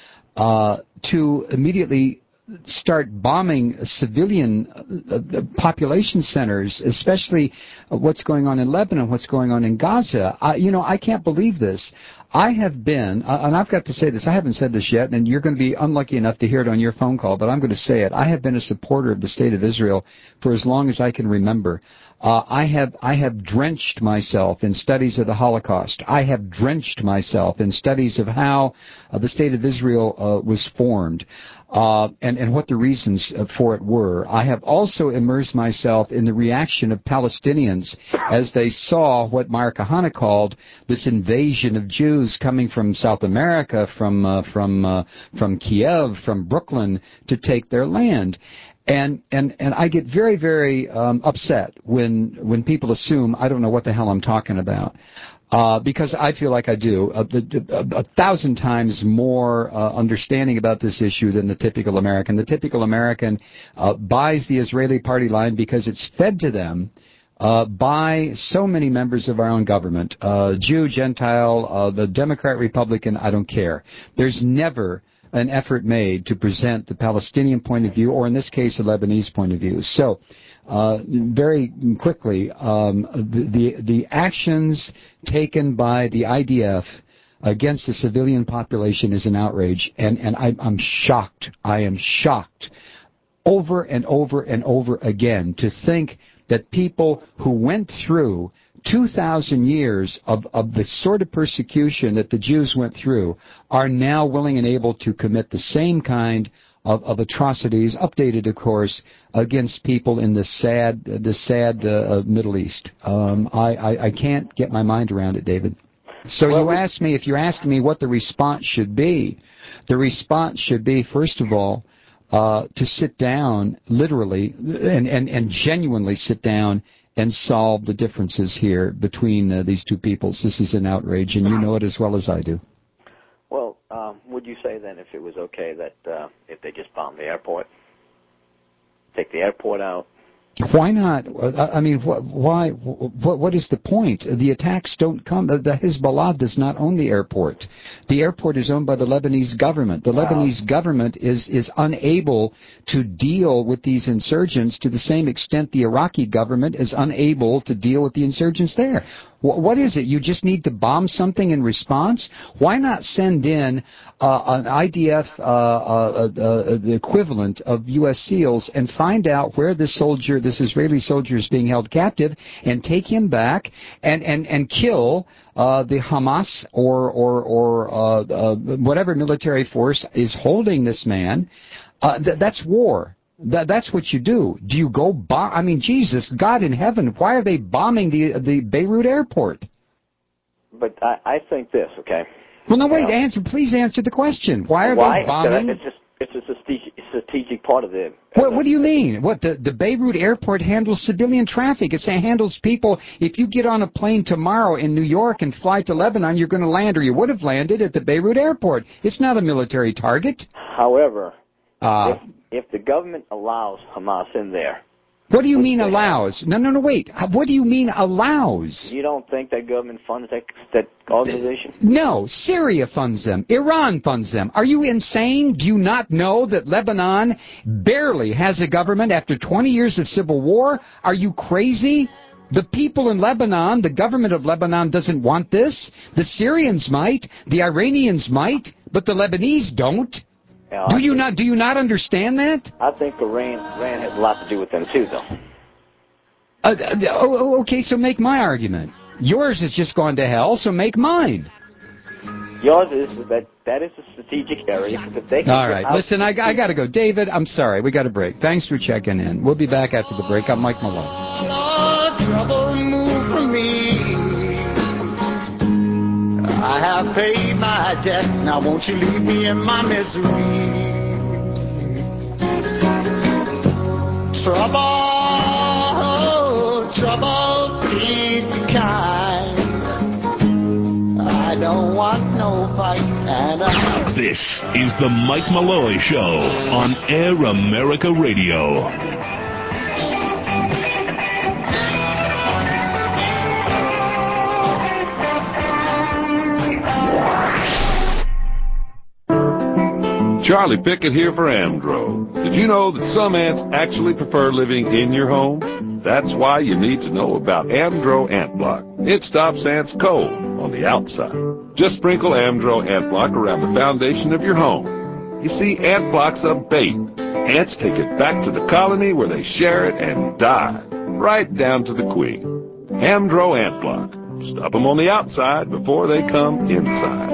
to immediately start bombing civilian population centers, especially what's going on in Lebanon, what's going on in Gaza. I can't believe this. I have been, and I've got to say this, I haven't said this yet, and you're going to be unlucky enough to hear it on your phone call, but I'm going to say it. I have been a supporter of the State of Israel for as long as I can remember. I have drenched myself in studies of the Holocaust. I have drenched myself in studies of how the State of Israel was formed. And what the reasons for it were. I have also immersed myself in the reaction of Palestinians as they saw what Meir Kahane called this invasion of Jews coming from South America, from Kiev, from Brooklyn to take their land. And I get very, very upset when people assume I don't know what the hell I'm talking about. Because I feel like I do 1,000 times more understanding about this issue than the typical American. The typical American buys the Israeli party line because it's fed to them by so many members of our own government, Jew, Gentile, the Democrat, Republican, I don't care. There's never an effort made to present the Palestinian point of view, or in this case, a Lebanese point of view. So, very quickly, the actions taken by the IDF against the civilian population is an outrage, and I'm shocked. I am shocked over and over and over again to think that people who went through 2,000 years of the sort of persecution that the Jews went through are now willing and able to commit the same kind of atrocities, updated, of course, against people in the sad Middle East. I can't get my mind around it, David. So you asked me, if you're asking me what the response should be, the response should be, first of all, to sit down, literally, and genuinely sit down and solve the differences here between these two peoples. This is an outrage, and you know it as well as I do. Well, would you say then if it was okay that if they just bombed the airport, take the airport out? Why not? I mean, why? What is the point? The attacks don't come. The Hezbollah does not own the airport. The airport is owned by the Lebanese government. The Lebanese government is unable to deal with these insurgents to the same extent the Iraqi government is unable to deal with the insurgents there. What is it? You just need to bomb something in response? Why not send in an IDF, the equivalent of U.S. SEALs, and find out where this Israeli soldier is being held captive, and take him back and kill the Hamas or whatever military force is holding this man? That's war. That's what you do. Do you go bomb? I mean, Jesus, God in heaven, why are they bombing the Beirut airport? But I think this, okay? Well, no, wait, please answer the question. Why are they bombing? It's a strategic part of it. What do you mean? What, the Beirut airport handles civilian traffic. It handles people. If you get on a plane tomorrow in New York and fly to Lebanon, you're going to land, or you would have landed, at the Beirut airport. It's not a military target. However, if the government allows Hamas in there, What do you mean allows? No, wait. What do you mean allows? You don't think that government funds that organization? No, Syria funds them. Iran funds them. Are you insane? Do you not know that Lebanon barely has a government after 20 years of civil war? Are you crazy? The people in Lebanon, the government of Lebanon doesn't want this. The Syrians might. The Iranians might. But the Lebanese don't. Yeah, do you not understand that? I think Iran has a lot to do with them too, though. Okay, so make my argument. Yours has just gone to hell, so make mine. Yours is that is a strategic area. If they can All right, listen, I got to go. David, I'm sorry, we got a break. Thanks for checking in. We'll be back after the break. I'm Mike Malone. Trouble move from me. I have paid my debt. Now won't you leave me in my misery? Trouble, please be kind. I don't want no fight. This is the Mike Malloy Show on Air America Radio. Charlie Pickett here for Amdro. Did you know that some ants actually prefer living in your home? That's why you need to know about Amdro Ant Block. It stops ants cold on the outside. Just sprinkle Amdro Ant Block around the foundation of your home. You see, Ant Block's a bait. Ants take it back to the colony where they share it and die, right down to the queen. Amdro Ant Block. Stop them on the outside before they come inside.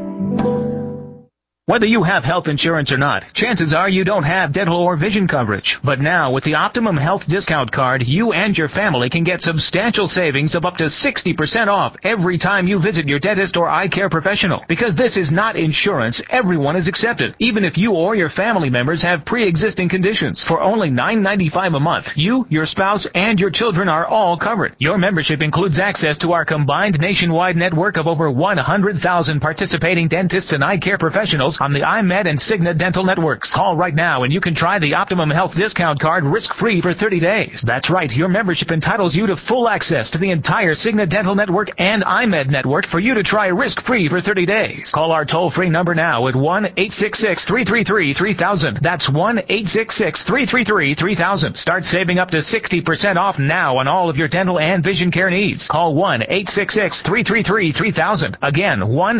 Whether you have health insurance or not, chances are you don't have dental or vision coverage. But now, with the Optimum Health Discount Card, you and your family can get substantial savings of up to 60% off every time you visit your dentist or eye care professional. Because this is not insurance, everyone is accepted, even if you or your family members have pre-existing conditions. For only $9.95 a month, you, your spouse, and your children are all covered. Your membership includes access to our combined nationwide network of over 100,000 participating dentists and eye care professionals on the iMed and Cigna dental networks. Call right now and you can try the Optimum Health Discount Card risk-free for 30 days. That's right, your membership entitles you to full access to the entire Cigna dental network and iMed network for you to try risk-free for 30 days. Call our toll-free number now at 1-866-333-3000. That's 1-866-333-3000. Start saving up to 60% off now on all of your dental and vision care needs. Call 1-866-333-3000. Again,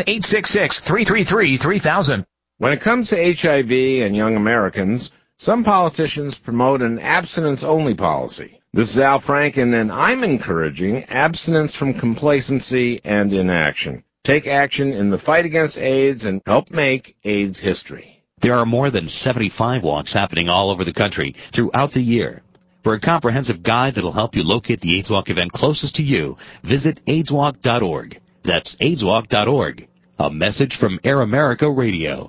1-866-333-3000. When it comes to HIV and young Americans, some politicians promote an abstinence-only policy. This is Al Franken, and I'm encouraging abstinence from complacency and inaction. Take action in the fight against AIDS and help make AIDS history. There are more than 75 walks happening all over the country throughout the year. For a comprehensive guide that'll help you locate the AIDS Walk event closest to you, visit AIDSWalk.org. That's AIDSWalk.org. A message from Air America Radio.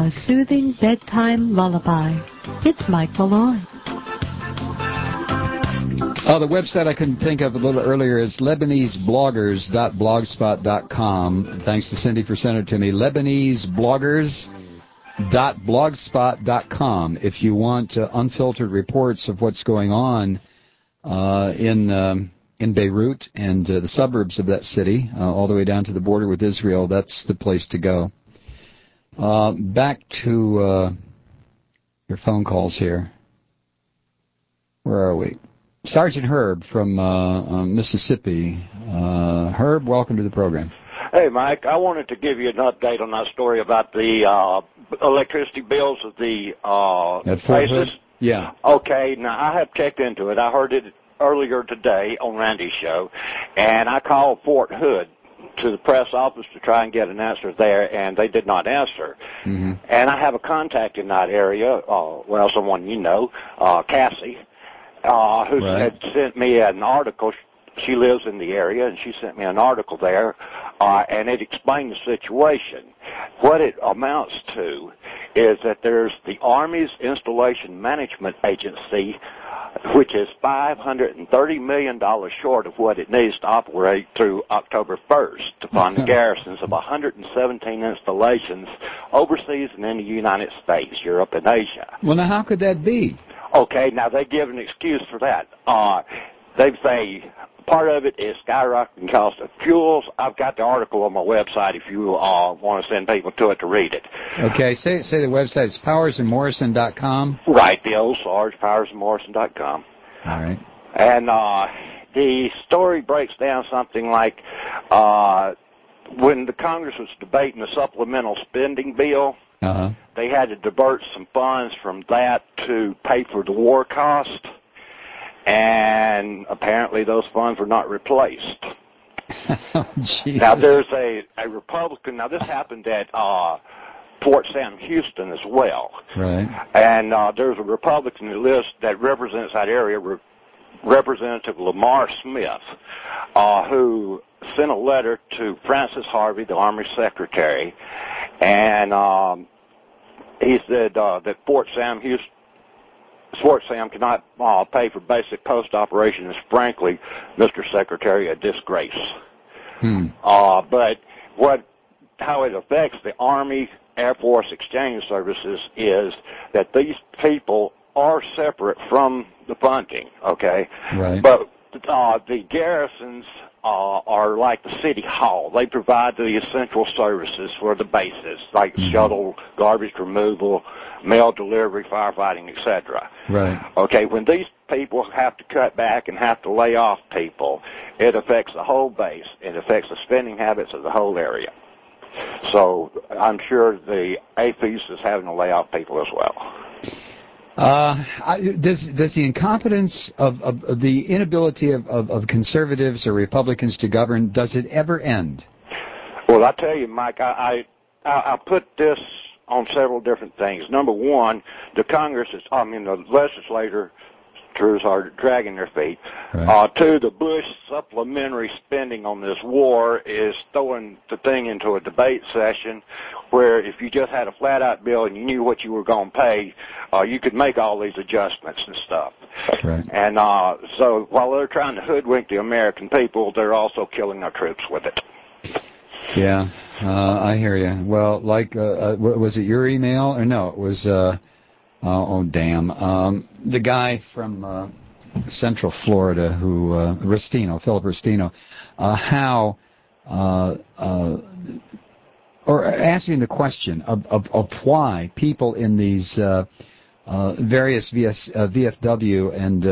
A soothing bedtime lullaby. It's Mike Malloy. The website I couldn't think of a little earlier is LebaneseBloggers.blogspot.com. Thanks to Cindy for sending it to me. LebaneseBloggers.blogspot.com. If you want unfiltered reports of what's going on in Beirut and the suburbs of that city, all the way down to the border with Israel, that's the place to go. Back to your phone calls here. Where are we? Sergeant Herb from Mississippi. Herb, welcome to the program. Hey, Mike, I wanted to give you an update on that story about the electricity bills of the At Fort Hood? Yeah. Okay, now I have checked into it. I heard it earlier today on Randy's show, and I called Fort Hood to the press office to try and get an answer there, and they did not answer. Mm-hmm. And I have a contact in that area, someone you know, Cassie, who had sent me an article. She lives in the area, and she sent me an article there, and it explained the situation. What it amounts to is that there's the Army's Installation Management Agency, which is $530 million short of what it needs to operate through October 1st upon the garrisons of 117 installations overseas and in the United States, Europe, and Asia. Well, now, how could that be? Okay, now they give an excuse for that. They say part of it is skyrocketing cost of fuels. I've got the article on my website if you want to send people to it to read it. Okay, say the website. It's powersandmorrison.com. Right, the old Sarge, powersandmorrison.com. All right. And the story breaks down something like when the Congress was debating the supplemental spending bill, they had to divert some funds from that to pay for the war cost, and apparently those funds were not replaced. Oh, Jesus. Now, there's a Republican, now this happened at Fort Sam Houston as well. Right. And there's a Republican that represents that area, Representative Lamar Smith, who sent a letter to Francis Harvey, the Army Secretary, and he said that Fort Sam cannot pay for basic post operations. Frankly, Mr. Secretary, a disgrace. But how it affects the Army Air Force Exchange Services is that these people are separate from the funding, okay? Right. But the garrisons are like the city hall. They provide the essential services for the bases, like shuttle, garbage removal, mail delivery, firefighting, etc. Right. Okay, when these people have to cut back and have to lay off people, it affects the whole base. It affects the spending habits of the whole area. So I'm sure the AFES is having to lay off people as well. Does the incompetence of the inability of conservatives or Republicans to govern, does it ever end? Well, I tell you, Mike, I put this on several different things. Number one, the the legislators are dragging their feet. Right. Two, the Bush supplementary spending on this war is throwing the thing into a debate session where if you just had a flat-out bill and you knew what you were going to pay, you could make all these adjustments and stuff. Right. And so while they're trying to hoodwink the American people, they're also killing our troops with it. Yeah, I hear you. Well, like, was it your email? Or no, it was... the guy from Central Florida who, Philip Restino, asking the question of why people in these various VFW and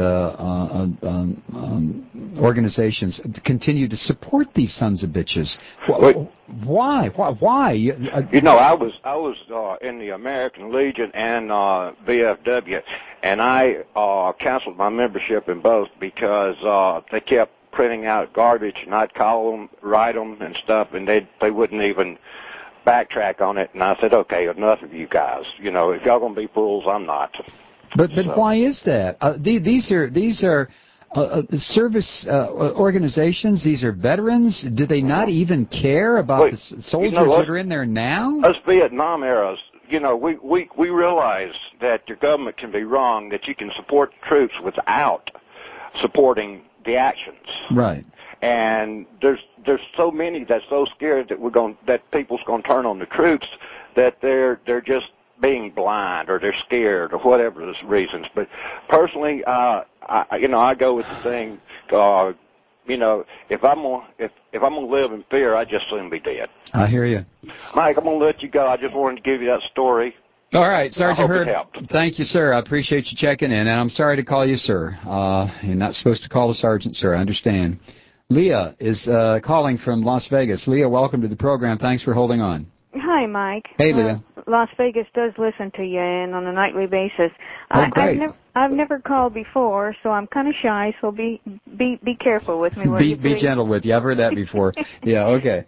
organizations continue to support these sons of bitches. Why? You know, I was in the American Legion and VFW, and I canceled my membership in both because they kept printing out garbage, and I'd call them, write them, and stuff, and they wouldn't even backtrack on it. And I said, okay, enough of you guys. You know, if y'all gonna be fools, I'm not. But why is that? These are service organizations. These are veterans. Do they not even care about the soldiers that are in there now? Us Vietnam era we realize that your government can be wrong, that you can support troops without supporting the actions. Right. And there's so many that's so scared that people's going to turn on the troops that they're just being blind or they're scared or whatever the reasons. But personally, I go with the thing. If I'm gonna live in fear, I just soon be dead. I hear you, Mike. I'm gonna let you go. I just wanted to give you that story. All right, Sergeant Hurd. Helped. Thank you, sir. I appreciate you checking in, and I'm sorry to call you sir. You're not supposed to call the sergeant, sir. I understand. Leah is calling from Las Vegas. Leah, welcome to the program. Thanks for holding on. Hi, Mike. Hey, Leah. Las Vegas does listen to you and on a nightly basis. Oh, great. I've never called before, so I'm kind of shy. So be careful with me. Be gentle with you. I've heard that before. Yeah. Okay.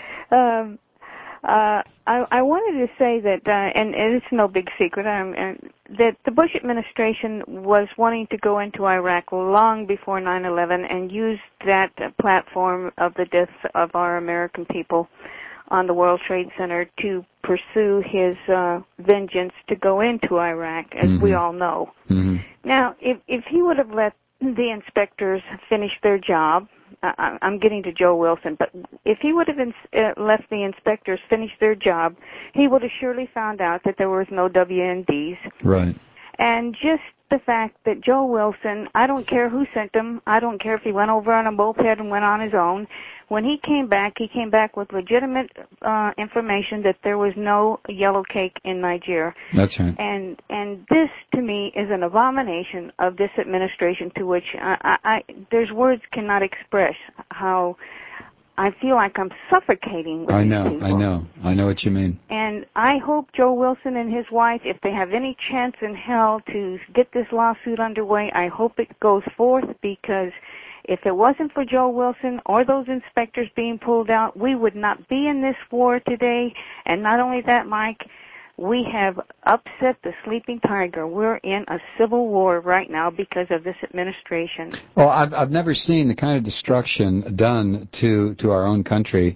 I wanted to say that, and it's no big secret, that the Bush administration was wanting to go into Iraq long before 9/11 and use that platform of the deaths of our American people on the World Trade Center to pursue his vengeance to go into Iraq, as we all know. Mm-hmm. Now, if he would have let the inspectors finish their job, I'm getting to Joe Wilson, but if he would have left the inspectors finish their job, he would have surely found out that there was no WMDs. Right. And just the fact that Joe Wilson, I don't care who sent him, I don't care if he went over on a moped and went on his own, when he came back with legitimate information that there was no yellow cake in Nigeria. That's right. And this, to me, is an abomination of this administration, to which there's words cannot express how I feel like I'm suffocating with these people. I know what you mean. And I hope Joe Wilson and his wife, if they have any chance in hell to get this lawsuit underway, I hope it goes forth, because if it wasn't for Joe Wilson or those inspectors being pulled out, we would not be in this war today. And not only that, Mike, we have upset the sleeping tiger. We're in a civil war right now because of this administration. Well, I've never seen the kind of destruction done to our own country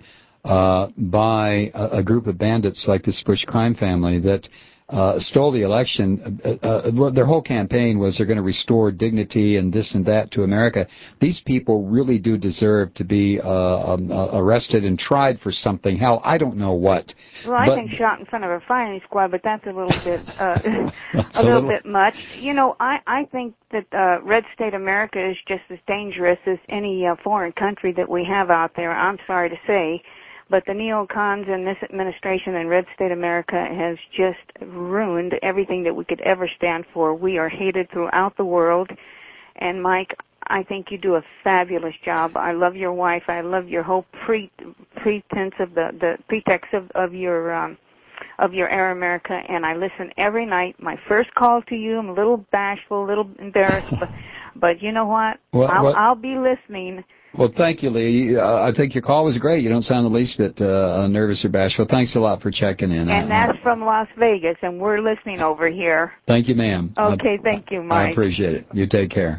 by a group of bandits like this Bush crime family that stole the election. Their whole campaign was they're going to restore dignity and this and that to America. These people really do deserve to be arrested and tried for something. Hell, I don't know what. Well, I think shot in front of a firing squad, but that's a little bit a little bit much. I think that Red State America is just as dangerous as any foreign country that we have out there. I'm sorry to say. But the neocons in this administration and Red State America has just ruined everything that we could ever stand for. We are hated throughout the world. And, Mike, I think you do a fabulous job. I love your wife. I love your whole pretense of the pretext of your Air America. And I listen every night. My first call to you, I'm a little bashful, a little embarrassed. but you know what? I'll be listening. Well, thank you, Lee. I think your call was great. You don't sound the least bit nervous or bashful. Thanks a lot for checking in. And that's from Las Vegas, and we're listening over here. Thank you, ma'am. Okay, thank you, Mike. I appreciate it. You take care.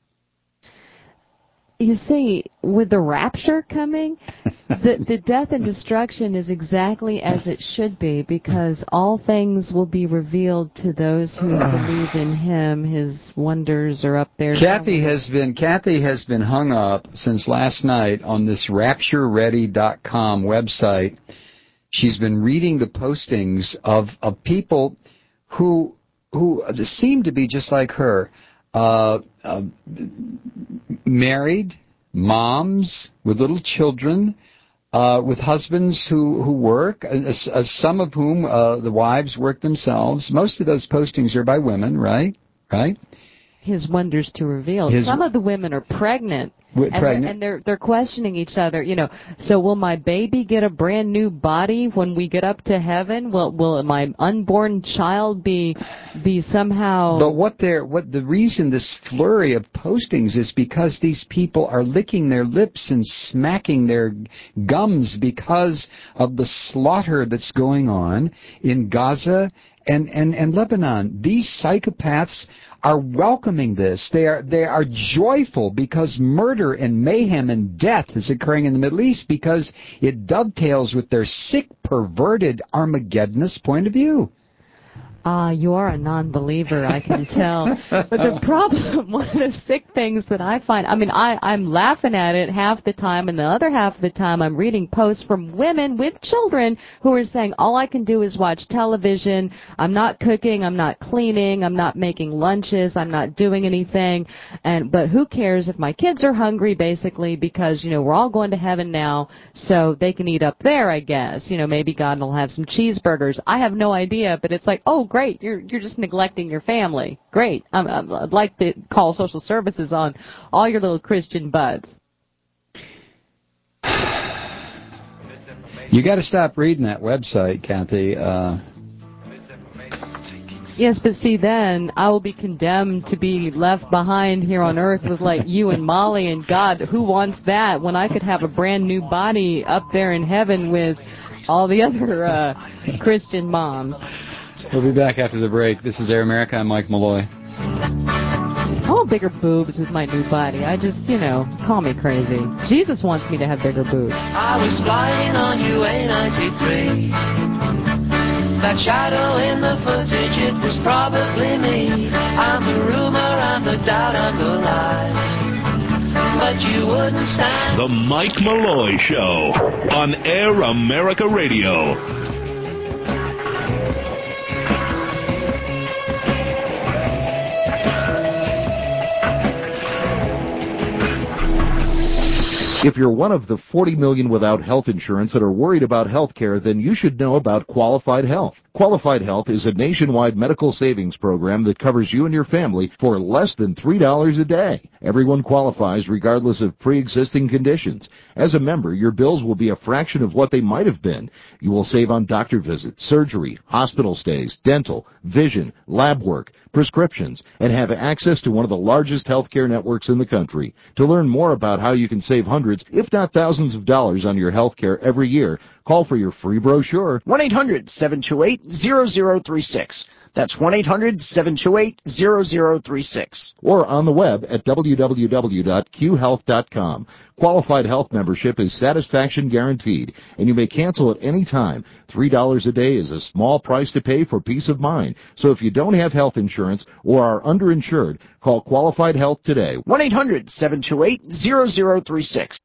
You see, with the rapture coming, the death and destruction is exactly as it should be, because all things will be revealed to those who believe in Him. His wonders are up there. Kathy has been hung up since last night on this RaptureReady.com website. She's been reading the postings of people who seem to be just like her. Married, moms with little children, with husbands who work, some of whom the wives work themselves. Most of those postings are by women, right? His wonders to reveal. Some of the women are pregnant. And they're questioning each other, so will my baby get a brand new body when we get up to heaven? Will my unborn child be somehow? But the reason this flurry of postings is because these people are licking their lips and smacking their gums because of the slaughter that's going on in Gaza and Lebanon. These psychopaths are welcoming this. They are joyful because murder and mayhem and death is occurring in the Middle East, because it dovetails with their sick, perverted Armageddonist point of view. You are a non-believer, I can tell. But the problem, one of the sick things that I find, I mean, I'm laughing at it half the time, and the other half of the time I'm reading posts from women with children who are saying, all I can do is watch television, I'm not cooking, I'm not cleaning, I'm not making lunches, I'm not doing anything, but who cares if my kids are hungry, basically, because, we're all going to heaven now, so they can eat up there, I guess. Maybe God will have some cheeseburgers. I have no idea, but it's like, oh, great, you're just neglecting your family. Great. I'd like to call social services on all your little Christian buds. You got to stop reading that website, Kathy. Yes, but see, then I will be condemned to be left behind here on earth with, like, you and Molly and God. Who wants that when I could have a brand new body up there in heaven with all the other Christian moms? We'll be back after the break. This is Air America. I'm Mike Malloy. I want bigger boobs with my new body. I just, call me crazy. Jesus wants me to have bigger boobs. I was flying on UA-93. That shadow in the footage, it was probably me. I'm the rumor, I'm the doubt, I'm the lie. But you wouldn't stand. The Mike Malloy Show on Air America Radio. If you're one of the 40 million without health insurance that are worried about health care, then you should know about Qualified Health. Qualified Health is a nationwide medical savings program that covers you and your family for less than $3 a day. Everyone qualifies regardless of pre-existing conditions. As a member, your bills will be a fraction of what they might have been. You will save on doctor visits, surgery, hospital stays, dental, vision, lab work, prescriptions, and have access to one of the largest healthcare networks in the country. To learn more about how you can save hundreds, if not thousands of dollars on your healthcare every year, call for your free brochure. 1-800-728-0036. That's 1-800-728-0036. Or on the web at www.qhealth.com. Qualified Health membership is satisfaction guaranteed, and you may cancel at any time. $3 a day is a small price to pay for peace of mind. So if you don't have health insurance or are underinsured, call Qualified Health today. 1-800-728-0036.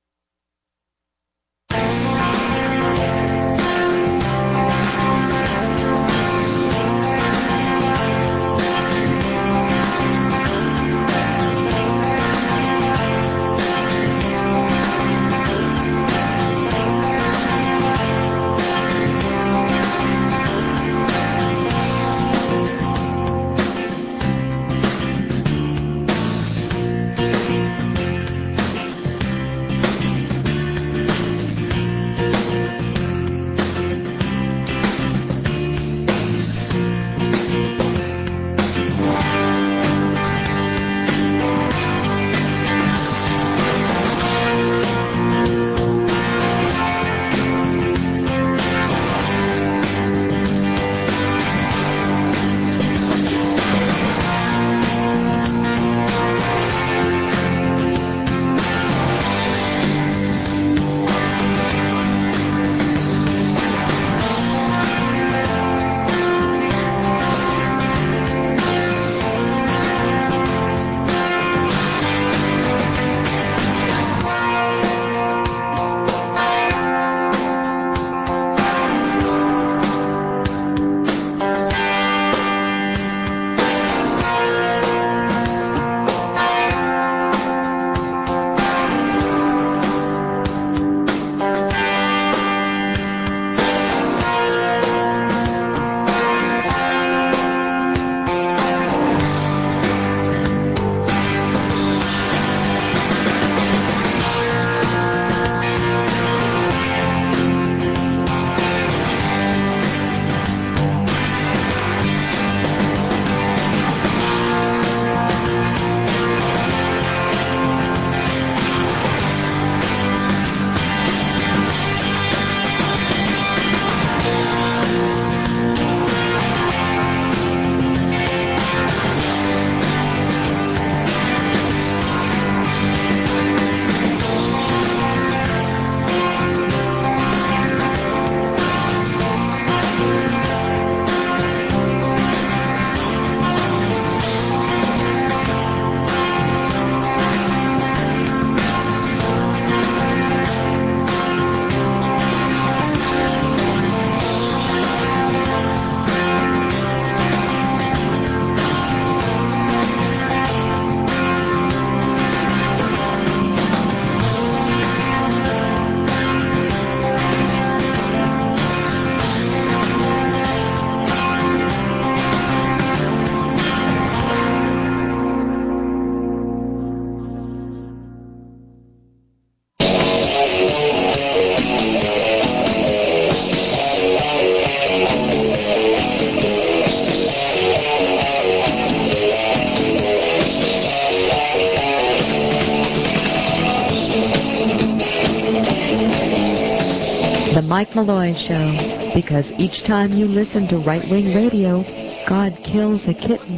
Mike Malloy Show, because each time you listen to right-wing radio, God kills a kitten.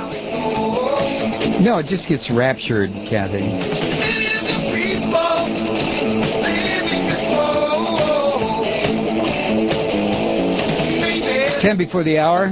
No, it just gets raptured, Kathy. It's 10 before the hour.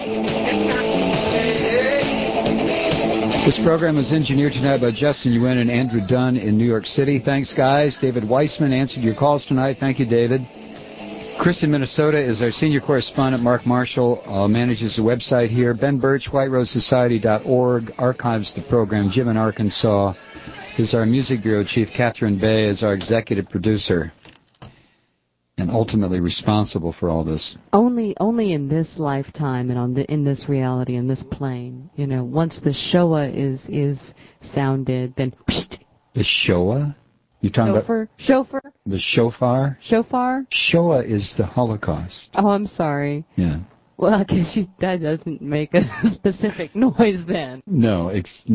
This program was engineered tonight by Justin Yuen and Andrew Dunn in New York City. Thanks, guys. David Weissman answered your calls tonight. Thank you, David. Chris in Minnesota is our senior correspondent. Mark Marshall manages the website here. Ben Birch, WhiteRoseSociety.org, archives the program. Jim in Arkansas is our music bureau chief. Catherine Bay is our executive producer and ultimately responsible for all this. Only in this lifetime and in this reality, in this plane, once the Shoah is sounded, then... The Shoah? You're talking about... Shofar? The shofar? Shofar? Shoah is the Holocaust. Oh, I'm sorry. Yeah. Well, I guess that doesn't make a specific noise then. No,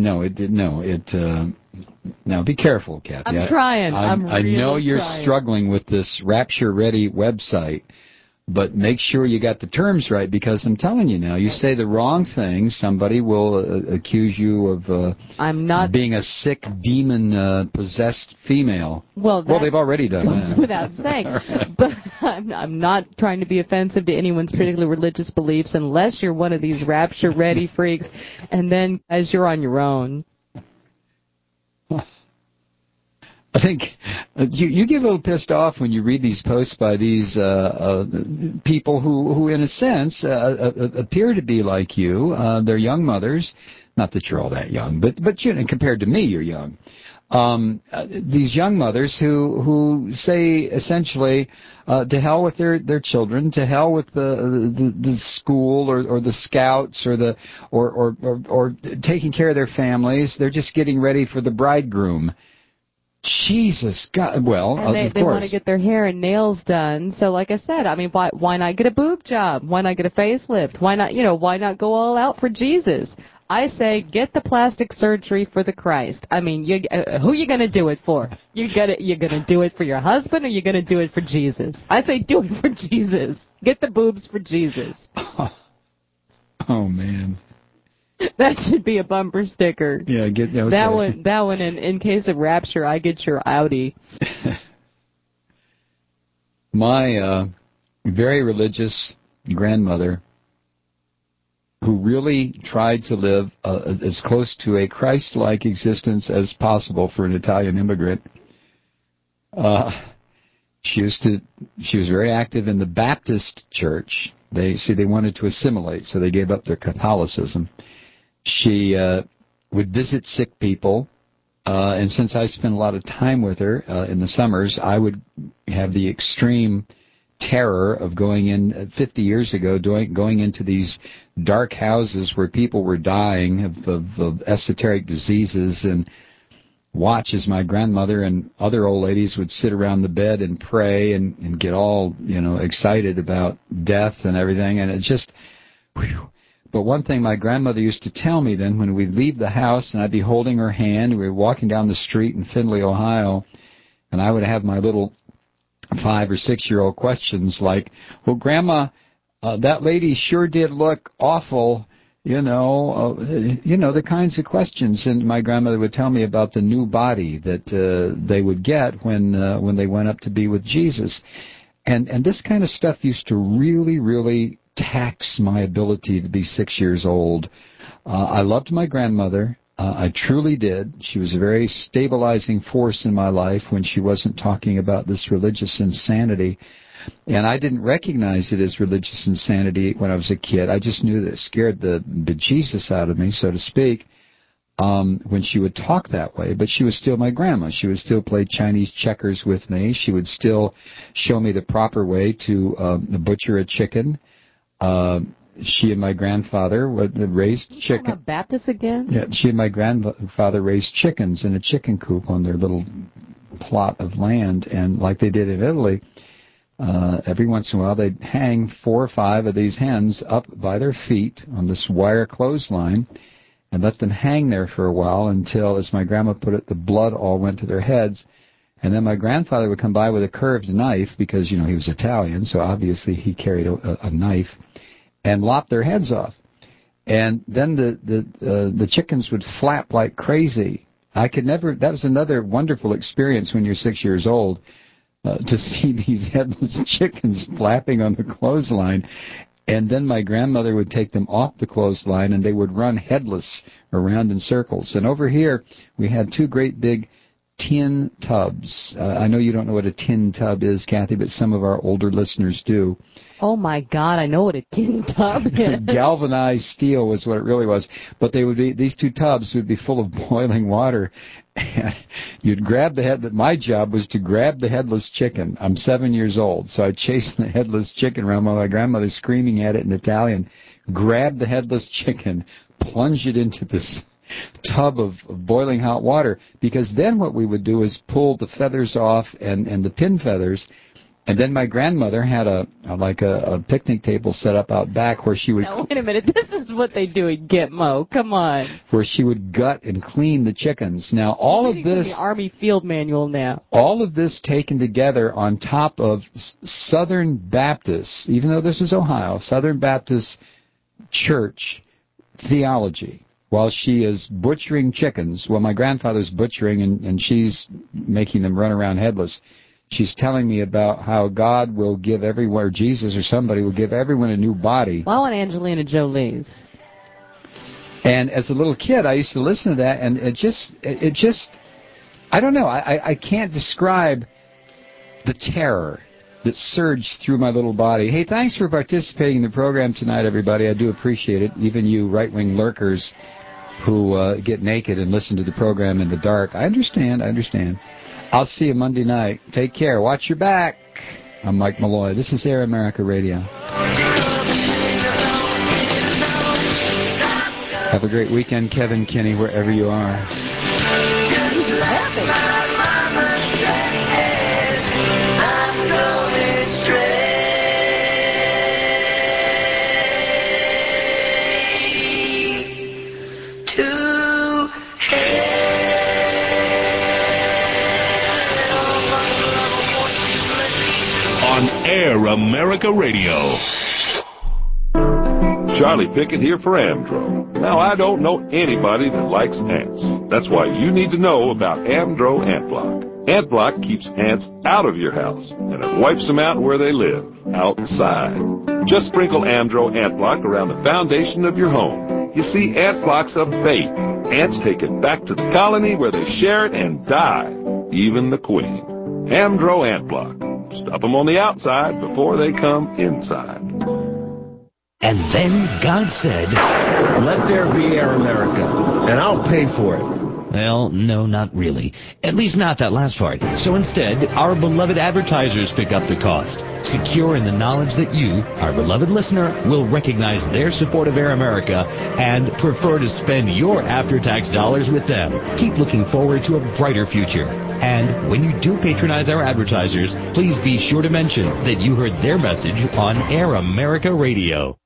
be careful, Kathy. I'm trying. I know you're struggling with this Rapture Ready website, but make sure you got the terms right, because I'm telling you now, you say the wrong thing, somebody will accuse you of being a sick, demon-possessed female. Well, they've already done that. Without saying. But I'm not trying to be offensive to anyone's particular religious beliefs unless you're one of these rapture-ready freaks, and then as you're on your own. I think you get a little pissed off when you read these posts by these people who in a sense, appear to be like you. They're young mothers. Not that you're all that young, but compared to me, you're young. These young mothers who say essentially, to hell with their children, to hell with the school or the scouts or taking care of their families. They're just getting ready for the bridegroom. Jesus God! Well, and of course. They want to get their hair and nails done. So, like I said, why not get a boob job? Why not get a facelift? Why not go all out for Jesus? I say, get the plastic surgery for the Christ. Who you gonna do it for? You gonna do it for your husband, or you gonna do it for Jesus? I say, do it for Jesus. Get the boobs for Jesus. Oh man. That should be a bumper sticker. Yeah, okay. That one. In case of rapture, I get your Audi. My very religious grandmother, who really tried to live as close to a Christ-like existence as possible for an Italian immigrant. She was very active in the Baptist church. They wanted to assimilate, so they gave up their Catholicism. She would visit sick people, and since I spent a lot of time with her in the summers, I would have the extreme terror of going in 50 years ago, going into these dark houses where people were dying of esoteric diseases, and watch as my grandmother and other old ladies would sit around the bed and pray and get all excited about death and everything, and it just... Whew. But one thing my grandmother used to tell me then, when we'd leave the house and I'd be holding her hand, we were walking down the street in Findlay, Ohio, and I would have my little 5 or 6-year-old questions like, well, Grandma, that lady sure did look awful, the kinds of questions. And my grandmother would tell me about the new body that they would get when they went up to be with Jesus. And this kind of stuff used to really, really tax my ability to be 6 years old. I loved my grandmother. I truly did. She was a very stabilizing force in my life when she wasn't talking about this religious insanity. And I didn't recognize it as religious insanity when I was a kid. I just knew that it scared the bejesus out of me, so to speak, when she would talk that way. But she was still my grandma. She would still play Chinese checkers with me. She would still show me the proper way to butcher a chicken. She and my grandfather raised chicken. Baptist again? Yeah, she and my grandfather raised chickens in a chicken coop on their little plot of land, and like they did in Italy, every once in a while they'd hang 4 or 5 of these hens up by their feet on this wire clothesline and let them hang there for a while until, as my grandma put it, the blood all went to their heads. And then my grandfather would come by with a curved knife because, he was Italian, so obviously he carried a knife, and lop their heads off. And then the chickens would flap like crazy. That was another wonderful experience when you're 6 years old, to see these headless chickens flapping on the clothesline. And then my grandmother would take them off the clothesline, and they would run headless around in circles. And over here, we had two great big tin tubs. I know you don't know what a tin tub is, Kathy, but some of our older listeners do. Oh, my God, I know what a tin tub is. Galvanized steel was what it really was. But these two tubs would be full of boiling water. And you'd grab the head. My job was to grab the headless chicken. I'm 7 years old, so I'd chase the headless chicken around while my grandmother's screaming at it in Italian. Grab the headless chicken, plunge it into this tub of boiling hot water, because then what we would do is pull the feathers off and the pin feathers, and then my grandmother had a picnic table set up out back where she would... Now, wait a minute, this is what they do in Gitmo, come on. Where she would gut and clean the chickens. Now, all of this... the Army Field Manual now. All of this taken together on top of Southern Baptist, even though this is Ohio, Southern Baptist Church theology. While she is butchering chickens, while my grandfather's butchering and she's making them run around headless, she's telling me about how God will give everyone, or Jesus or somebody will give everyone a new body. Well, I want Angelina Jolie's. And as a little kid, I used to listen to that, and it just, I don't know, I can't describe the terror that surged through my little body. Hey, thanks for participating in the program tonight, everybody. I do appreciate it. Even you right-wing lurkers who get naked and listen to the program in the dark. I understand. I'll see you Monday night. Take care. Watch your back. I'm Mike Malloy. This is Air America Radio. Have a great weekend, Kevin Kinney, wherever you are. On Air America Radio. Charlie Pickett here for Amdro. Now, I don't know anybody that likes ants. That's why you need to know about Amdro Ant Block. Ant Block keeps ants out of your house, and it wipes them out where they live, outside. Just sprinkle Amdro Ant Block around the foundation of your home. You see, Ant Block's a bait. Ants take it back to the colony where they share it and die, even the queen. Amdro Ant Block. Stop them on the outside before they come inside. And then God said, "Let there be Air America, and I'll pay for it." Well, no, not really. At least not that last part. So instead, our beloved advertisers pick up the cost, secure in the knowledge that you, our beloved listener, will recognize their support of Air America and prefer to spend your after-tax dollars with them. Keep looking forward to a brighter future. And when you do patronize our advertisers, please be sure to mention that you heard their message on Air America Radio.